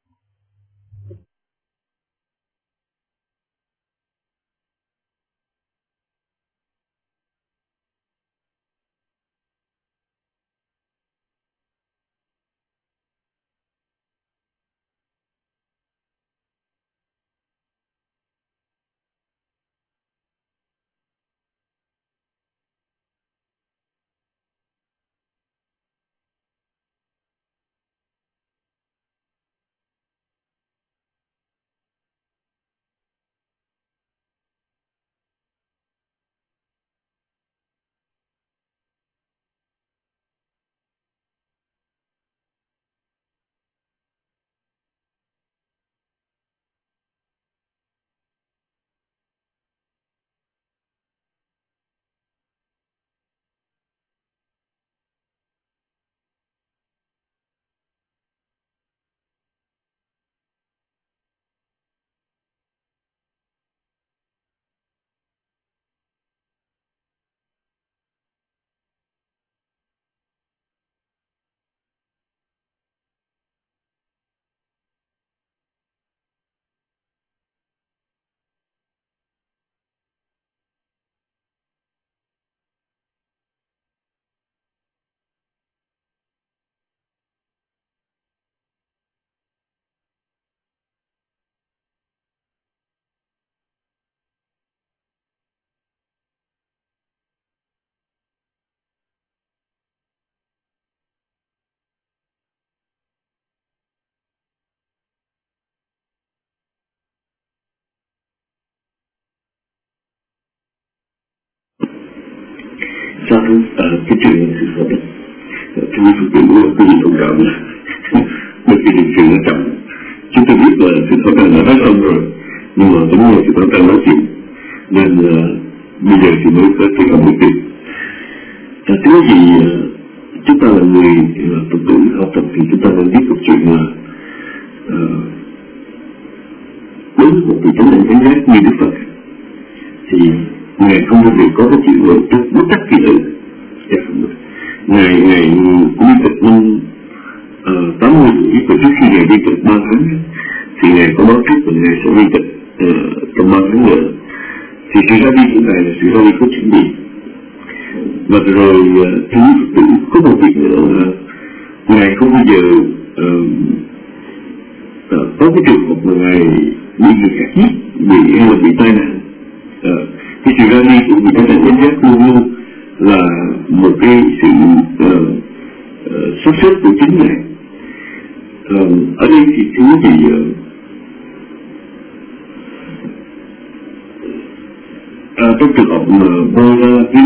Sao thứ à, cái chuyện này sự thật đấy, chúng tôi thực hiện của cái gì thông cảm là một cái điều chuyện nó chậm. Chúng tôi biết là sự thật đang đã nói xong rồi, nhưng mà vẫn là sự thật đang nói chuyện, nên uh, bây giờ thì mới có cái làm một việc. Thật thứ gì uh, chúng ta là người uh, tự tử học tập thì chúng ta nên biết một chuyện là uh, đối với một vị thánh đảnh thánh giác như Đức Phật thì Ngài không bao giờ có cái chuyện là tôi bất đắc kỳ tử. Ngài Ngài cũng đi Phật năm uh, tám mươi tuổi, và trước khi Ngài đi Phật ba tháng thì Ngài có báo trước là Ngài sẽ đi Phật uh, trong ba tháng nữa. Thì sự ra đi của Ngài là sự ra đi có chuẩn bị. Và rồi uh, theo Phật tử có một việc nữa là Ngài không bao giờ uh, uh, có cái trường hợp mà Ngài bị người khác giết, bị hay là bị tai nạn. Uh, cái sự ra đi của vị thánh đảnh thánh giác luôn luôn là một cái sự uh, uh, sắp xếp của chính Ngài. Uh, ở đây thì thưa quý vị, uh, uh, trong trường hợp mà vô ra cái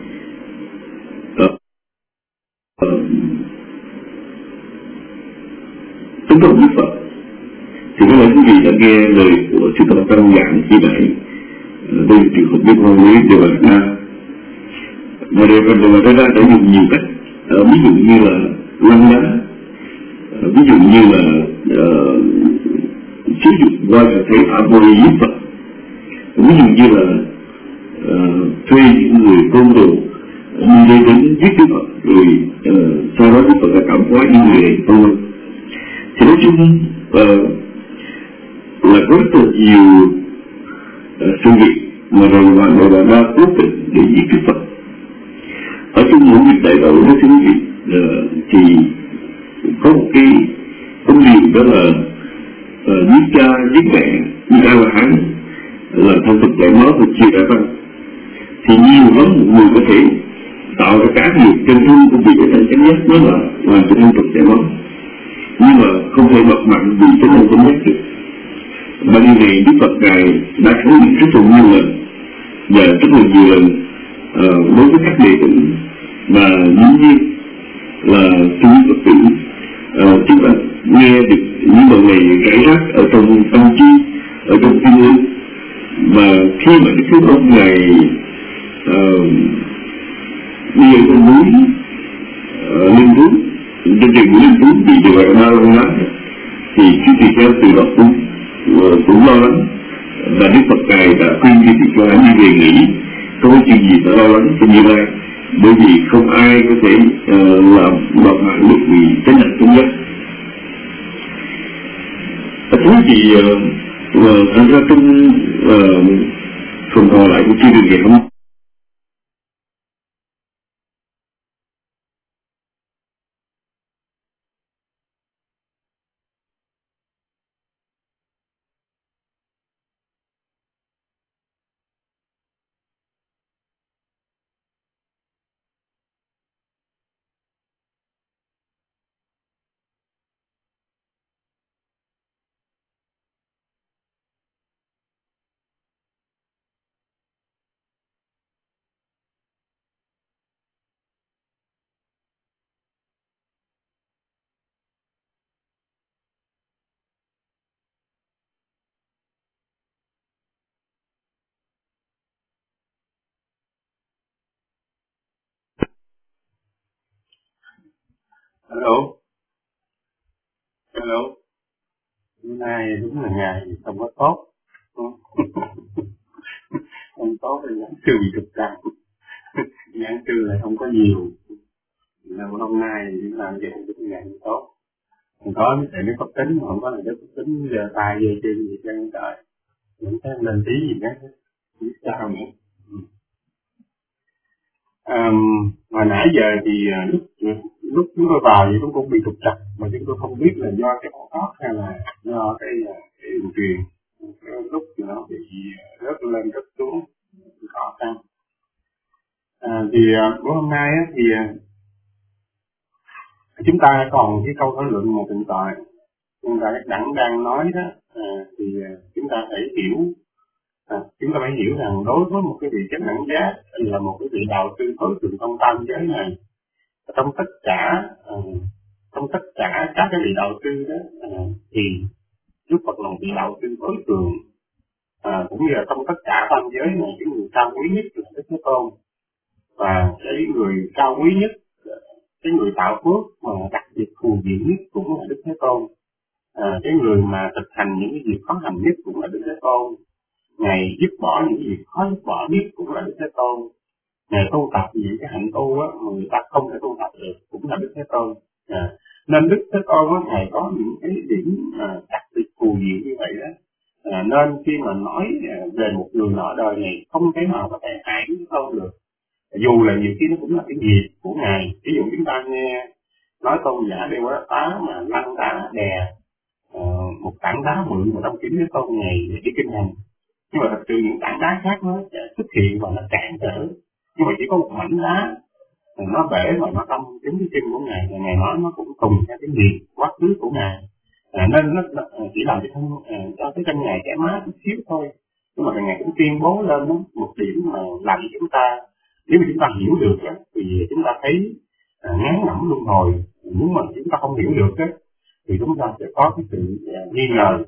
chúng tôi Đức Phật thì có lẽ quý vị đã nghe lời của sư Thích Tăng giảng khi nãy. Đây là trường hợp liên quan với Đề Bà Đạt Đa. Và Đề Bà Đạt Đa đã dùng nhiều cách, uh, ví dụ như là lăng đá, uh, ví dụ như là uh, sử dụng qua cho thấy Abori giết Phật, ví dụ như là uh, thuê những người côn đồ đi đây đến giết Đức Phật, rồi uh, sau đó Đức Phật đã cảm hóa những người này thôi. Thì nói chung uh, là có rất là nhiều uh, sự việc mà rồi mà người bà Đa cố tình để giết Đức Phật. Ở trong những việc đại độ đó thưa quý vị, uh, thì có một cái công điều đó là uh, giết cha, giết mẹ, giết A-la-hán là thông tục giải máu và chia rẽ văn. Thì nhiều lắm một người có thể tạo ra cá nghiệp trên thân của vị thánh chánh giác, đó là làm cho thông tục giải máu, nhưng mà không thể bật mặn vì cái thân chánh giác được. Và điều này Đức Phật Ngài đã khẳng định rất là nhiều lần và rất là nhiều lần uh, đối với các đệ tử. Và dĩ nhiên là thưa quý Phật tử, uh, chúng ta nghe được những lời này rải rác ở trong tâm trí, ở trong tim linh. Và khi mà Đức Phật ông Ngài uh, đi ở trong núi uh, Linh Thú, trên rừng núi Linh Thú bị Đề Bà Đạt Đa lăng lá, thì khi tùy theo từ đó cũng cũng lo lắng và Đức Phật Ngài đã khuyên Di Tỳ Kheo như về nghĩ không có chuyện gì phải lo lắng cho Như Lai, bởi vì không ai có thể uh, làm đoạt mạng lúc vì chánh hạnh thống nhất. Thú vị uh, uh, thành ra trong uh, phần còn lại của chương trình ngày hôm nay, Hello. Hello. Hôm nay đúng là ngày không có tốt. Không tốt thì giảng trừ bị trục trặc. Giảng trừ lại không có nhiều. Là hôm nay chúng ta dạy đúng ngày tốt. Không có để nó có tính, không có là để có tính giờ tay giờ chân gì chân trời. Những cái lên tí gì đó. Biết sao nữa. Um, hồi nãy giờ thì uh, lúc lúc chúng tôi vào thì chúng cũng bị trục trặc, mà chúng tôi không biết là do cái ổ óc hay là do cái cái đường truyền. Cái lúc thì nó bị rớt lên rớt xuống khó khăn. À, thì uh, bữa hôm nay á, thì uh, chúng ta còn cái câu thảo luận mà hiện tại chúng ta đẳng đang nói đó, uh, thì uh, chúng ta phải hiểu. À, chúng ta phải hiểu rằng đối với một cái vị chánh đẳng giác là một cái vị đạo sư tối thượng trong tam giới này, trong tất cả uh, trong tất cả các cái vị đạo sư đó uh, thì Đức Phật là một vị đạo sư tối thượng, à, cũng như là trong tất cả tam giới này cái người cao quý nhất là Đức Thế Tôn, và cái người cao quý nhất, cái người tạo phước mà đặc biệt phù diệu nhất cũng là Đức Thế Tôn, à, cái người mà thực hành những cái việc khó hành nhất cũng là Đức Thế Tôn. Ngày dứt bỏ những việc khó dứt bỏ biết cũng là Đức Thế Tôn. Ngày tu tập những cái hạnh tu á mà người ta không thể tu tập được cũng là Đức Thế Tôn. À, nên Đức Thế Tôn á, Ngài có những cái điểm à, đặc biệt phù diệu như vậy đó. À, nên khi mà nói à, về một người nọ đời này không thể nào có thể hại Đức Thế Tôn được. Dù là nhiều khi nó cũng là cái nghiệp của Ngài. Ví dụ chúng ta nghe nói tôn giả đeo quá tá mà lăn đá đè à, một tảng đá mượn mà trong kiếm Thế Tôn Ngài để cái kinh hành. Nhưng mà thật sự những tảng đá khác nó xuất hiện và nó cản trở, nhưng mà chỉ có một mảnh đá nó bể và nó đâm trúng cái chân của Ngài, và Ngài nói nó cũng cùng cả cái nghiệp quá khứ của Ngài, à, nên nó, nó chỉ làm cho thân à, cho cái chân Ngài chảy má chút xíu thôi, nhưng mà Ngài cũng tuyên bố lên đó, một điểm mà làm cho chúng ta, nếu mà chúng ta hiểu được đó, thì chúng ta thấy à, ngán ngẩm luân hồi. Nếu mà chúng ta không hiểu được đó, thì chúng ta sẽ có cái sự à, nghi ngờ,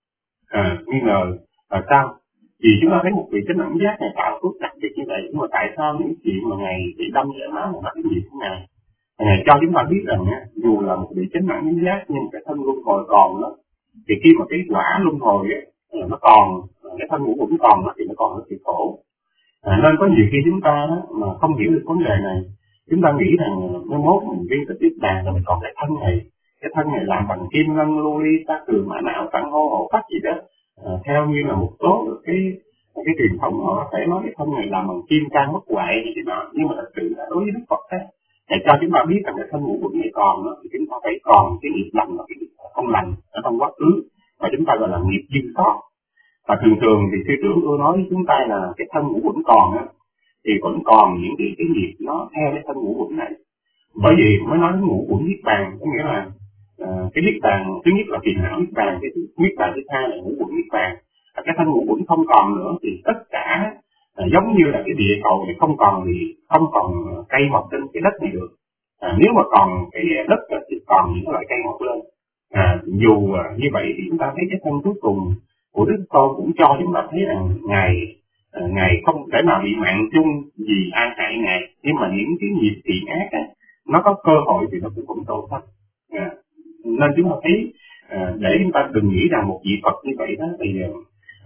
à, nghi ngờ là sao? Vì chúng ta thấy một vị chánh đẳng giác Ngài tạo phước đặc biệt như vậy, nhưng mà tại sao những chuyện mà Ngài bị đâm giải máu là đặc biệt của Ngài? Ngài cho chúng ta biết rằng á, dù là một vị chánh đẳng giác nhưng cái thân luân hồi còn đó, thì khi mà cái quả luân hồi á nó còn, cái thân ngũ cũng còn đó, thì nó còn rất là khổ. À, nên có nhiều khi chúng ta đó, mà không hiểu được vấn đề này, chúng ta nghĩ rằng mai mốt mình viên tích tiếp đàn rồi mình còn cái thân này, cái thân này làm bằng kim ngân lưu ly ta cường mã não tặng hô hộ phát gì đó. À, theo như là một số cái cái truyền thống họ có thể nói cái thân này làm bằng kim cang bất hoại gì đó, nhưng mà thật sự là đối với Đức Phật ấy, để cho chúng ta biết rằng cái thân ngũ quẩn này còn đó, thì chúng ta phải còn cái nghiệp lành và cái nghiệp không lành ở trong quá khứ, và chúng ta gọi là nghiệp dư sót. Và thường thường thì sư trưởng tôi nói với chúng ta là cái thân ngũ quẩn còn á, thì vẫn còn những cái cái nghiệp nó theo cái thân ngũ quẩn này. Bởi vì mới nói ngũ quẩn niết bàn, có nghĩa là uh, cái niết bàn thứ nhất là phiền não niết bàn, cái niết bàn thứ hai là ngũ quẩn niết bàn. À, cái thân ngũ quẩn không còn nữa thì tất cả uh, giống như là cái địa cầu thì không còn thì không còn cây mọc trên cái đất này được. À, nếu mà còn cái đất thì còn những loại cây mọc lên. À, dù uh, như vậy thì chúng ta thấy cái thân cuối cùng của Đức Tôn cũng cho chúng ta thấy rằng Ngài uh, Ngài không thể nào bị mạng chung vì ai hại Ngài, nhưng mà những cái nghiệp thiện ác á, nó có cơ hội thì nó cũng cũng tổn thất. À, nên chúng ta thấy à, để chúng ta đừng nghĩ rằng một vị Phật như vậy đó thì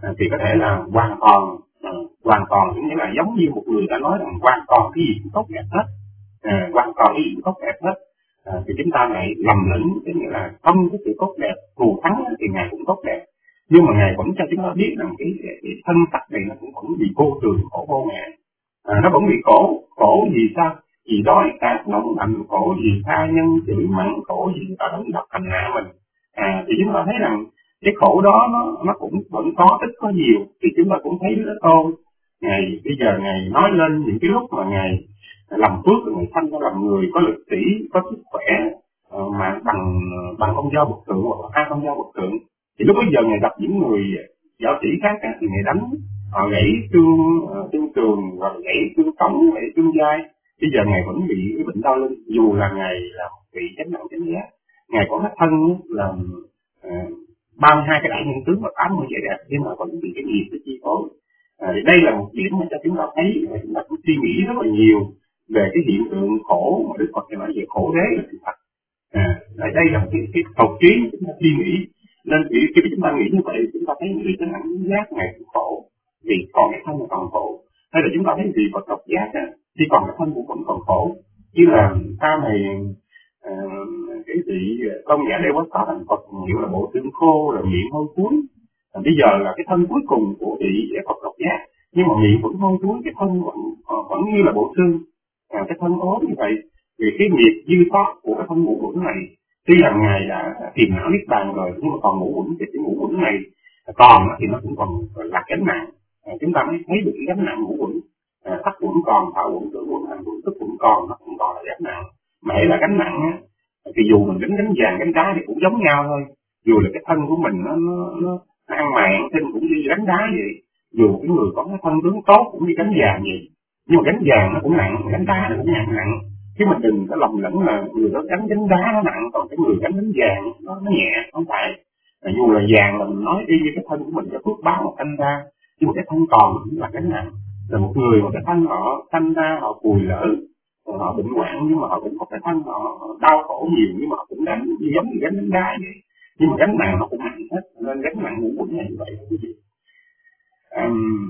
à, thì có thể là hoàn toàn à, hoàn toàn cũng nghĩa là giống như một người đã nói rằng hoàn toàn cái gì cũng tốt đẹp hết, à, hoàn toàn cái gì cũng tốt đẹp hết, à, thì chúng ta lại lầm lẫn, cái nghĩa là không cái sự tốt đẹp thù thắng thì Ngài cũng tốt đẹp, nhưng mà Ngài vẫn cho chúng ta biết rằng cái, cái, cái thân sắc này nó cũng vẫn bị vô thường khổ vô ngã, à, nó vẫn bị khổ. Khổ gì sao? Vì đói khát nóng lạnh, khổ vì tha nhân chửi mắng, khổ vì người ta đánh đập hành hạ mình, à, thì chúng ta thấy rằng cái khổ đó nó nó cũng vẫn có ít có nhiều, thì chúng ta cũng thấy Đức Thế Tôn Ngài bây giờ Ngài nói lên những cái lúc mà Ngài làm phước rồi Ngài sanh ra làm người có lực sĩ, có sức khỏe, uh, mà bằng bằng ông do bậc thượng hoặc là hai ông do bậc thượng, thì lúc bây giờ Ngài gặp những người võ sĩ khác á, thì Ngài đánh họ gãy xương xương tường hoặc gãy xương cống, gãy xương vai. Bây giờ Ngài vẫn bị cái bệnh đau lưng, dù là Ngài là bị chánh nặng chánh giác, Ngài có cái thân là uh, ba mươi hai cái đại nhân tướng và tám mươi vẻ đẹp, nhưng mà vẫn bị cái nghiệp cái chi phối. À, đây là một điểm mà cho chúng ta thấy và chúng ta cũng suy nghĩ rất là nhiều về cái hiện tượng khổ mà Đức Phật nói về khổ đế là sự thật. À, đây là một cái, cái cầu trí chúng ta suy nghĩ, nên khi, khi chúng ta nghĩ như vậy chúng ta thấy người chánh nặng giác Ngài cũng khổ vì còn cái thân còn khổ, hay là chúng ta thấy vị Phật độc giác á, thì còn cái thân cũng vẫn còn khổ, như là sau này À, cái vị công giả đây có thành Phật hiệu là bộ xương khô rồi miệng hôi thối, à, bây giờ là cái thân cuối cùng của vị Phật độc giác, nhưng mà miệng vẫn hôi thối, cái thân vẫn vẫn như là bộ xương, à, cái thân ốm như vậy vì cái nghiệp dư sót của cái thân ngũ uẩn này. Tuy rằng Ngài đã tìm não niết bàn rồi, nhưng mà còn ngũ uẩn thì cái ngũ uẩn này còn thì nó cũng còn là gánh nặng, à, chúng ta mới thấy được cái gánh nặng ngũ uẩn, à, sắc uẩn còn, thọ uẩn, tưởng uẩn, hành uẩn, thức uẩn còn, nó cũng còn là gánh nặng. Mà hãy là gánh nặng á, thì dù mình gánh gánh vàng gánh đá thì cũng giống nhau thôi, dù là cái thân của mình nó nó nó ăn màng thân cũng như gánh đá vậy, dù cái người có cái thân tướng tốt cũng như gánh vàng vậy, nhưng mà gánh vàng nó cũng nặng, gánh đá nó cũng nặng nặng, chứ mình đừng có lầm lẫn là người đó gánh gánh đá nó nặng, còn cái người gánh gánh vàng nó nó nhẹ, không phải. À, dù là vàng là mình nói đi với cái thân của mình cái phước báo mà sanh ra, nhưng mà cái thân còn cũng là gánh nặng. Là một người mà cái thân họ sanh ra họ cùi lỡ, họ bệnh hoạn, nhưng mà họ cũng có cái thân họ đau khổ nhiều, nhưng mà họ cũng gánh giống như gánh đánh đá vậy, nhưng mà gánh nặng nó cũng nặng hết, nên gánh nặng ngũ uẩn này như vậy quý vị. Um,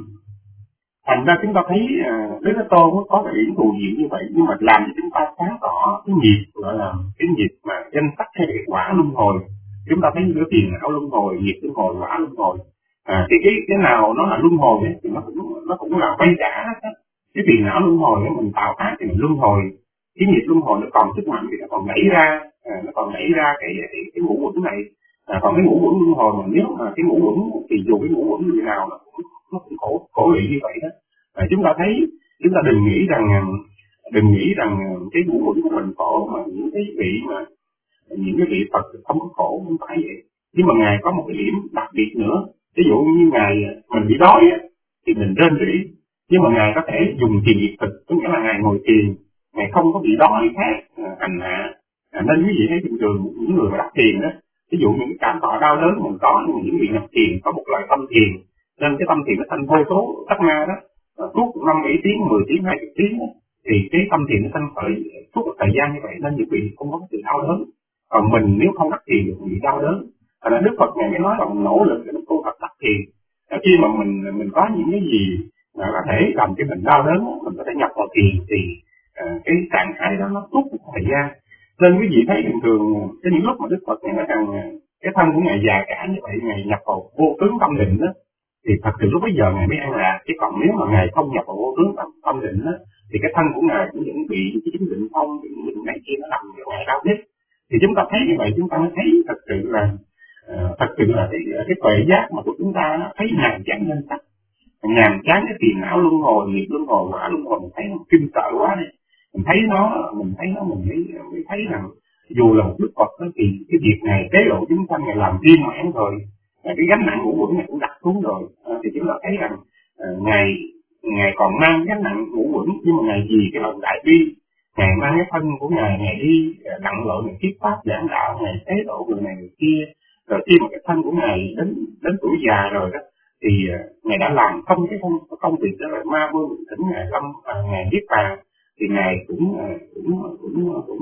thành ra chúng ta thấy uh, Đức Thế Tôn có cái điểm thù diệu như vậy, nhưng mà làm cho chúng ta sáng tỏ cái nghiệp gọi là cái nghiệp mà danh sắc hay cái quả luân hồi. Chúng ta thấy cái tiền não luân hồi, nghiệp luân hồi, quả luân hồi. À, thì cái cái nào nó là luân hồi ấy, thì nó cũng nó cũng là quay trả hết. Cái tiền não luân hồi ấy, mình tạo ác thì mình luân hồi, cái nghiệp luân hồi nó còn sức mạnh thì nó còn nảy ra, à, nó còn nảy ra cái cái, cái ngũ uẩn này. À, còn cái ngũ uẩn luân hồi mà nếu mà cái ngũ uẩn thì dù cái ngũ uẩn như nào nó cũng nó cũng khổ khổ lụy như vậy đó. À, chúng ta thấy chúng ta đừng nghĩ rằng đừng nghĩ rằng cái ngũ uẩn của mình khổ, mà những cái vị mà những cái vị Phật không có khổ, không phải vậy. Nhưng mà Ngài có một cái điểm đặc biệt nữa, ví dụ như Ngài mình bị đói á, thì mình rên rỉ, nhưng mà Ngài có thể dùng thiền diệt thực, có nghĩa là Ngài ngồi thiền, Ngài không có bị đói khác hành hạ. À, nên quý vị thấy bình thường những người mà đắc thiền đó, ví dụ những cái cảm thọ đau đớn mình có, nhưng mà những vị nhập thiền có một loại tâm thiền, nên cái tâm thiền nó thành vô số tất na đó, suốt năm bảy tiếng, mười tiếng, hai mươi tiếng đó, thì cái tâm thiền nó thành khởi suốt một thời gian như vậy, nên những vị không có sự đau đớn. Còn mình nếu không đắc thiền thì bị đau đớn. À, Đức Phật Ngài mới nói là nỗ lực để tu tập đắc thiền. À, khi mà mình mình có những cái gì mà có thể làm cho mình đau đớn, mình có thể nhập vào thiền thì à, cái trạng thái đó nó suốt một thời gian. Nên quý vị thấy bình thường cái những lúc mà Đức Phật Ngài nói rằng cái thân của Ngài già cả như vậy, Ngài nhập vào vô tướng tâm định đó, thì thật sự lúc bây giờ Ngài mới an lạc. Chứ còn nếu mà Ngài không nhập vào vô tướng tâm, tâm định đó, thì cái thân của Ngài cũng vẫn bị cái chứng định phong, những bệnh này kia nó làm cho Ngài đau nhất. Thì chúng ta thấy như vậy chúng ta mới thấy thật sự là uh, thật sự là cái cái tuệ giác mà của chúng ta nó thấy nhàm chán nhân sắc, nhàm chán cái tiền não luân hồi, nghiệp luân hồi, quả luân hồi, mình thấy nó kinh sợ quá đi. Mình thấy nó, mình thấy nó mình mới, mới thấy rằng dù là một Đức Phật đó, thì cái việc này tế độ chúng sanh Ngài làm viên mãn rồi, cái gánh nặng ngũ uẩn này cũng đặt xuống rồi, à, thì chúng ta thấy rằng uh, Ngài Ngài còn mang gánh nặng ngũ uẩn, nhưng mà Ngài vì cái lòng đại bi, Ngài mang cái thân của Ngài, Ngài đi lặn lội, Ngài thuyết pháp giảng đạo, Ngài tế độ người này người kia, rồi khi mà cái thân của Ngài đến đến tuổi già rồi đó, thì uh, Ngài đã làm xong cái công, công việc đó, là ma vương thỉnh Ngài lâm uh, Ngài viết bàn, thì Ngài cũng uh, cũng cũng cũng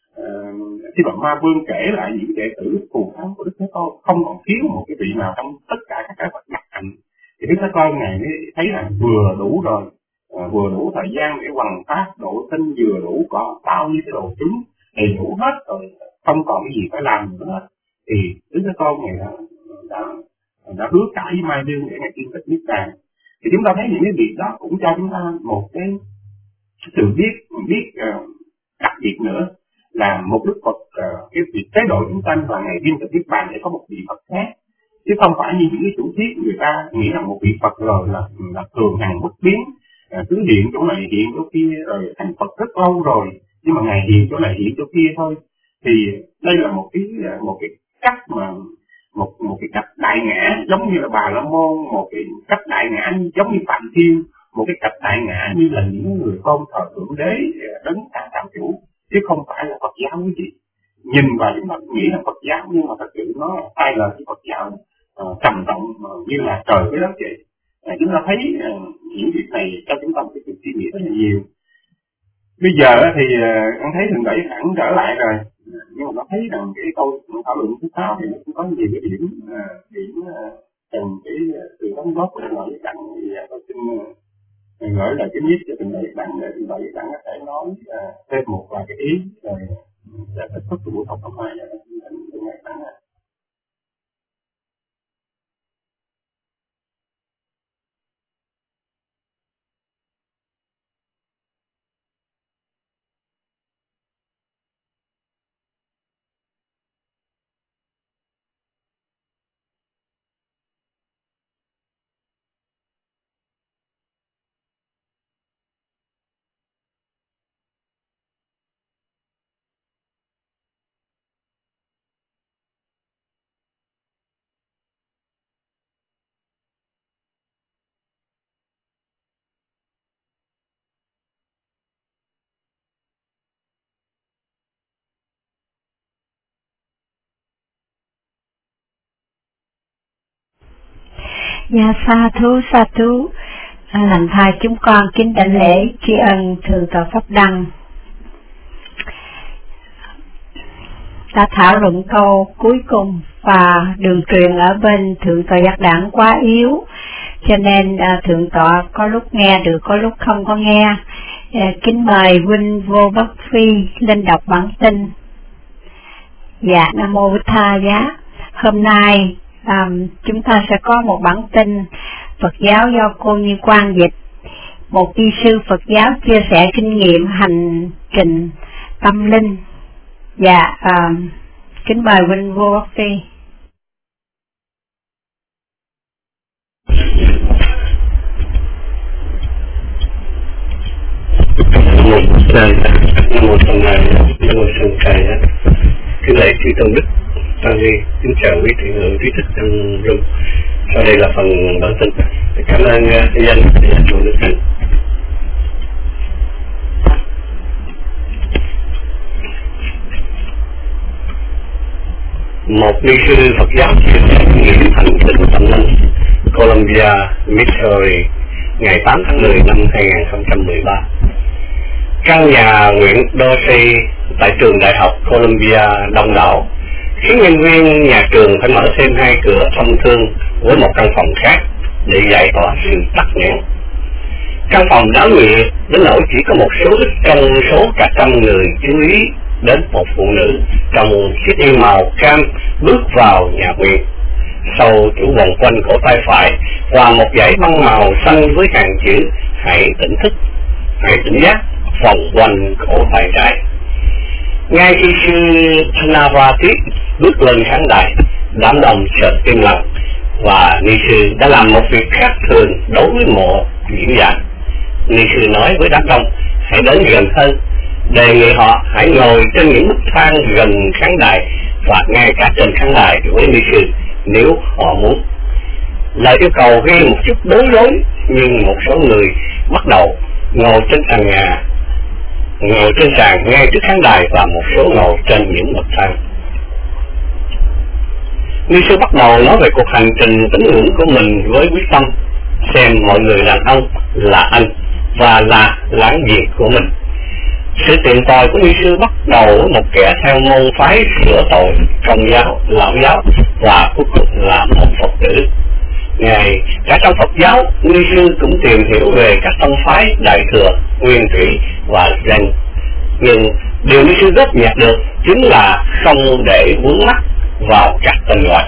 uh, khi mà ma vương kể lại những đệ tử phù thắng của Đức Thế Tôn, không còn thiếu một cái vị nào trong tất cả các cái vật nhập hành, Đức Thế Tôn Ngài mới thấy rằng vừa đủ rồi, à, vừa đủ thời gian để hoằng pháp độ sinh, vừa đủ có bao nhiêu cái đồ chứng đầy đủ hết rồi, không còn cái gì phải làm nữa hết. Thì Đức Thế Tôn Ngài đã, đã, đã hứa cãi với Mai Dương để Ngài chứng tích Niết Bàn. Thì chúng ta thấy những cái việc đó cũng cho chúng ta một cái sự biết biết uh, đặc biệt nữa là một Đức Phật, uh, cái việc tế độ chúng sanh và Ngài viên tịch Niết Bàn để có một vị Phật khác, chứ không phải như những cái chủ thuyết người ta nghĩ rằng một vị Phật rồi là là thường hằng bất biến, uh, cứ hiện chỗ này hiện chỗ kia rồi thành Phật rất lâu rồi, nhưng mà Ngài hiện chỗ này hiện chỗ kia thôi. Thì đây là một cái một cái cách mà một một cái cách đại ngã giống như là Bà La Môn, một cái cách đại ngã giống như Phạm Thiên, một cái cách đại ngã như là những người con thờ thượng đế đấng tạo tạo chủ, chứ không phải là Phật giáo quý vị. Nhìn vào chúng ta nghĩ là Phật giáo, nhưng mà thật sự nó là sai lệch cái Phật giáo, uh, trầm trọng uh, như là trời với đất vậy. Uh, chúng ta thấy uh, những việc này cho chúng ta một cái sự suy nghĩ rất là nhiều. Bây giờ thì uh, anh thấy Thượng Đế hẳn trở lại rồi, nhưng mà nó thấy rằng cái câu thảo luận thứ sáu thì nó cũng có nhiều cái điểm uh, điểm cần uh, cái uh, sự đóng góp của Thượng Đế Đặng. Thì uh, tôi xin uh, gửi lời kính nhất cho Thượng Đế Đặng để Thượng Đế Đặng có thể nói uh, thêm một vài cái ý rồi sẽ kết thúc buổi học hôm nay. Thượng Đế Đặng Dạ sa thú sa thú, à, lành thai chúng con kính đảnh lễ tri ân Thượng tọa Pháp Đăng. Ta thảo luận câu cuối cùng và đường truyền ở bên Thượng tọa Giác Đản quá yếu, cho nên à, Thượng tọa có lúc nghe được, có lúc không có nghe. À, kính mời Huynh Vô Bất Phi lên đọc bản tin. Dạ, Nam Mô Bụt Tha Giá. Hôm nay À, chúng ta sẽ có một bản tin Phật giáo do cô Như Quang dịch, một ni sư Phật giáo chia sẻ kinh nghiệm hành trình tâm linh. Dạ, à, kính mời Huynh Vô Bất Phi. Nam mô Bụt Tha, Nam mô Tham Lai, Nam mô Sanh Khai. Kính lạy chư tôn đức tăng ni, kính chào quý thiện hữu trí thức trong room. Sau đây là phần bản tin. Cảm ơn thầy Danh và chủ Đức Thành. Một ni sư Phật giáo chia sẻ kinh nghiệm hành trình tâm linh Columbia, Missouri, ngày tám tháng mười năm hai nghìn không trăm mười ba. Căn nhà nguyện Dorsey tại trường đại học Columbia đông đảo, khiến nhân viên nhà trường phải mở thêm hai cửa thông thương với một căn phòng khác để giải tỏa sự tắc nghẽn. Căn phòng đáo nhiệt đến nỗi chỉ có một số ít trong số cả trăm người chú ý đến một phụ nữ trong chiếc y màu cam bước vào nhà nguyện. Sau chủ vòng quanh cổ tay phải và một dải băng màu xanh với hàng chữ "Hãy tỉnh thức, hãy tỉnh giác" vòng quanh cổ tay trái. Ngay khi sư Thanavati bước lên khán đài, đám đông chợt im lặng và ni sư đã làm một việc khác thường đối với một diễn giả. Ni sư nói với đám đông hãy đến gần hơn, đề nghị họ hãy ngồi trên những bậc thang gần khán đài và ngay cả trên khán đài với ni sư nếu họ muốn. Lời yêu cầu gây một chút bối rối, nhưng một số người bắt đầu ngồi trên sàn nhà, ngồi trên sàn ngay trước khán đài và một số ngồi trên những bậc thang. Ni sư bắt đầu nói về cuộc hành trình tín ngưỡng của mình với quyết tâm xem mọi người đàn ông là anh và là láng giềng của mình. Sự tìm tòi của ni sư bắt đầu với một kẻ theo môn phái sửa tội, Công giáo, Lão giáo và cuối cùng là một Phật tử. Ngài cả trong Phật giáo, ni sư cũng tìm hiểu về các tông phái Đại thừa, Nguyên thủy và Zen. Nhưng điều ni sư rất nhạt được chính là không để vướng mắc vào các tên gọi.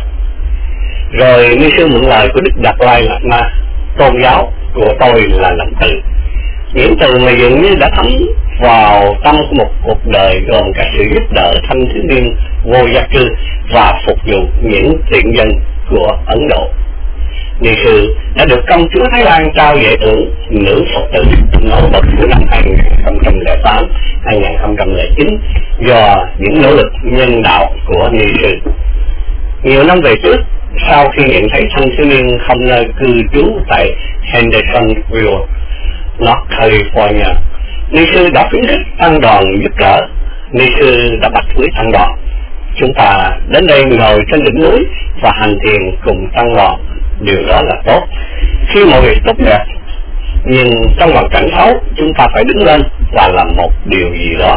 Rồi ni sư mượn lời của Đức Đạt Lai Lạt Ma: tôn giáo của tôi là lòng từ. Những từ mà dường như đã thấm vào tâm của một cuộc đời gồm cả sự giúp đỡ thanh thiếu niên vô gia cư và phục vụ những thiện dân của Ấn Độ. Ni sư đã được công chúa Thái Lan trao giải thưởng nữ Phật tử nổi bật của năm hai nghìn không trăm lẻ tám đến hai nghìn không trăm lẻ chín do những nỗ lực nhân đạo của ni sư. Nhiều năm về trước, sau khi nhận thấy thanh thiếu niên không nơi cư trú tại Hendersonville, North California, ni sư đã khuyến khích tăng đoàn giúp đỡ. Ni sư đã bắt với tăng đoàn: chúng ta đến đây ngồi trên đỉnh núi và hành thiền cùng tăng đoàn, điều đó là tốt khi mọi việc tốt đẹp. Nhưng trong hoàn cảnh xấu, chúng ta phải đứng lên và làm một điều gì đó.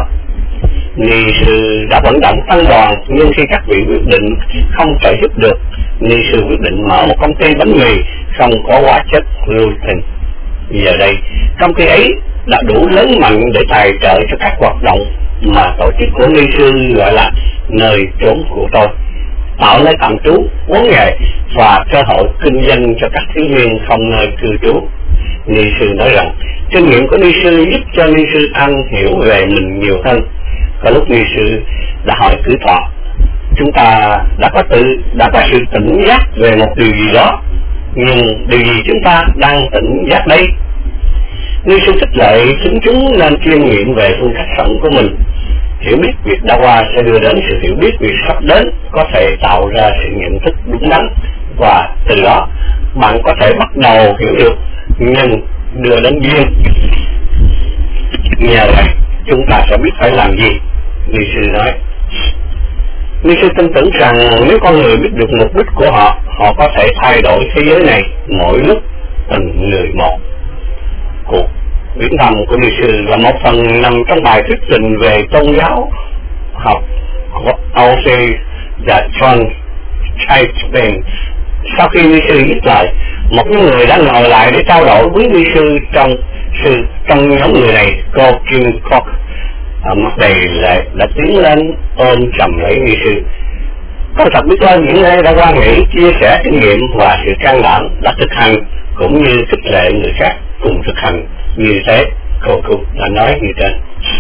Ni sư đã vận động tăng đoàn, nhưng khi các vị quyết định không trợ giúp được, ni sư quyết định mở một công ty bánh mì không có hóa chất gluten. Giờ đây, công ty ấy đã đủ lớn mạnh để tài trợ cho các hoạt động mà tổ chức của ni sư gọi là nơi trốn của tôi, tạo nơi tạm trú, huấn nghề và cơ hội kinh doanh cho các thiếu niên không nơi cư trú. Ni sư nói rằng kinh nghiệm của ni sư giúp cho ni sư an hiểu về mình nhiều hơn. Có lúc ni sư đã hỏi cử tọa: chúng ta đã có tự đã có sự tỉnh giác về một điều gì đó, nhưng điều gì chúng ta đang tỉnh giác đây? Ni sư khích lệ chúng chúng nên chuyên nghiệm về phương cách sống của mình. Hiểu biết việc đã qua sẽ đưa đến sự hiểu biết việc sắp đến, có thể tạo ra sự nhận thức đúng đắn, và từ đó bạn có thể bắt đầu hiểu được nhưng đưa đến duyên. Nhờ vậy chúng ta sẽ biết phải làm gì. Ni sư nói: ni sư tin tưởng rằng nếu con người biết được mục đích của họ, họ có thể thay đổi thế giới này mỗi lúc từng người một. Cuộc viếng thăm của ni sư là một phần nằm trong bài thuyết trình về tôn giáo học của Aussie và John Chapin. Sau khi ni sư dứt lời, một người đã ngồi lại để trao đổi với ni sư. Trong sư trong nhóm người này, cô Kim Cook mặt đầy lệ đã tiến lên ôm chầm lấy ni sư. Tôi thật biết ơn những ai đã quan nghĩ, chia sẻ kinh nghiệm và sự can đảm đã thực hành, cũng như khích lệ người khác cùng thực hành như thế. Cô Cook đã nói như trên.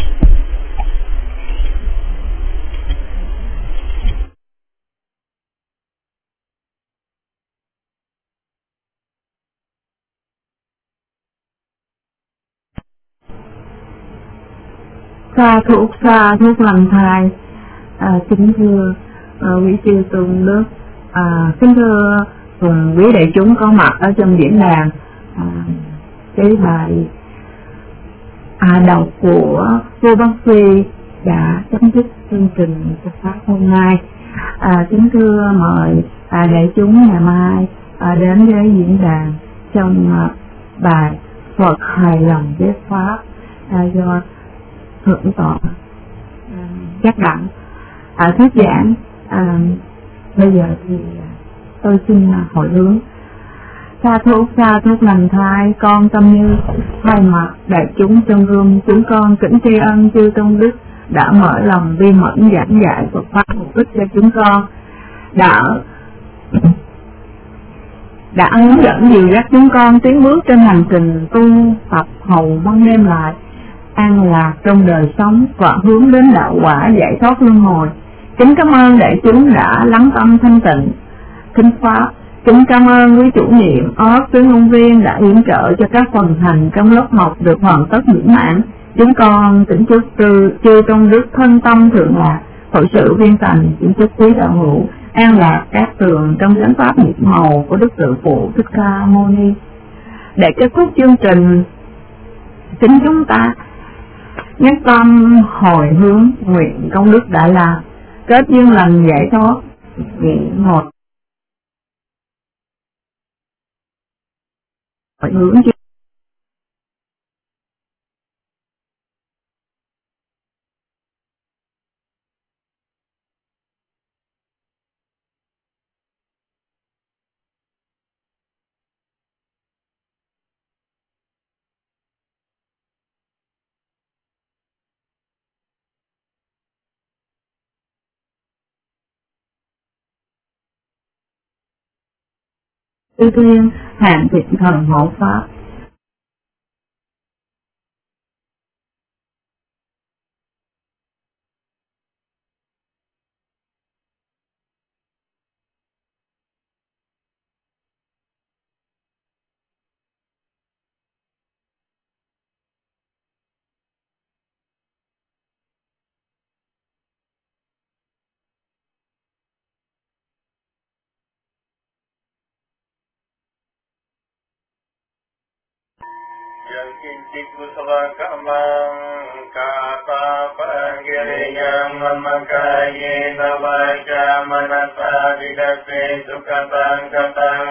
Sa thuốc sa thuốc lành thai. À, kính thưa à, quý chư tôn đức, à, kính thưa cùng quý đại chúng có mặt ở trong diễn đàn. À, cái bài à, đầu của cô bác sĩ đã chấm dứt chương trình Phật pháp hôm nay. À, kính thưa mời à, đại chúng ngày mai à, đến với diễn đàn trong à, bài Phật hài lòng với pháp à, do thượng tọa à, Giác Đặng à, thuyết giảng. À, bây giờ thì tôi xin hồi hướng. Sa thuốc sa thuốc lành thai, con tâm như thay mặt đại chúng trong room, chúng con kính tri ân chư tôn đức đã mở lòng vi mẫn giảng dạy Phật pháp mục đích cho chúng con, đã đã hướng dẫn dìu dắt chúng con tiến bước trên hành trình tu tập hầu mong đem lại an lạc trong đời sống và hướng đến đạo quả giải thoát luân hồi. Kính cảm ơn đại chúng đã lắng tâm thanh tịnh kinh pháp. Kính cảm ơn quý chủ nhiệm ớt tuyến ngôn viên đã yểm trợ cho các phần hành trong lớp học được hoàn tất mỹ mãn. Chúng con kính chúc từ chư tôn đức thân tâm thượng lạc, hội sự viên thành. Kính chúc quý đạo hữu an lạc các tường trong chánh pháp nhiệm màu của Đức Tự Phụ Thích Ca Mâu Ni. Để kết thúc chương trình, kính chúng ta nhất tâm hồi hướng nguyện công đức đã làm, kết duyên lành giải thoát. Nguyện một hồi hướng Tư Thiên Hàng Thịnh Thần Hộ Pháp. Yang kincik kusala kamang kata panggiriyang memangkai nawaja manasa didase sukatang katang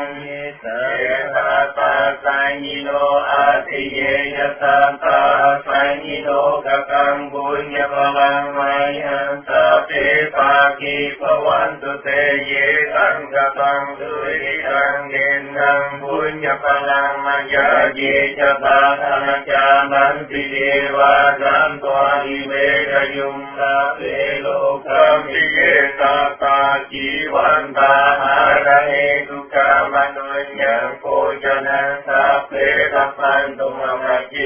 yata sangino atiye yasanta sangino kakang bunya palang mayan sapi pagi pawantu te ye tang katang suri tang gendang bunya palang maya ye jata Anacaman Pidewa Dantoa Iveda Yumna Pelokam Digeta Jiwanta Harahe Duka Manunya Kojana Sape Dapan Tumamaki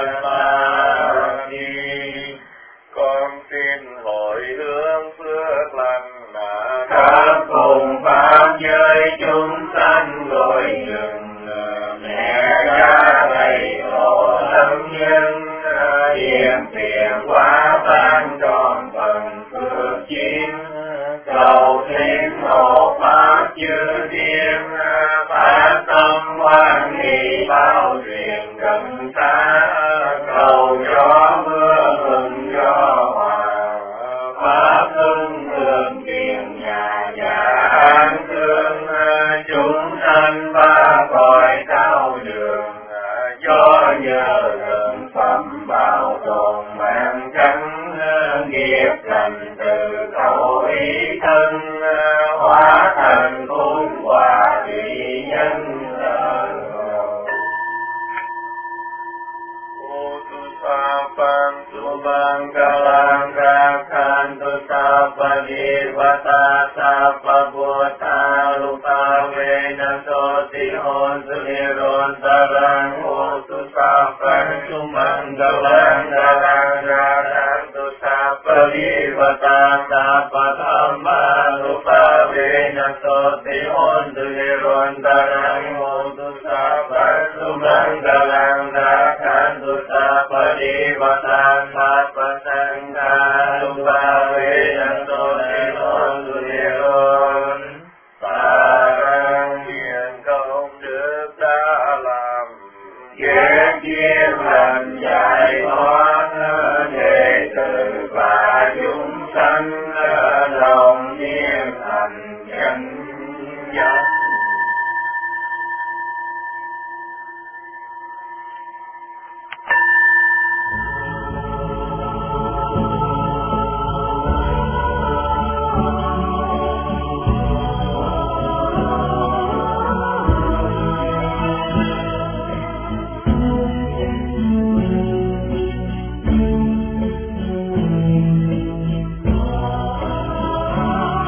Lasani Con xin hội hướng phước lành là các cùng pháp giới chúng sanh gọi dừng mẹ cha thầy tổ thân nhân hiện tiền quá tan tròn phần phước chiến cầu thêm hộ pháp chư thiên phát tâm hoan hỷ bao truyền gần xa cầu cho mưa mừng cho hòa pháp hưng thường tiền nhà nhà an thương chúng sanh ba cõi cao đường do nhờ lượng phẩm bảo tồn mạng cánh nghiệp lành từ khẩu ý thân hóa thành khôn hòa thủy nhân Utusapan subang kalang kakhan tu sapa dirvata sapa bota lupa vena soti hon suliron tarang utusapan subang kalang kakhan tu sapa dirvata sapa dhamma lupa vena soti hon suliron tarang utusapan subang kalang kakhan tu sapa Devata Sapa Sangha Lupa Veda Soti Hon Suliron Parang hiền công đức đã làm ghét kiếp lần giải thoát đệ tử và chúng sanh lòng nhiên thành